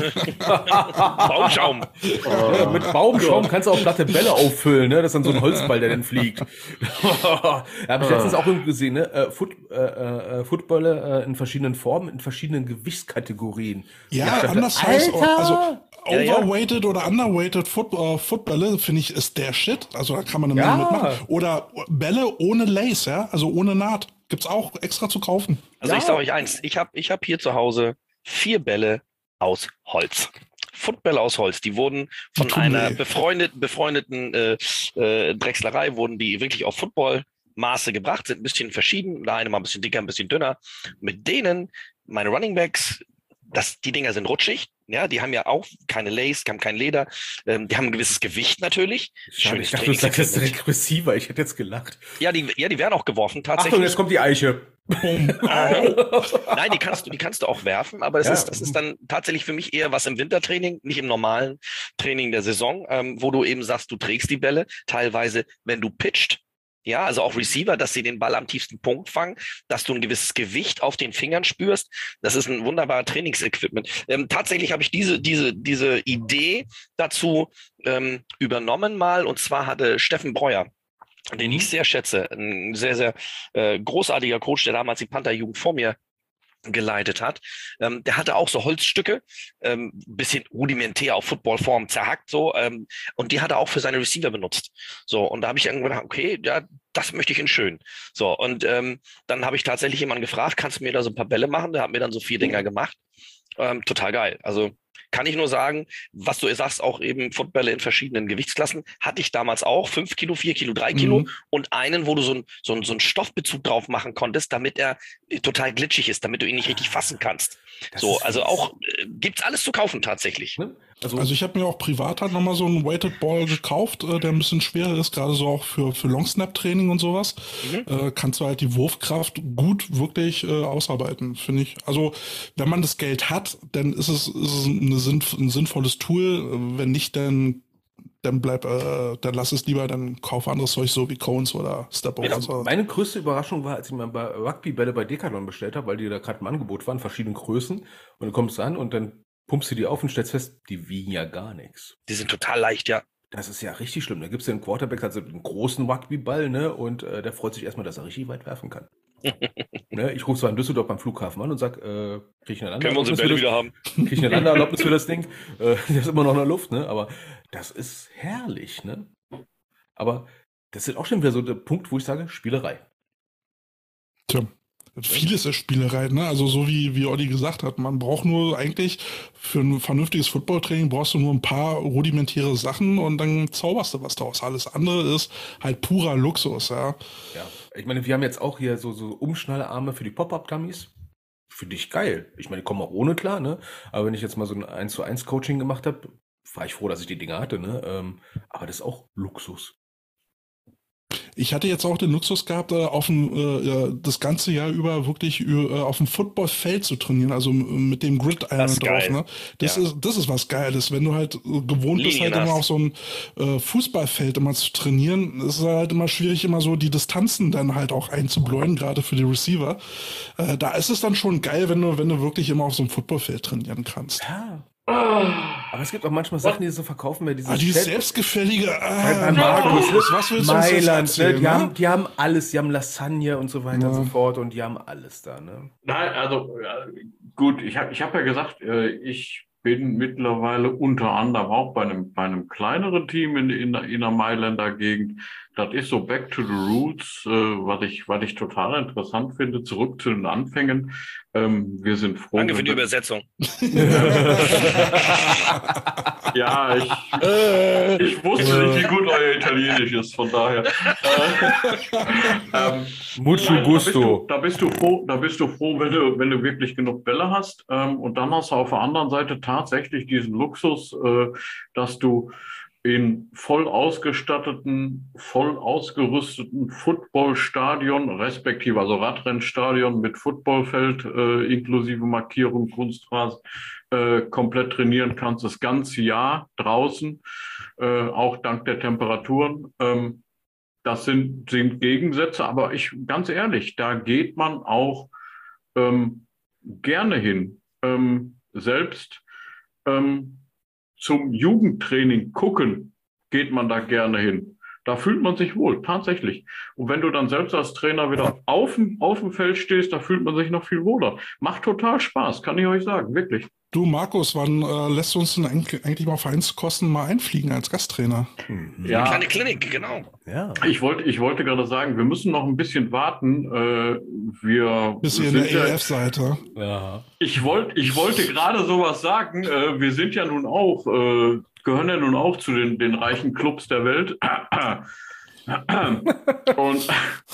Baumschaum. Ja, mit Baumschaum kannst du auch platte Bälle auffüllen, ne? Das ist dann so ein Holzball, der dann fliegt. Ja, habe ich letztens auch irgendwie gesehen, ne? Footballer in verschiedenen Formen, in verschiedenen Gewichtskategorien. Ja, Ich dachte, anders heißt, Alter! also Ja, ja. overweighted oder underweighted Footballer, finde ich, ist der Shit. Also da kann man eine Ja. Menge mitmachen. Oder Bälle ohne Lace, ja, also ohne Naht. Gibt's auch extra zu kaufen. Also Ja. ich sage euch eins, ich hab hier zu Hause 4 Bälle aus Holz. Footbälle aus Holz, die wurden von tun einer weh. befreundeten Drechslerei, wurden die wirklich auf Footballmaße gebracht, sind ein bisschen verschieden, der eine mal ein bisschen dicker, ein bisschen dünner. Mit denen, meine Running Backs, die Dinger sind rutschig, ja, die haben ja auch keine Lace, haben kein Leder, die haben ein gewisses Gewicht natürlich. Schade, Schönes ich dachte, du sagst jetzt Trainingsequipment. direkt Receiver. Ich hätte jetzt gelacht. Ja, die werden auch geworfen, Achtung, tatsächlich. jetzt kommt die Eiche. Nein, die kannst du auch werfen, aber Ja. das ist dann tatsächlich für mich eher was im Wintertraining, nicht im normalen Training der Saison, wo du eben sagst, du trägst die Bälle, teilweise, wenn du pitcht, ja, also auch Receiver, dass sie den Ball am tiefsten Punkt fangen, dass du ein gewisses Gewicht auf den Fingern spürst. Das ist ein wunderbarer Trainingsequipment. Tatsächlich habe ich diese Idee dazu übernommen mal, und zwar hatte Steffen Breuer, den ich sehr schätze, ein sehr, sehr großartiger Coach, der damals die Panther-Jugend vor mir geleitet hat, der hatte auch so Holzstücke, bisschen rudimentär auf Footballform zerhackt so, und die hat er auch für seine Receiver benutzt. So, und da habe ich dann gedacht, okay, ja, das möchte ich in schön. So, und dann habe ich tatsächlich jemanden gefragt, kannst du mir da so ein paar Bälle machen? Der hat mir dann so 4 Dinger gemacht. Total geil. Also kann ich nur sagen, was du sagst, auch eben Footbälle in verschiedenen Gewichtsklassen, hatte ich damals auch, 5 Kilo, 4 Kilo, 3 Kilo und einen, wo du so einen Stoffbezug drauf machen konntest, damit er total glitschig ist, damit du ihn nicht richtig fassen kannst. So, also auch gibt's alles zu kaufen tatsächlich. Ne? Also ich habe mir auch privat halt nochmal so einen Weighted Ball gekauft, der ein bisschen schwerer ist, gerade so auch für Long-Snap-Training und sowas. Kannst du halt die Wurfkraft gut wirklich ausarbeiten, finde ich. Also wenn man das Geld hat, dann ist es ein sinnvolles Tool. Wenn nicht, dann lass es lieber, dann kauf anderes Zeug so wie Cones oder Step-Over. Ja, So. meine größte Überraschung war, als ich mir bei Rugbybälle bei Decathlon bestellt habe, weil die da gerade im Angebot waren, verschiedenen Größen. Und du kommst an und dann pumpst du die auf und stellst fest, die wiegen ja gar nichts. Die sind total leicht, ja. Das ist ja richtig schlimm. Da gibt's ja einen Quarterback, also einen großen Rugbyball, ne? Und der freut sich erstmal, dass er richtig weit werfen kann. Ne? Ich rufe zwar in Düsseldorf beim Flughafen an und sag, krieg ich eine Können wir unsere Bälle wieder haben? Krieg ich eine Landeerlaubnis für das Ding? Der ist immer noch in der Luft, ne? Aber das ist herrlich, ne? Aber das ist auch schon wieder so der Punkt, wo ich sage, Spielerei. Tja. Vieles ist Spielerei, ne? Also so wie Olli gesagt hat, man braucht nur eigentlich für ein vernünftiges Footballtraining brauchst du nur ein paar rudimentäre Sachen und dann zauberst du was draus. Alles andere ist halt purer Luxus, ja. Ja, ich meine, wir haben jetzt auch hier so Umschnallarme für die Pop-Up-Dummies. Finde ich geil. Ich meine, ich komme auch ohne klar, ne? Aber wenn ich jetzt mal so ein 1:1 Coaching gemacht habe, war ich froh, dass ich die Dinger hatte, ne? Aber das ist auch Luxus. Ich hatte jetzt auch den Luxus gehabt, das ganze Jahr über wirklich auf dem Footballfeld zu trainieren, also mit dem Gridiron drauf. Ne? Das ist was Geiles, wenn du halt gewohnt bist, halt immer auf so ein Fußballfeld immer zu trainieren. Es ist halt immer schwierig, immer so die Distanzen dann halt auch einzubläuen, gerade für die Receiver. Da ist es dann schon geil, wenn du wirklich immer auf so einem Footballfeld trainieren kannst. Ja. Aber es gibt auch manchmal Sachen, die so verkaufen, weil dieses die selbstgefällige Markus, was willst du Mailand, uns erzählen, ne? Die haben alles, die haben Lasagne und so weiter und so fort und die haben alles da, ne? Nein, also gut, ich hab ja gesagt, ich bin mittlerweile unter anderem auch bei einem kleineren Team in der Mailänder Gegend. Das ist so back to the roots, was ich total interessant finde, zurück zu den Anfängen. Wir sind froh. Danke für die Übersetzung. Ja, ich wusste nicht, wie gut euer Italienisch ist, von daher. Mucho gusto. Da bist du froh, wenn du wirklich genug Bälle hast. Und dann hast du auf der anderen Seite tatsächlich diesen Luxus, dass du in voll ausgestatteten, voll ausgerüsteten Footballstadion, respektive also Radrennstadion mit Footballfeld inklusive Markierung, Kunstrasen, komplett trainieren kannst, das ganze Jahr draußen, auch dank der Temperaturen. Das sind Gegensätze, aber ganz ehrlich, da geht man auch gerne hin. Selbst zum Jugendtraining gucken geht man da gerne hin. Da fühlt man sich wohl, tatsächlich. Und wenn du dann selbst als Trainer wieder auf dem Feld stehst, da fühlt man sich noch viel wohler. Macht total Spaß, kann ich euch sagen, wirklich. Du, Markus, wann lässt du uns denn eigentlich mal Vereinskosten mal einfliegen als Gasttrainer? Ja. Eine kleine Klinik, genau. Ja. Ich wollte gerade sagen, wir müssen noch ein bisschen warten. Bis ihr in der EF-Seite. Ja. Ich wollte gerade sowas sagen. Wir sind ja nun auch, gehören ja nun auch zu den reichen Clubs der Welt. Und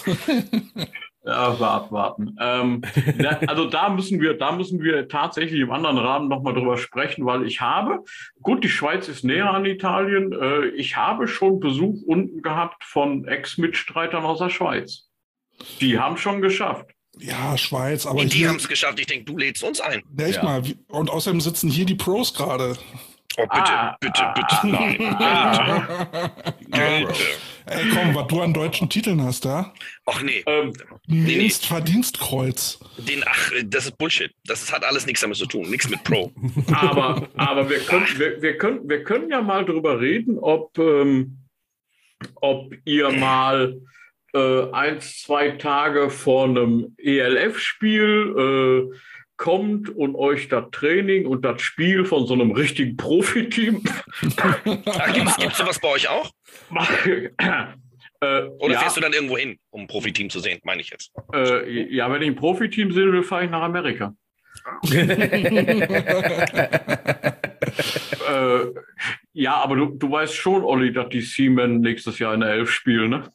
ja, abwarten. Also da müssen wir tatsächlich im anderen Rahmen nochmal drüber sprechen, weil die Schweiz ist näher an Italien. Ich habe schon Besuch unten gehabt von Ex-Mitstreitern aus der Schweiz. Die haben schon geschafft. Ja, Schweiz, aber die haben es geschafft. Ich denke, du lädst uns ein. Echt mal. Und außerdem sitzen hier die Pros gerade. Oh, bitte. Nein, bitte. Ey, komm, was du an deutschen Titeln hast, da? Ach nee. Verdienstkreuz. Das ist Bullshit. Das hat alles nichts damit zu tun. Nichts mit Pro. Aber wir können ja mal drüber reden, ob ihr mal 1-2 Tage vor einem ELF-Spiel kommt und euch das Training und das Spiel von so einem richtigen Profiteam. Gibt's sowas bei euch auch? Oder fährst du dann irgendwo hin, um ein Profiteam zu sehen, meine ich jetzt? Ja, wenn ich ein Profiteam sehen will, fahre ich nach Amerika. Ja, aber du weißt schon, Olli, dass die Seamen nächstes Jahr in der 11 spielen, ne?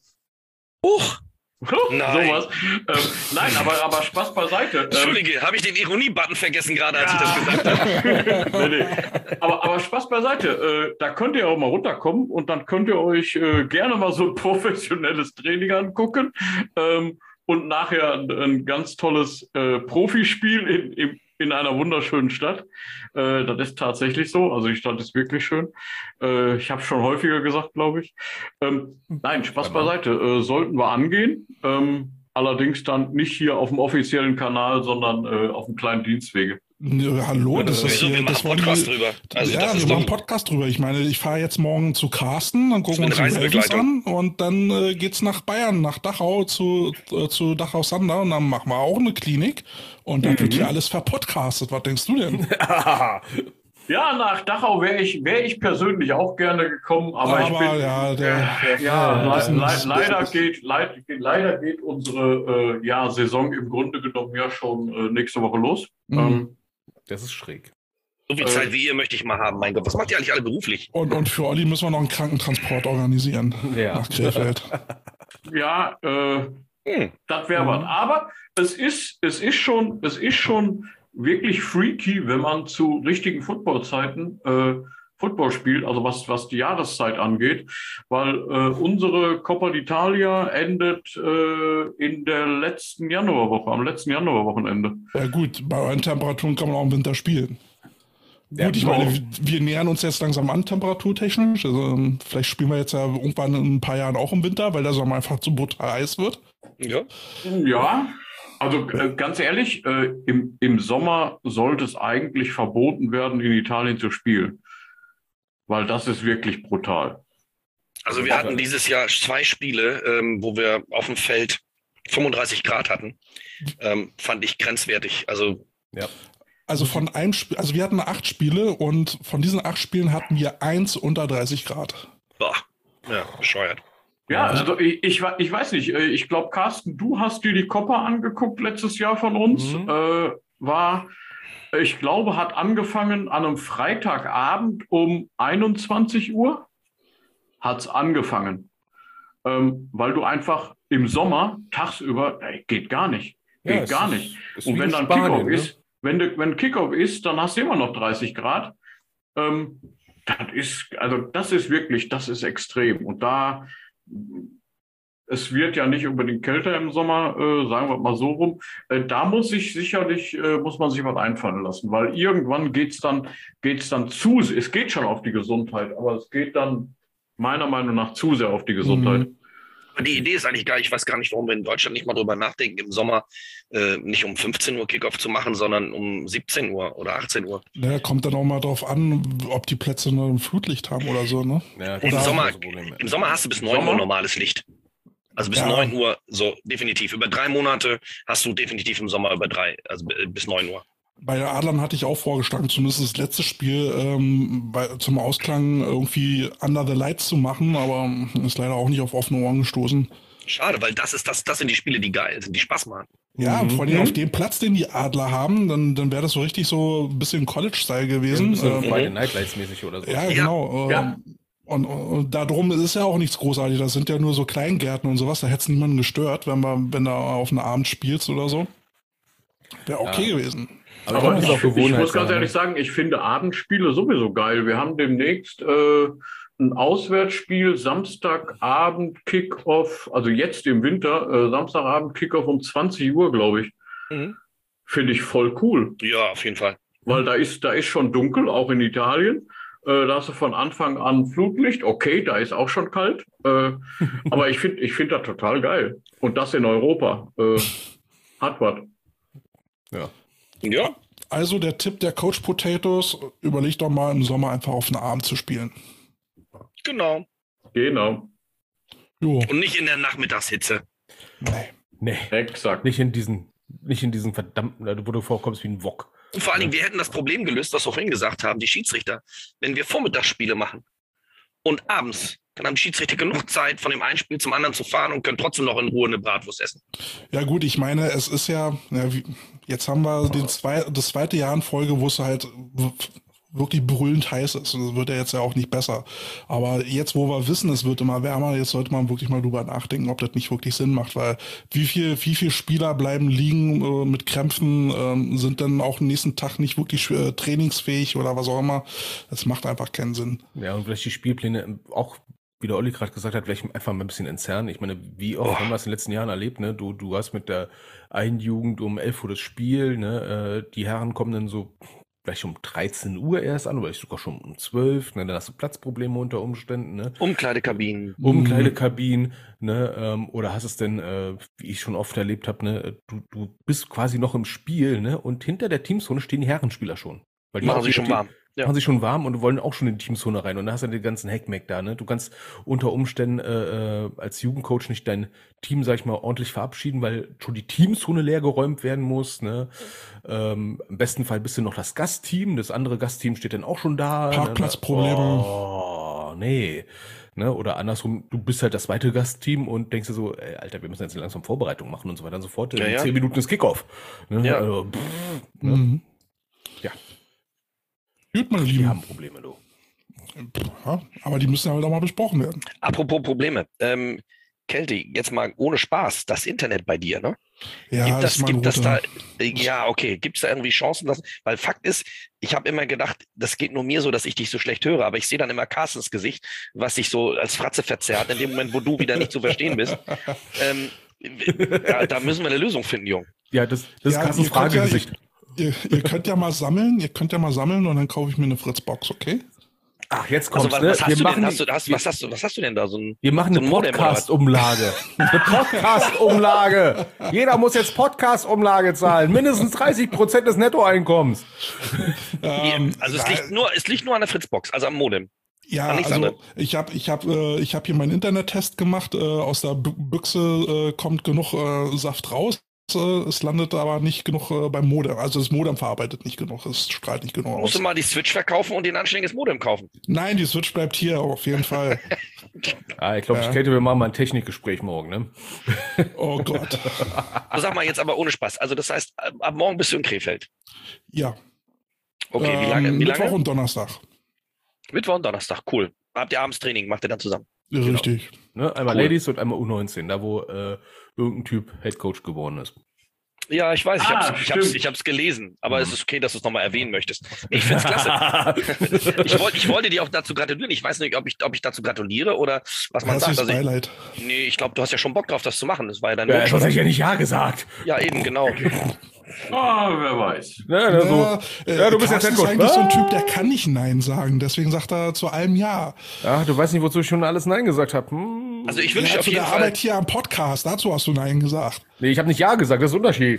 Nein. Sowas. Nein, aber Spaß beiseite. Entschuldige, habe ich den Ironie-Button vergessen gerade, als ich das gesagt habe? Nee. Aber Spaß beiseite. Da könnt ihr auch mal runterkommen und dann könnt ihr euch gerne mal so ein professionelles Training angucken und nachher ein ganz tolles Profispiel in einer wunderschönen Stadt. Das ist tatsächlich so. Also die Stadt ist wirklich schön. Ich habe es schon häufiger gesagt, glaube ich. Nein, Spaß beiseite. Sollten wir angehen. Allerdings dann nicht hier auf dem offiziellen Kanal, sondern auf dem kleinen Dienstwege. Hallo, das ist hier, das war Podcast drüber. Also ja, wir machen einen Podcast drüber. Ich meine, ich fahre jetzt morgen zu Carsten, dann gucken wir uns die Ravens an und dann geht's nach Bayern, nach Dachau zu Dachau Sander und dann machen wir auch eine Klinik und dann wird hier alles verpodcastet. Was denkst du denn? Ja, nach Dachau wäre ich persönlich auch gerne gekommen, aber ich bin leider geht unsere Saison im Grunde genommen ja schon nächste Woche los. Das ist schräg. So viel Zeit wie ihr möchte ich mal haben. Mein Gott, was macht ihr eigentlich alle beruflich? Und für Olli müssen wir noch einen Krankentransport organisieren nach Krefeld. Ja, das wäre was. Aber es ist schon wirklich freaky, wenn man zu richtigen Footballzeiten Football spielt, also was die Jahreszeit angeht, weil unsere Coppa d'Italia endet in der letzten Januarwoche, am letzten Januarwochenende. Ja gut, bei euren Temperaturen kann man auch im Winter spielen. Ja, gut, ich meine, wir nähern uns jetzt langsam an temperaturtechnisch. Also vielleicht spielen wir jetzt ja irgendwann in ein paar Jahren auch im Winter, weil der Sommer einfach zu brutal heiß wird. Ja. Also ganz ehrlich, im Sommer sollte es eigentlich verboten werden, in Italien zu spielen. Weil das ist wirklich brutal. Also wir hatten dieses Jahr 2 Spiele, wo wir auf dem Feld 35 Grad hatten. Fand ich grenzwertig. Also von einem Spiel, also wir hatten 8 Spiele und von diesen 8 Spielen hatten wir 1 unter 30 Grad. Boah, ja, bescheuert. Ja, also ich weiß nicht, ich glaube, Carsten, du hast dir die Coppa angeguckt letztes Jahr von uns. Ich glaube, hat angefangen an einem Freitagabend um 21 Uhr. Hat es angefangen. Weil du einfach im Sommer tagsüber, geht gar nicht. Geht gar nicht. Und wenn dann Kickoff ist, wenn Kickoff ist, dann hast du immer noch 30 Grad. Das ist extrem. Und es wird ja nicht unbedingt kälter im Sommer, sagen wir mal so rum. Da muss man sich was einfallen lassen, weil irgendwann geht's dann zu, es geht schon auf die Gesundheit, aber es geht dann meiner Meinung nach zu sehr auf die Gesundheit. Die Idee ist eigentlich geil. Ich weiß gar nicht, warum wir in Deutschland nicht mal drüber nachdenken, im Sommer nicht um 15 Uhr Kickoff zu machen, sondern um 17 Uhr oder 18 Uhr. Ja, kommt dann auch mal drauf an, ob die Plätze nur ein Flutlicht haben oder so, ne? Ja, Im Sommer hast du bis 9 Uhr normales Licht. Also bis 9 Uhr, so definitiv. Über 3 Monate hast du definitiv im Sommer bis 9 Uhr. Bei den Adlern hatte ich auch vorgeschlagen, zumindest das letzte Spiel zum Ausklang irgendwie Under the Lights zu machen, aber ist leider auch nicht auf offene Ohren gestoßen. Schade, weil das sind die Spiele, die geil sind, die Spaß machen. Ja, vor allem auf dem Platz, den die Adler haben, dann wäre das so richtig so ein bisschen College-Style gewesen. Bei den Nightlights mäßig oder so. Ja, genau. Und darum ist es ja auch nichts Großartiges. Das sind ja nur so Kleingärten und sowas. Da hätte es niemanden gestört, wenn da auf einen Abend spielst oder so. Wäre okay gewesen. Aber ich muss ganz ehrlich sagen, ich finde Abendspiele sowieso geil. Wir haben demnächst ein Auswärtsspiel, Samstagabend Kickoff, also jetzt im Winter, Samstagabend Kickoff um 20 Uhr, glaube ich. Finde ich voll cool. Ja, auf jeden Fall. Weil da ist schon dunkel, auch in Italien. Da hast du von Anfang an Flutlicht. Okay, da ist auch schon kalt. Aber ich find das total geil. Und das in Europa. Hat was. Ja. Also der Tipp der Coach Potatoes, überleg doch mal im Sommer einfach auf einen Abend zu spielen. Genau. Jo. Und nicht in der Nachmittagshitze. Nee. Exakt. Nicht in diesen nicht in diesen verdammten, wo du vorkommst wie ein Wok. Und vor allen Dingen, wir hätten das Problem gelöst, was wir vorhin gesagt haben, die Schiedsrichter. Wenn wir Vormittagsspiele machen und abends, dann haben die Schiedsrichter genug Zeit, von dem einen Spiel zum anderen zu fahren und können trotzdem noch in Ruhe eine Bratwurst essen. Ja gut, ich meine, es ist jetzt haben wir das zweite Jahr in Folge, wo es halt wirklich brüllend heiß ist. Und das wird ja jetzt ja auch nicht besser. Aber jetzt, wo wir wissen, es wird immer wärmer, jetzt sollte man wirklich mal drüber nachdenken, ob das nicht wirklich Sinn macht, weil wie viel Spieler bleiben liegen mit Krämpfen, sind dann auch am nächsten Tag nicht wirklich trainingsfähig oder was auch immer. Das macht einfach keinen Sinn. Ja, und vielleicht die Spielpläne auch, wie der Olli gerade gesagt hat, vielleicht einfach mal ein bisschen entzerren. Ich meine, wie oft haben wir es in den letzten Jahren erlebt, ne? Du hast mit der einen Jugend um 11 Uhr das Spiel, ne? Die Herren kommen dann so vielleicht um 13 Uhr erst an, oder ich sogar schon um 12, ne? Dann hast du Platzprobleme unter Umständen, ne? Umkleidekabinen, ne? Oder hast es denn, wie ich schon oft erlebt habe, ne? Du bist quasi noch im Spiel, ne? Und hinter der Teamzone stehen die Herrenspieler schon. Weil die machen sich schon warm. Ja. Machen sich schon warm und wollen auch schon in die Teamzone rein. Und dann hast du den ganzen Hackmack da, ne? Du kannst unter Umständen als Jugendcoach nicht dein Team, sag ich mal, ordentlich verabschieden, weil schon die Teamzone leer geräumt werden muss, ne? Im besten Fall bist du noch das Gastteam, das andere Gastteam steht dann auch schon da. Parkplatzprobleme. Oh, nee. Ne? Oder andersrum, du bist halt das zweite Gastteam und denkst dir so, ey, Alter, wir müssen jetzt langsam Vorbereitung machen und so weiter und so fort. Ja, 10 Minuten ist Kickoff. Ne? Ja. Also, Mhm. Ja. Gut, meine Die Lieben. haben Probleme, du. Ja, aber die müssen halt auch mal besprochen werden. Apropos Probleme. Kelty, jetzt mal ohne Spaß, das Internet bei dir, ne? Ja, Gibt das da, ja, okay, gibt es da irgendwie Chancen, weil Fakt ist, ich habe immer gedacht, das geht nur mir so, dass ich dich so schlecht höre, aber ich sehe dann immer Carstens Gesicht, was sich so als Fratze verzerrt, in dem Moment, wo du wieder nicht zu verstehen bist. Da müssen wir eine Lösung finden, Jung. Ja, das ist Carstens Fragegesicht. Ihr könnt ja mal sammeln, und dann kaufe ich mir eine Fritzbox, okay? Ach, jetzt kommt's, also, was hast du denn? was hast du denn da? Wir machen eine Modem, Podcast-Umlage. Eine Podcast-Umlage. Jeder muss jetzt Podcast-Umlage zahlen. Mindestens 30% des Nettoeinkommens. Also es liegt nur an der Fritzbox, also am Modem. Ja, also ich hab hier meinen Internettest gemacht. Aus der Büchse kommt genug Saft raus. Es landet aber nicht genug beim Modem. Also das Modem verarbeitet nicht genug. Es strahlt nicht genug aus. Musst du mal die Switch verkaufen und den anständiges Modem kaufen? Nein, die Switch bleibt hier auf jeden Fall. Ich glaube, wir machen mal ein Technikgespräch morgen, ne? Oh Gott. Also sag mal jetzt aber ohne Spaß. Also das heißt, ab morgen bist du in Krefeld? Ja. Okay, wie lange? Mittwoch und Donnerstag. Mittwoch und Donnerstag, cool. Habt ihr abends Training, macht ihr dann zusammen? Richtig. Genau. Ne? Einmal cool. Ladies und einmal U19, da wo irgendein Typ Headcoach geworden ist. Ja, ich weiß, ich hab's gelesen, aber es ist okay, dass du es nochmal erwähnen möchtest. Ich find's klasse. ich wollte dir auch dazu gratulieren. Ich weiß nicht, ob ich dazu gratuliere oder was man sagt. Beileid. Nee, ich glaube, du hast ja schon Bock drauf, das zu machen. Das war ja dein Wunsch. Das hätte ich ja nicht Ja gesagt. Ja, eben, genau. Wer weiß. Du bist jetzt eigentlich so ein Typ, der kann nicht Nein sagen. Deswegen sagt er zu allem Ja. Ja, du weißt nicht, wozu ich schon alles Nein gesagt habe. Also ich wünsche auf jeden Fall... Arbeit hier am Podcast, dazu hast du Nein gesagt. Nee, ich habe nicht Ja gesagt, das ist ein Unterschied.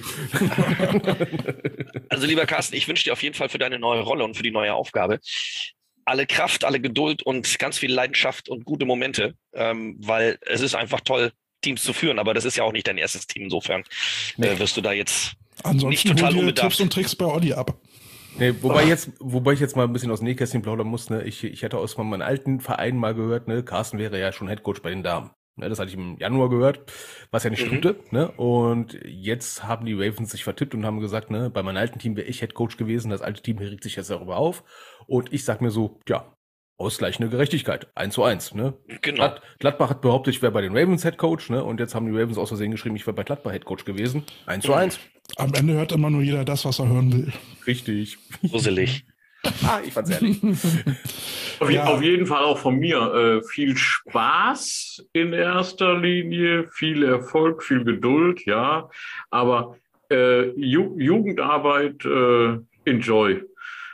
Also lieber Carsten, ich wünsche dir auf jeden Fall für deine neue Rolle und für die neue Aufgabe alle Kraft, alle Geduld und ganz viel Leidenschaft und gute Momente, weil es ist einfach toll, Teams zu führen, aber das ist ja auch nicht dein erstes Team, insofern wirst du da jetzt ansonsten nicht total unbedarft. Tipps und Tricks bei Olli ab. Nee, wobei ich jetzt mal ein bisschen aus dem Nähkästchen plaudern muss, ne? Ich hatte aus meinem alten Verein mal gehört, ne? Carsten wäre ja schon Headcoach bei den Damen. Ne? Das hatte ich im Januar gehört, was ja nicht stimmte, ne? Und jetzt haben die Ravens sich vertippt und haben gesagt, ne? Bei meinem alten Team wäre ich Headcoach gewesen, das alte Team regt sich jetzt darüber auf. Und ich sag mir so, ja, ausgleichende Gerechtigkeit, 1:1, ne? Genau. Gladbach hat behauptet, ich wäre bei den Ravens Headcoach, ne? Und jetzt haben die Ravens aus Versehen geschrieben, ich wäre bei Gladbach Headcoach gewesen. 1:1. Am Ende hört immer nur jeder das, was er hören will. Richtig. Gruselig. Ich fand's ehrlich. Auf jeden Fall auch von mir viel Spaß in erster Linie, viel Erfolg, viel Geduld, ja. Aber Jugendarbeit, enjoy.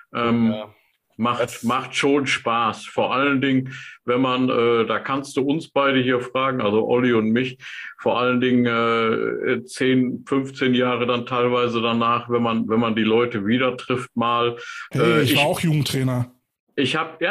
Macht schon Spaß. Vor allen Dingen, wenn man, da kannst du uns beide hier fragen, also Olli und mich, vor allen Dingen 10, 15 Jahre dann teilweise danach, wenn man die Leute wieder trifft mal. Hey, ich war auch Jugendtrainer. Ich habe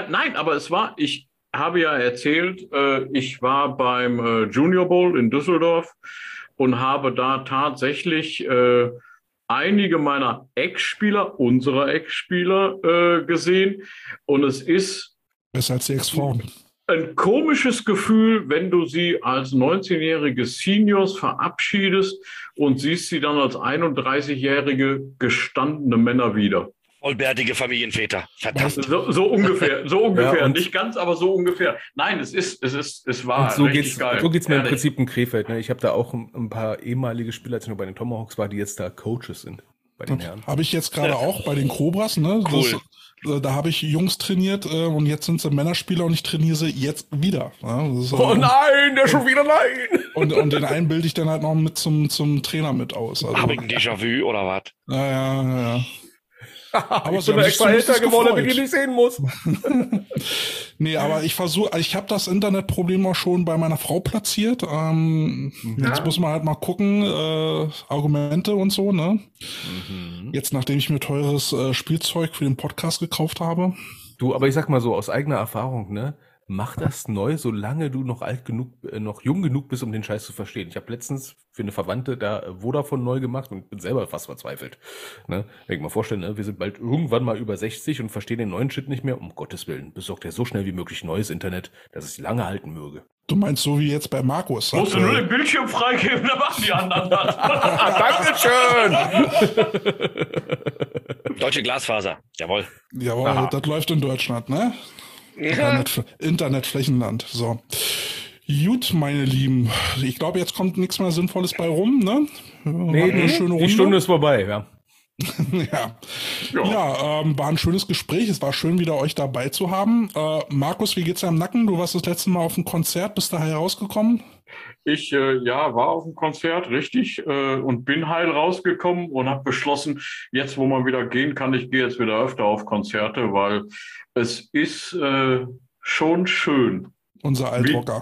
ja erzählt, ich war beim Junior Bowl in Düsseldorf und habe da tatsächlich einige meiner unserer Ex-Spieler gesehen. Und es ist besser als die Ex-Frauen. Ein komisches Gefühl, wenn du sie als 19-jährige Seniors verabschiedest und siehst sie dann als 31-jährige gestandene Männer wieder. Vollbärtige Familienväter. Verdammt. So ungefähr. Ja, nicht ganz, aber so ungefähr. Nein, es war so richtig geil. So geht's mir im Prinzip in Krefeld. Ne? Ich habe da auch ein paar ehemalige Spieler, als ich noch bei den Tomahawks war, die jetzt da Coaches sind bei den Herren. Habe ich jetzt gerade auch bei den Cobras, ne? Cool. Da habe ich Jungs trainiert und jetzt sind sie Männerspieler und ich trainiere sie jetzt wieder. Ja, oh nein, der schon wieder nein! Und den einen bilde ich dann halt noch mit zum Trainer mit aus. Also, habe ich ein Déjà-vu oder was? Ja. Aber ich bin extra älter geworden, damit ich nicht sehen muss. Nee, aber ich habe das Internetproblem auch schon bei meiner Frau platziert. Jetzt muss man halt mal gucken, Argumente und so, ne? Jetzt, nachdem ich mir teures Spielzeug für den Podcast gekauft habe. Du, aber ich sag mal so, aus eigener Erfahrung, ne? Mach das neu, solange du noch jung genug bist, um den Scheiß zu verstehen. Ich habe letztens für eine Verwandte da Vodafone neu gemacht und bin selber fast verzweifelt. Ne? Wenn ich mir vorstellen, ne? Wir sind bald irgendwann mal über 60 und verstehen den neuen Shit nicht mehr. Um Gottes Willen, besorgt ja so schnell wie möglich neues Internet, dass es lange halten möge. Du meinst so wie jetzt bei Markus. Musst du nur den Bildschirm freigeben, dann machen die anderen das. Dankeschön! Deutsche Glasfaser, jawohl. Jawohl, das läuft in Deutschland, ne? Internetflächenland. So. Gut, meine Lieben. Ich glaube, jetzt kommt nichts mehr Sinnvolles bei rum, ne? Nee, eine schöne Runde. Die Stunde ist vorbei, ja. War ein schönes Gespräch. Es war schön, wieder euch dabei zu haben. Markus, wie geht's dir am Nacken? Du warst das letzte Mal auf dem Konzert, bist da herausgekommen? Ich war auf dem Konzert, richtig, und bin heil rausgekommen und habe beschlossen, jetzt, wo man wieder gehen kann, ich gehe jetzt wieder öfter auf Konzerte, weil es ist schon schön. Unser Altrocker.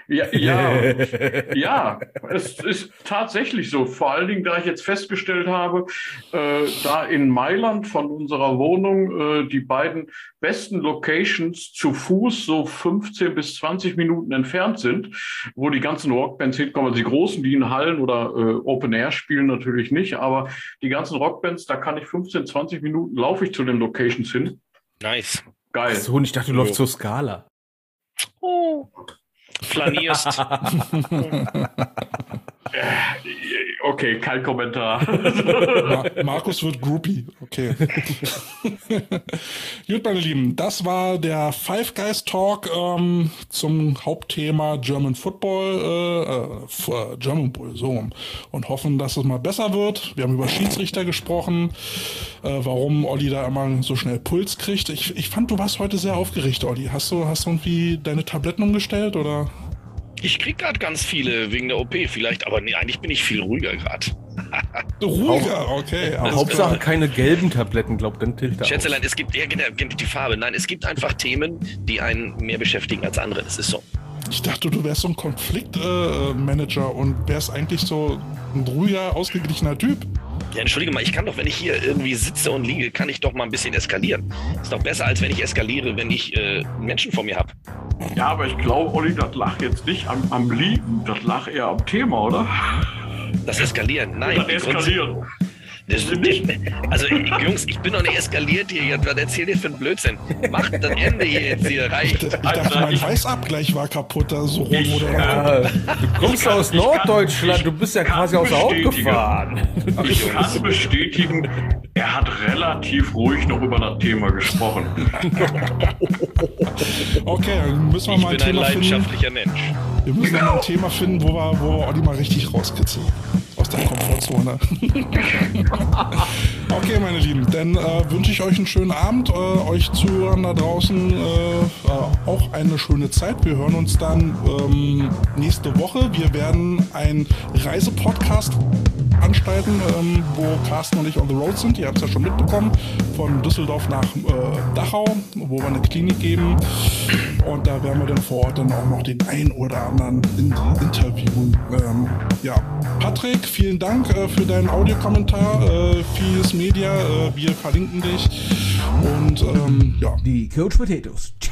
Ja, es ist tatsächlich so. Vor allen Dingen, da ich jetzt festgestellt habe, da in Mailand von unserer Wohnung die beiden besten Locations zu Fuß so 15 bis 20 Minuten entfernt sind, wo die ganzen Rockbands hinkommen. Also die großen, die in Hallen oder Open Air spielen, natürlich nicht, aber die ganzen Rockbands, da kann ich 15, 20 Minuten laufe ich zu den Locations hin. Nice. Geil. So, und ich dachte, du läufst zur Scala. Oh. Flanierst. Okay, kein Kommentar. Markus wird Groupie. Okay. Gut, meine Lieben, das war der Five Guys Talk zum Hauptthema German Football, German Bull, so. Und hoffen, dass es mal besser wird. Wir haben über Schiedsrichter gesprochen, warum Olli da immer so schnell Puls kriegt. Ich fand, du warst heute sehr aufgeregt, Olli. Hast du irgendwie deine Tabletten umgestellt, oder? Ich krieg gerade ganz viele wegen der OP vielleicht, aber nee, eigentlich bin ich viel ruhiger gerade. Ruhiger, okay. Hauptsache keine gelben Tabletten, glaubt dann Tilter. Schätzelein, es gibt die Farbe. Nein, es gibt einfach Themen, die einen mehr beschäftigen als andere. Das ist so. Ich dachte, du wärst so ein Konfliktmanager und wärst eigentlich so ein ruhiger, ausgeglichener Typ. Ja, entschuldige mal, ich kann doch, wenn ich hier irgendwie sitze und liege, kann ich doch mal ein bisschen eskalieren. Ist doch besser, als wenn ich eskaliere, wenn ich Menschen vor mir habe. Ja, aber ich glaube, Olli, das lag jetzt nicht am Liegen, das lag eher am Thema, oder? Das Eskalieren, nein. Das Eskalieren. Also, Jungs, ich bin doch nicht eskaliert hier. Was erzählt ihr für einen Blödsinn? Macht das Ende hier jetzt hier, reicht. Ich dachte, mein Weißabgleich war kaputt, da so rot wurde. Du kommst aus Norddeutschland, du bist ja quasi aus der Haut gefahren. Ich kann bestätigen, er hat relativ ruhig noch über das Thema gesprochen. Okay, dann müssen wir mal ein Thema finden. Ich bin ein leidenschaftlicher Mensch. Wir müssen mal ein Thema finden, wo wir Olli mal richtig rauskitzeln. Aus der Komfortzone. Okay, meine Lieben, dann wünsche ich euch einen schönen Abend, euch Zuhörern da draußen auch eine schöne Zeit. Wir hören uns dann nächste Woche. Wir werden einen Reisepodcast anstalten, wo Carsten und ich on the road sind. Ihr habt es ja schon mitbekommen, von Düsseldorf nach Dachau, wo wir eine Klinik geben. Und da werden wir dann vor Ort dann auch noch den ein oder anderen interviewen. Patrick, vielen Dank für deinen Audiokommentar. Filius Media, wir verlinken dich. Und Die Coach Potatoes